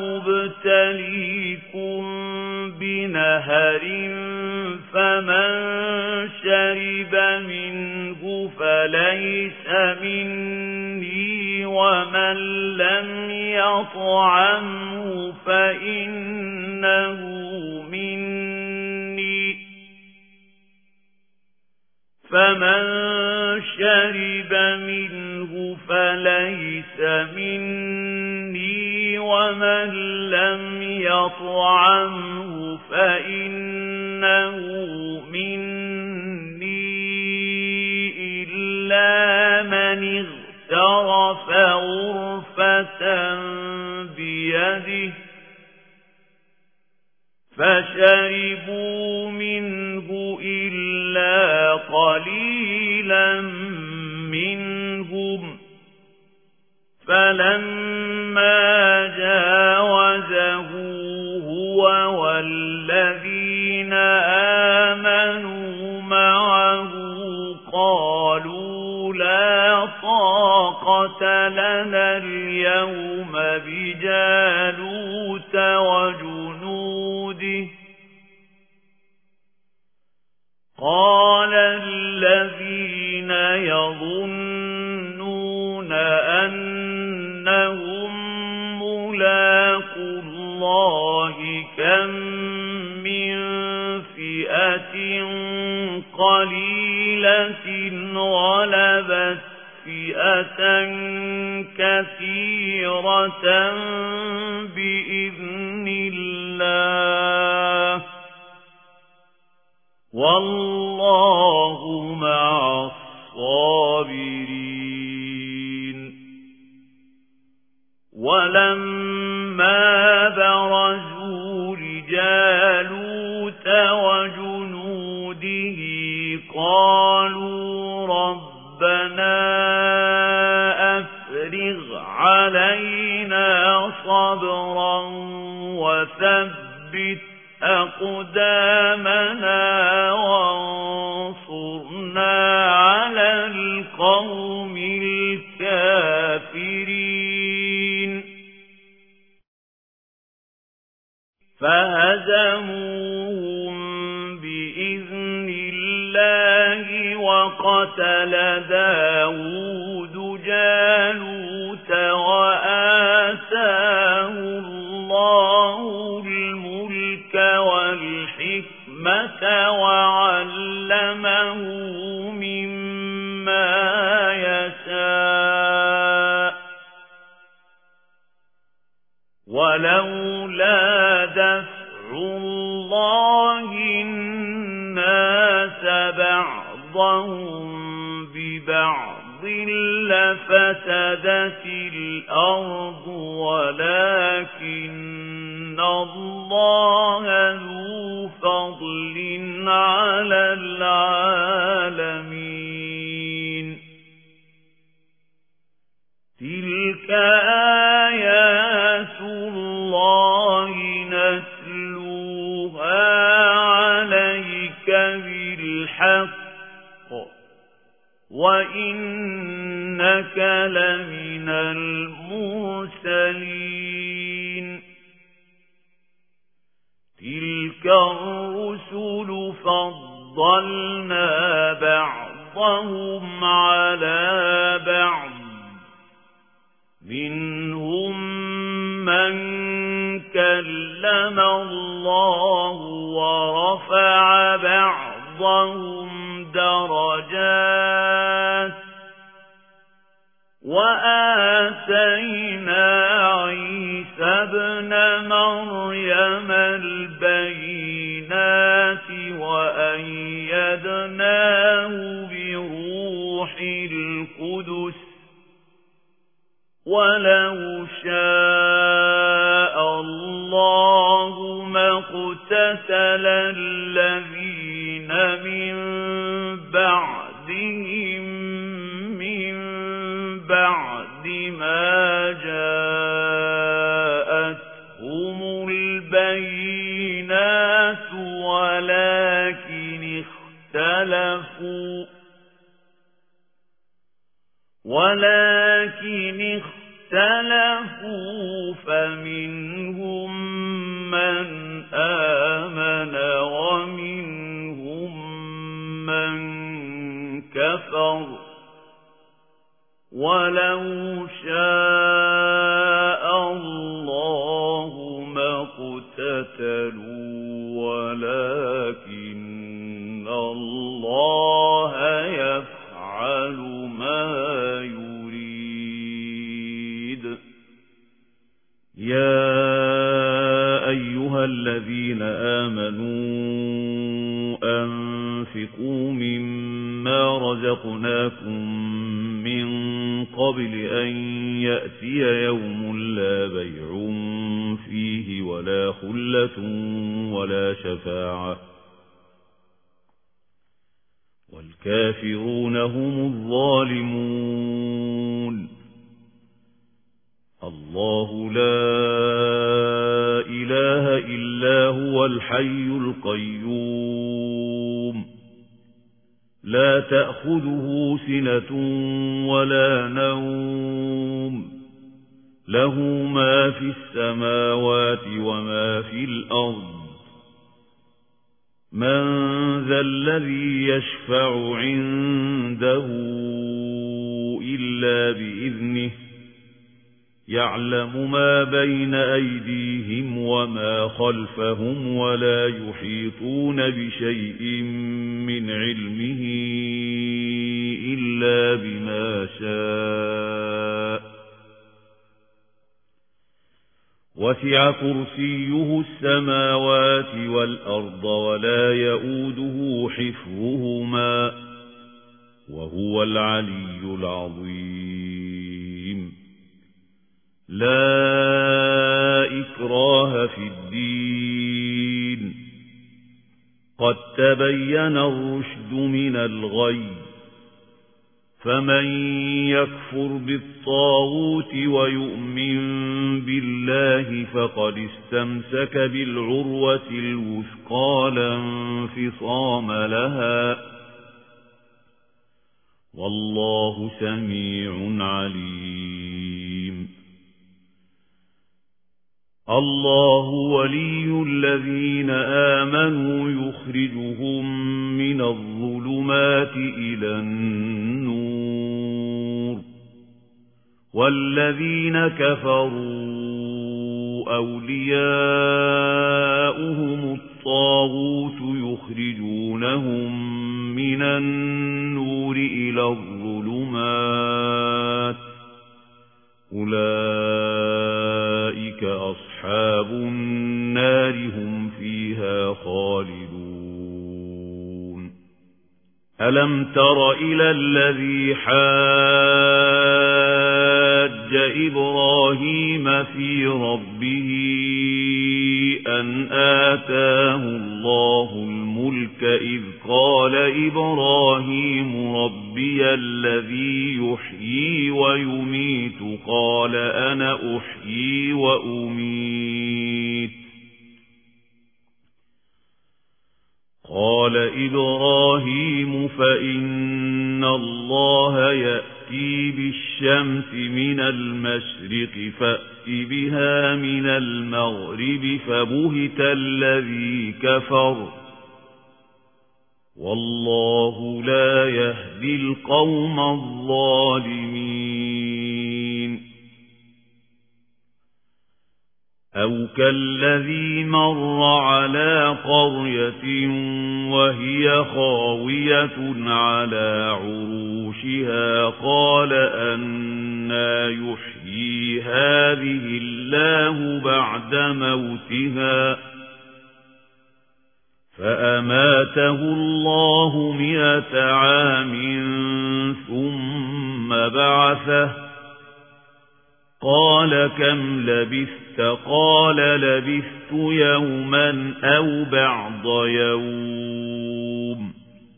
مبتليكم بنهر فمن شرب منه فليس مني ومن لم يطعمه فإنه مني فمن شرب منه فليس مني ومن لم يطعمه فإنه مني إلا من اغترف غرفة بيده فشربوا منه إلا قليلا منهم فلما جاوزه هو والذين آمنوا معه قالوا لا طاقة لنا اليوم بجالوت وجنوده قال الذين يظنون أنهم ملاقو الله كم من فئة قليلة غلبت فئة كثيرة بإذن الله والله مع الصابرين ولما برزوا لجالوت وجنوده قالوا ربنا أفرغ علينا صبرا وثبت أقدامنا وانصرنا على القوم الكافرين فهزموهم بإذن الله وقتل داود جالوت وآتاه الله الملك والحكمة وعلمه مما يشاء ولولا دفع الله الناس بعضهم ببعض لفسدت الأرض ولكن الله ذو فضل على العالمين تلك آيات الله نتلوها عليك بالحق وإنك لمن المرسلين تلك الرسل فضلنا بعضهم على بعض منهم من كلم الله ورفع بعضهم درجات وآتينا عيسى ابن مريم البينات وأيدناه بروح القدس ولو شاء الله ما اقتتل الذين من بعدهم من بعد ما جاءتهم البينات ولكن اختلفوا فمنهم من آمن ومنهم من كفر ولو شاء الله ما اقتتلوا ولكن الله يفعل ما يريد يا أيها الذين آمنوا أنفقوا مما رزقناكم من قبل أن يأتي يوم لا بيع فيه ولا خلة ولا شفاعة والكافرون هم الظالمون. الله لا إله إلا هو الحي القيوم لا تأخذه سنة ولا نوم له ما في السماوات وما في الأرض من ذا الذي يشفع عنده إلا بإذنه يعلم ما بين أيديهم وما خلفهم ولا يحيطون بشيء من علمه إلا بما شاء وسع كرسيه السماوات والأرض ولا يؤوده حفظهما وهو العلي العظيم. لا إكراه في الدين قد تبين الرشد من الغي فمن يكفر بالطاغوت ويؤمن بالله فقد استمسك بالعروة الوثقى لا انفصام لها والله سميع عليم. الله ولي الذين آمنوا يخرجهم من الظلمات إلى النور والذين كفروا أولياؤهم الطاغوت يخرجونهم من النور إلى الظلمات أولئك أصحاب النار هم فيها خالدون. ألم تر إلى الذي حاج إبراهيم في ربه أن آتاه الله الملك إذ قال إبراهيم ربي الذي يحيي ويميت قال أنا أحيي وأميت قال إبراهيم فإن الله يأتي بالشمس من المشرق فأت بها من المغرب فبهت الذي كفر والله لا يهدي القوم الظالمين. أو كالذي مر على قرية وهي خاوية على عروشها قال أنى يحيي هذه الله بعد موتها فأماته الله 100 عام ثم بعثه قال كم لبثت قال لبثت يوما أو بعض يوم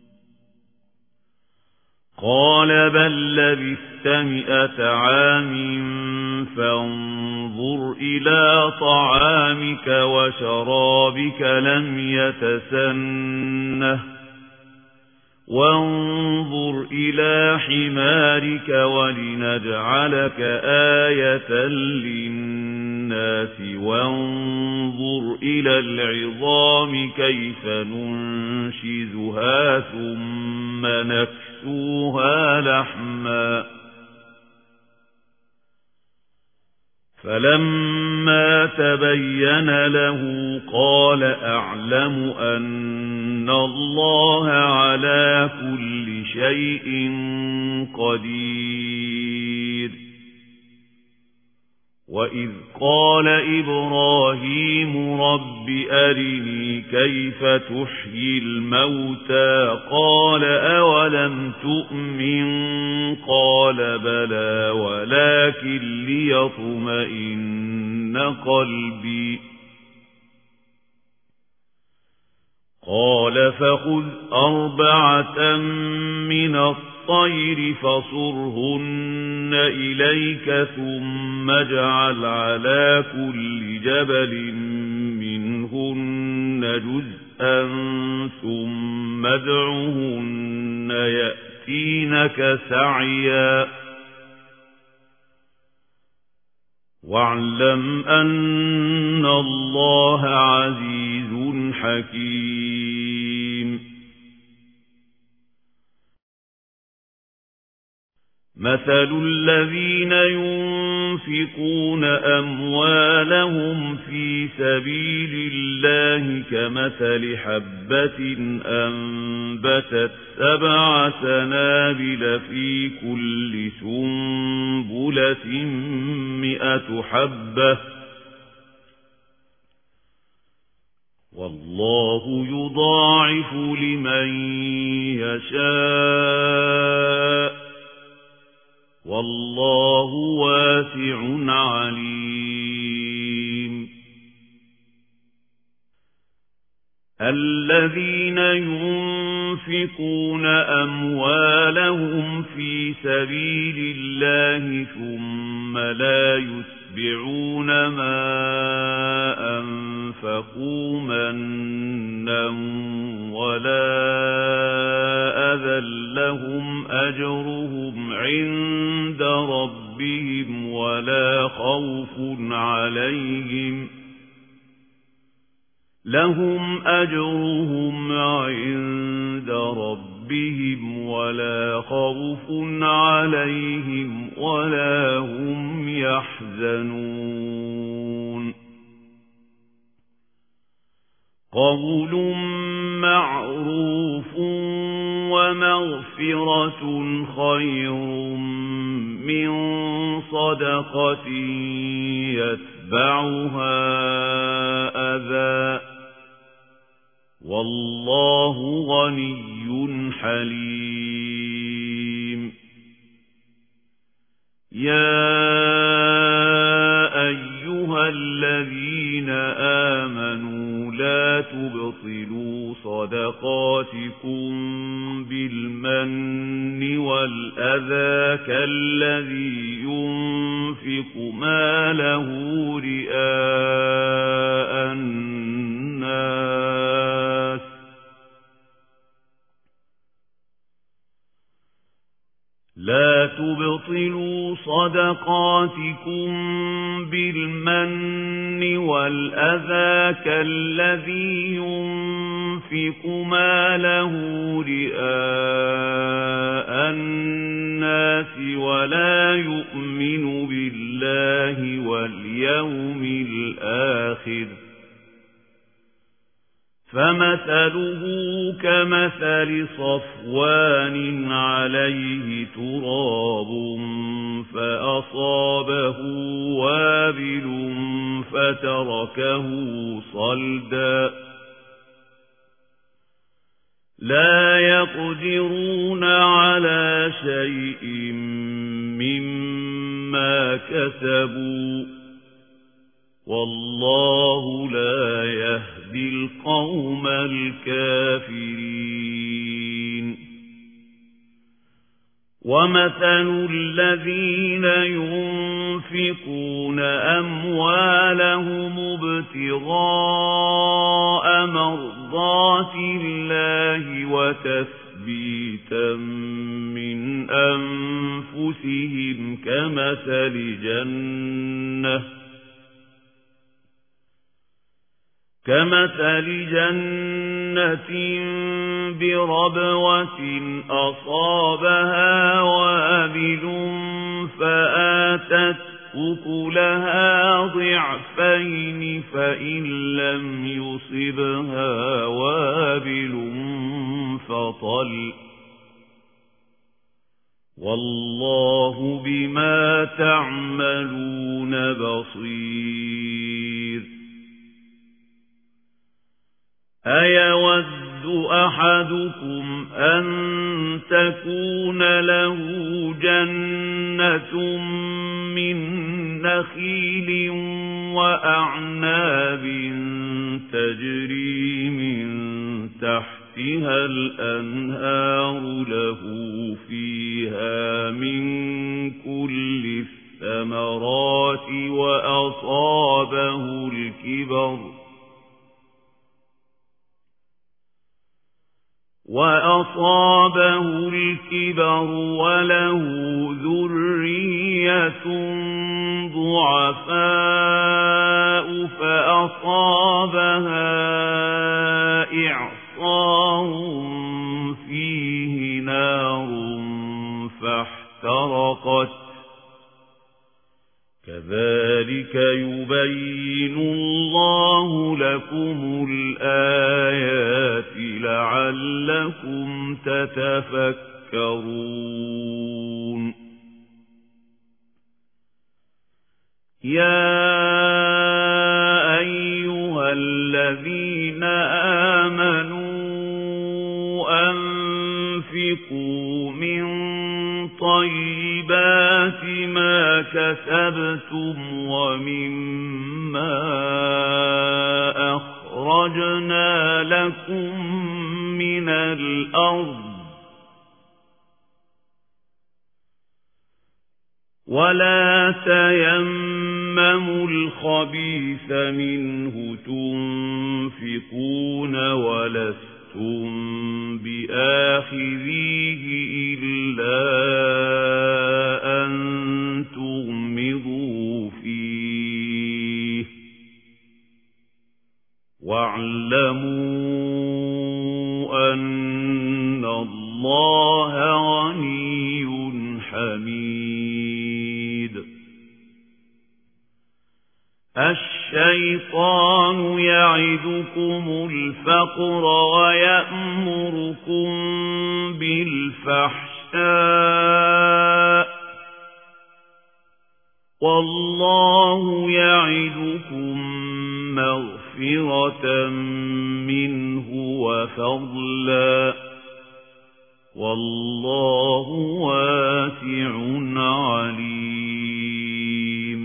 قال بل لبثت 100 عام فانظر إلى طعامك وشرابك لم يتسنه وانظر إلى حمارك ولنجعلك آية للناس وانظر إلى العظام كيف ننشزها ثم نكسوها لحما فلما تبين له قال أعلم أن الله على كل شيء قدير. وإذ قال إبراهيم رب أرني كيف تحيي الموتى قال أولم تؤمن قال بلى ولكن ليطمئن قلبي قال فخذ 4 من الطير فصرهن إليك ثم اجعل على كل جبل منهن جزءا ثم ادعهن يأتينك سعيا واعلم أن الله عزيز حكيم. مثل الذين ينفقون أموالهم في سبيل الله كمثل حبة أنبتت 7 سنابل في كل سنبلة 100 حبة والله يضاعف لمن يشاء والله واسع عليم. الذين ينفقون أموالهم في سبيل الله ثم لا يتبعون ما أنفقوا منا ولا أذى لهم أجرهم عند ربهم ولا خوف عليهم لهم أجرهم عند ربهم ولا خوف عليهم ولا هم يحزنون. قول معروف ومغفرة خير من صدقة يتبعها أذى والله غني حليم. يا أيها الذين آمنوا لا تبطلوا صدقاتكم بالمن والأذى كالذي ينفق ماله رئاء الناس لا تبطلوا صدقاتكم بالمن والأذى كالذي ينفق ماله رئاء الناس ولا يؤمن بالله واليوم الآخر فمثله كمثل صفوان عليه تراب فأصابه وابل فتركه صلدا لا يقدرون على شيء مما كسبوا والله لا يهدي القوم الكافرين. ومثل الذين ينفقون أموالهم ابتغاء مرضات الله وتثبيتا من أنفسهم كمثل جنة بربوة أصابها وابل فآتت أكلها ضعفين فإن لم يصبها وابل فطل والله بما تعملون بصير. أيود أحدكم أن تكون له جنة من نخيل وأعناب تجري من تحتها الأنهار له فيها من كل الثمرات وأصابه الكبر وله ذرية ضعفاء فأصابها إعصار فيه نار فاحترقت كذلك يبين الله لكم الآيات لعلكم تتفكرون يا أيها الذين آمنوا أنفقوا من طيبات ما كسبتم ومما أخرجنا لكم من الأرض ولا تيمموا الخبيث منه تنفقون ولستم بآخذيه إلا أن تغمضوا فيه واعلموا أن الله غني حميد الشيطان يعدكم الفقر ويأمركم بالفحشاء والله يعدكم مغفرة منه وفضلا والله واسع عليم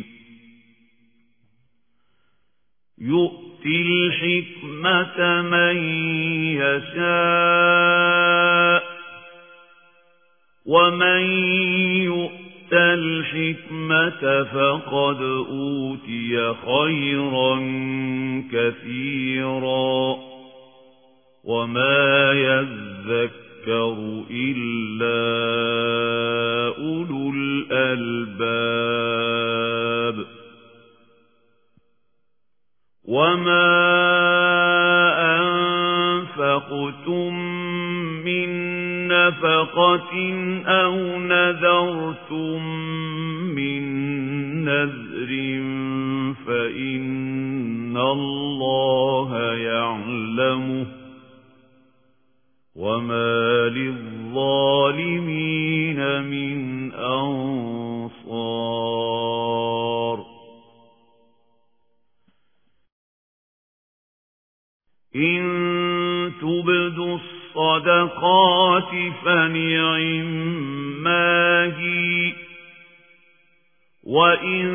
يؤتي الحكمة من يشاء ومن يؤت الحكمة فقد أوتي خيرا كثيرا وما يذكر إلا أولو الألباب وما أنفقتم من نفقة أو نذرتم من نذر فإن الله يعلمه وما للظالمين من أنصار إن تبدوا الصدقات فنعما هي وإن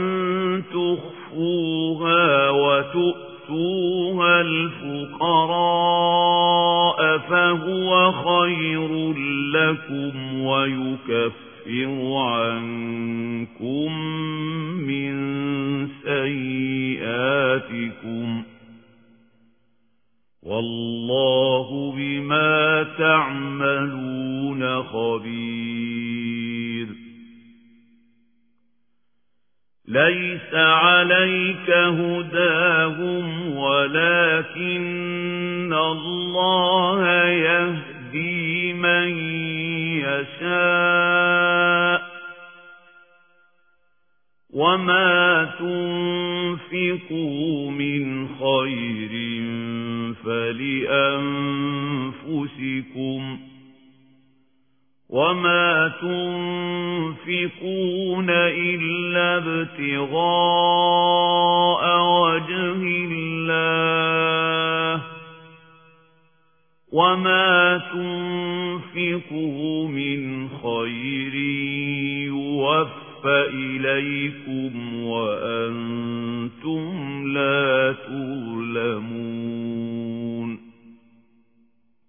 تخفوها وتؤتوها الفقراء فهو خير لكم ويكفر عنكم من سيئاتكم والله بما تعملون خبير ليس عليك هداهم ولكن الله يهدي من يشاء وما تنفقوا من خير فلأنفسكم وما تنفقون إلا ابتغاء وجه الله وما تنفقوا من خير يوفى إليكم وأنتم لا تظلمون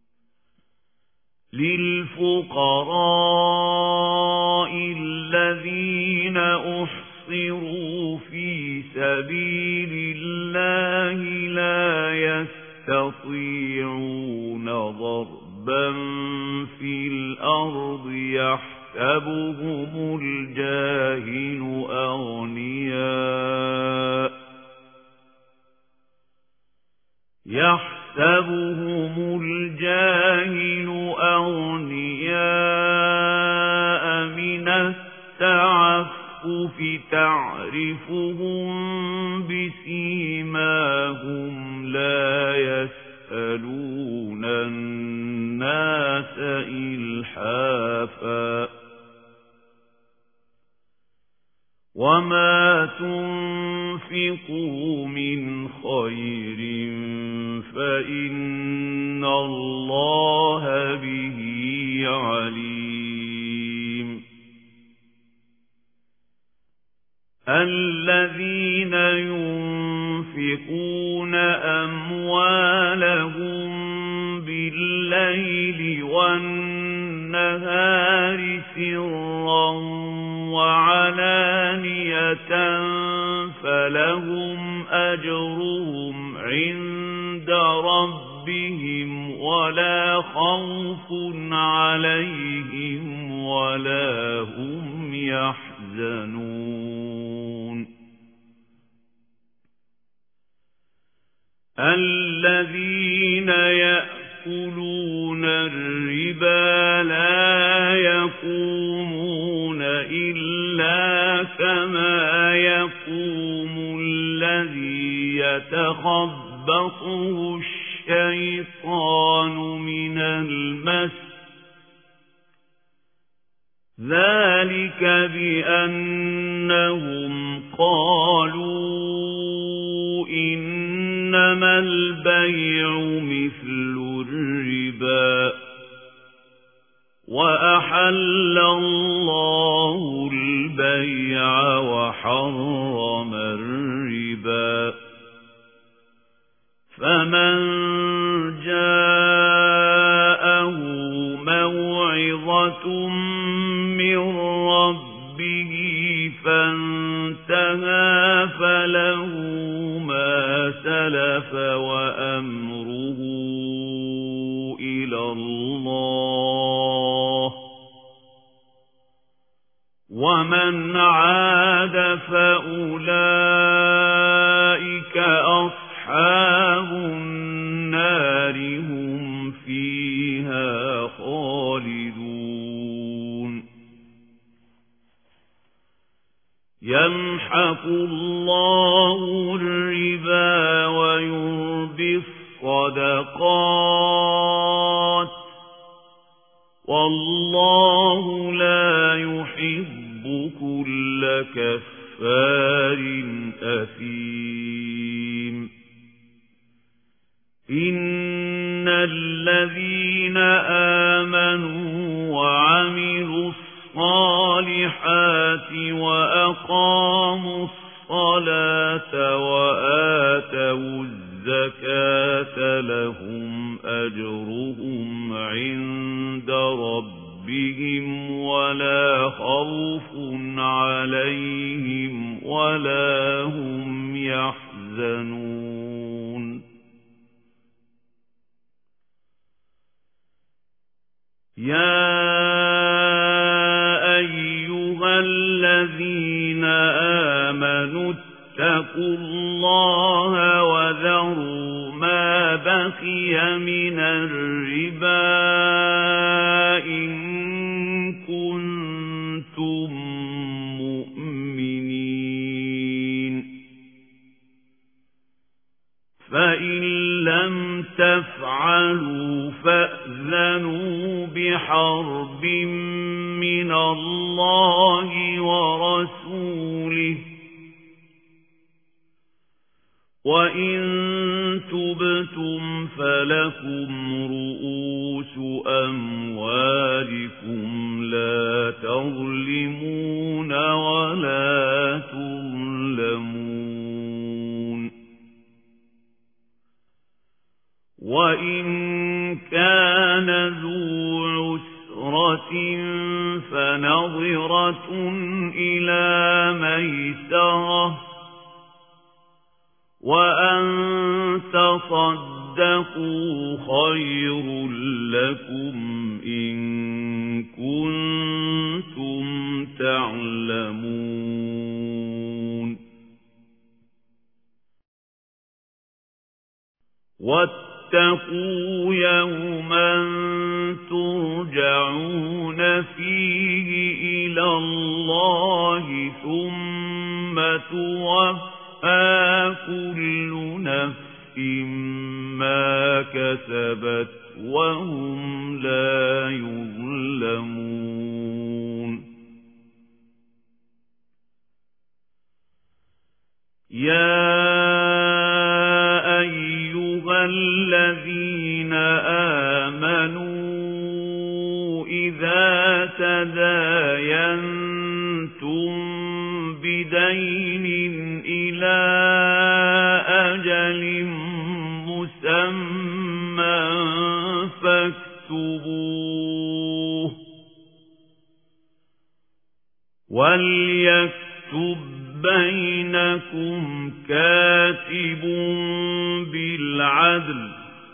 للفقراء الذين أحصروا في سبيل الله لا يستطيعون ضربا في الأرض يحسبهم الجاهل أغنياء من التعفف تعرفهم بسيماهم لا يسألون الناس إلحافا وما تنفقوا من خير فإن الله به عليم الذين ينفقون أموالهم بالليل والنهار سرا وعلانية فلهم أجرهم عند ربهم ولا خوف عليهم ولا هم يحزنون الذين يأكلون الربا لا يقومون إلا كما يقوم الذي يتخبطه الشيطان من المس ذلك بأنهم قالوا إنما البيع مثل الربا وأحل الله البيع وحرم الربا فمن جاءه موعظة من ربه فانتهى فله ما سلف وأمره إلى الله ومن عاد فأولئك أصحاب النار هم فيها خالدون يمحق الله الربا ويربي الصدقات والله لا يحب كل كفار أثيم إن الذين آمنوا وعملوا الصالحات وأقاموا الصلاة وآتوا الزكاة لهم أجرهم عند ربهم ولا خوف عليهم ولا هم يحزنون يا أيها الذين آمنوا اتقوا الله وذروا ما بقي من الربا إن كنتم مؤمنين فإن لم تفعلوا فأذنوا بحرب من الله ورسوله وإن تبتم فلكم رؤوس أموالكم لا تظلمون ولا تظلمون وإن كان ذو فنظرة إلى ميسرة وأن تصدقوا خير لكم إن كنتم تعلمون واتقوا يوما ترجعون فيه إلى الله ثم توفى كل نفس ما كسبت وهم لا يظلمون يا أيها الذين آمنوا إذا تداينتم بدين إلى أجل مسمى فاكتبوه وليكتب بينكم كاتب بالعدل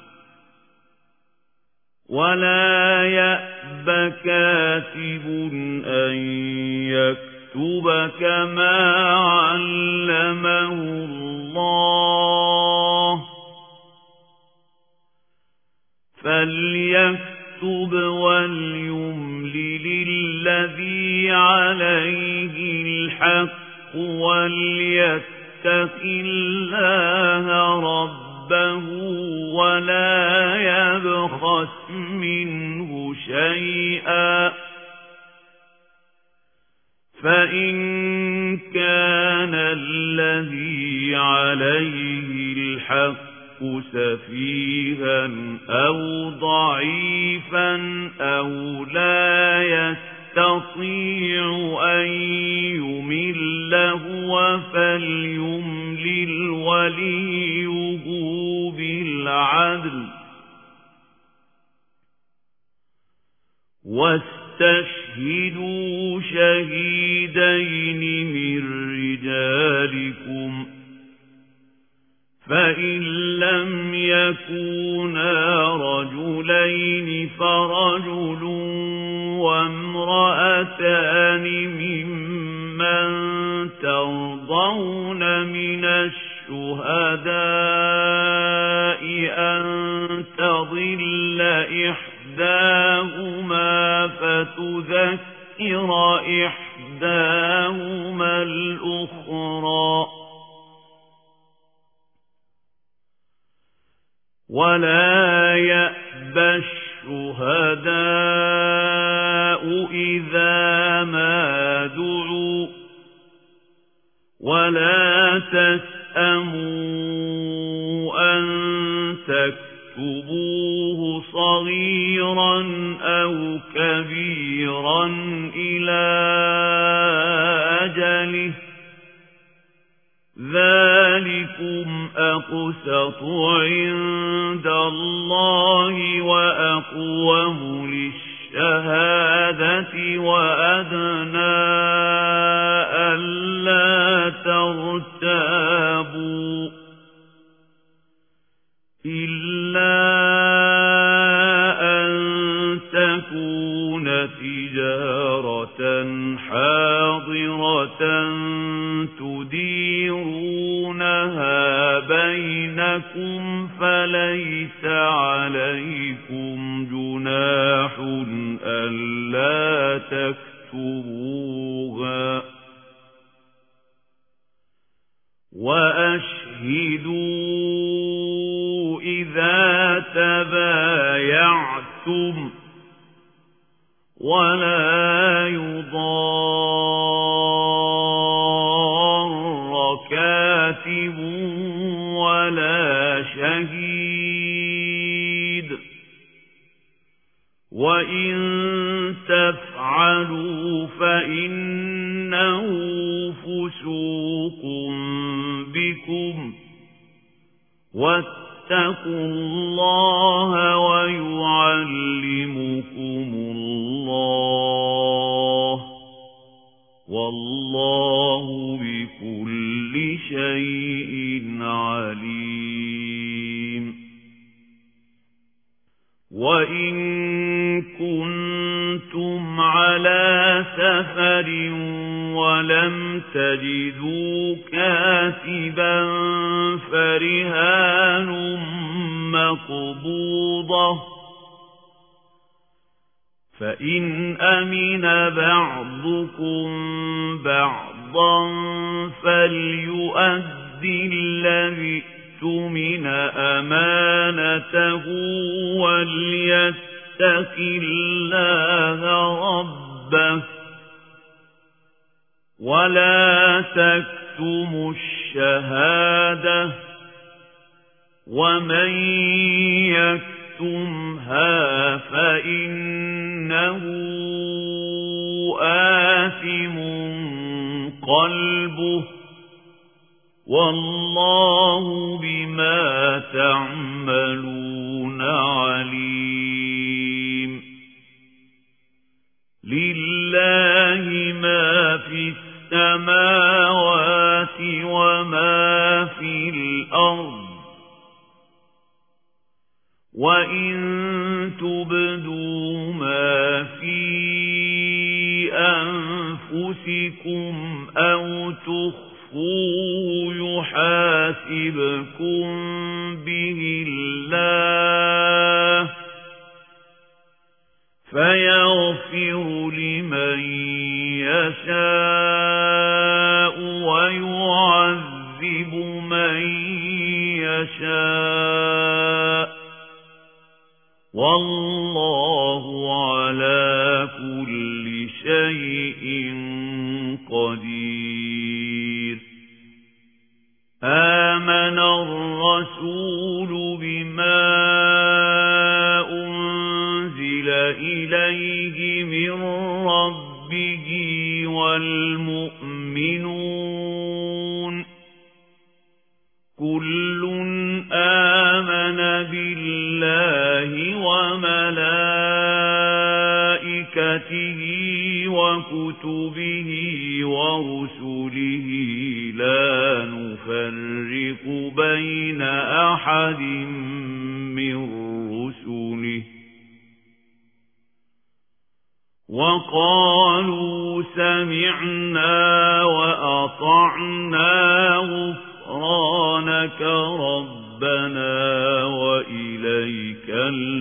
ولا يأب كاتب أن يكتب كما علمه الله فليكتب وليملل الذي عليه الحق وليتق الله ربه ولا يبخس منه شيئا فإن كان الذي عليه الحق سفيها أو ضعيفا أو لا يستطيع أن يمل هو فليملل وليه بالعدل واستشهدوا شهيدين من رجالكم فإن لم يكونا رجلين فرجل وامرأتان ممن ترضون من الشهداء أن تضل إحداهما فتذكر إحداهما الأخرى ولا يأبى الشهداء إذا ما دعوا ولا تسأموا أن تكتبوه صغيرا أو كبيرا إلى أجله ذلكم أقسط عند الله وأقوم للشهادة وأدنى ألا ترتابوا إلا أن تكون تجارة حاضرة تديرونها بينكم فليس عليكم جناح ألا تكتبوها وأشهدوا إذا تبايعتم ولا يضار كاتب ولا شهيد وإن تفعلوا فإنه فسوق بكم واتقوا الله ويعلمكم الله وإن كنتم على سفر ولم تجدوا كاتبا فرهان مقبوضة فإن أمن بعضكم بعضا فليؤدي الذي اؤْتُمِنَ أمانته وليتق الله ربه ولا تكتموا الشهادة ومن يكتمها فإنه آثم قلبه والله بما تعملون عليم لله ما في السماوات وما في الأرض وإن تبدوا ما في أنفسكم أو تخفوه يحاسبكم به الله فيغفر لمن يشاء ويعذب من يشاء والله على كل شيء قدير آمن الرسول بما أنزل إليه من ربه والمؤمنون كل آمن بالله وملائكته وكتبه ورسله لا نفرق بين أحد من رسله وقالوا سمعنا وأطعنا غفرانك ربنا وإليك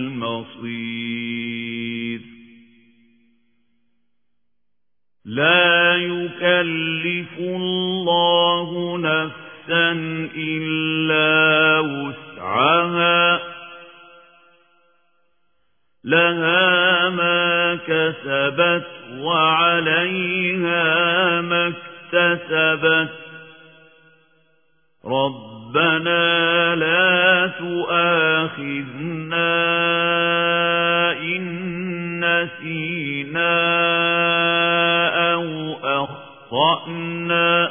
المصير لا يكلف الله نفسا إلا وسعها لها ما كسبت وعليها ما اكتسبت ربنا لا تؤاخذنا إن نسينا أو أخطأنا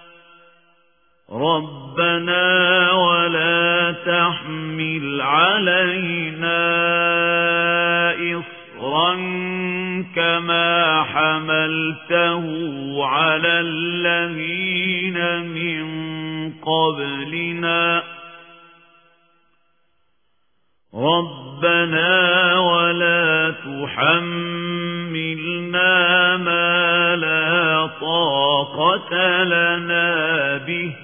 ربنا ولا تحمل علينا إصرا كما حملته على الذين من قبلنا ربنا ولا تحملنا ما لا طاقة لنا به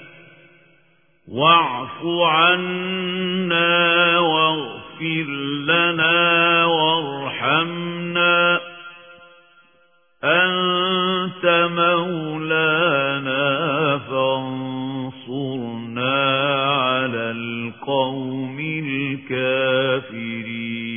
واعف عنا واغفر لنا وارحمنا أنت مولانا فانصرنا على القوم الكافرين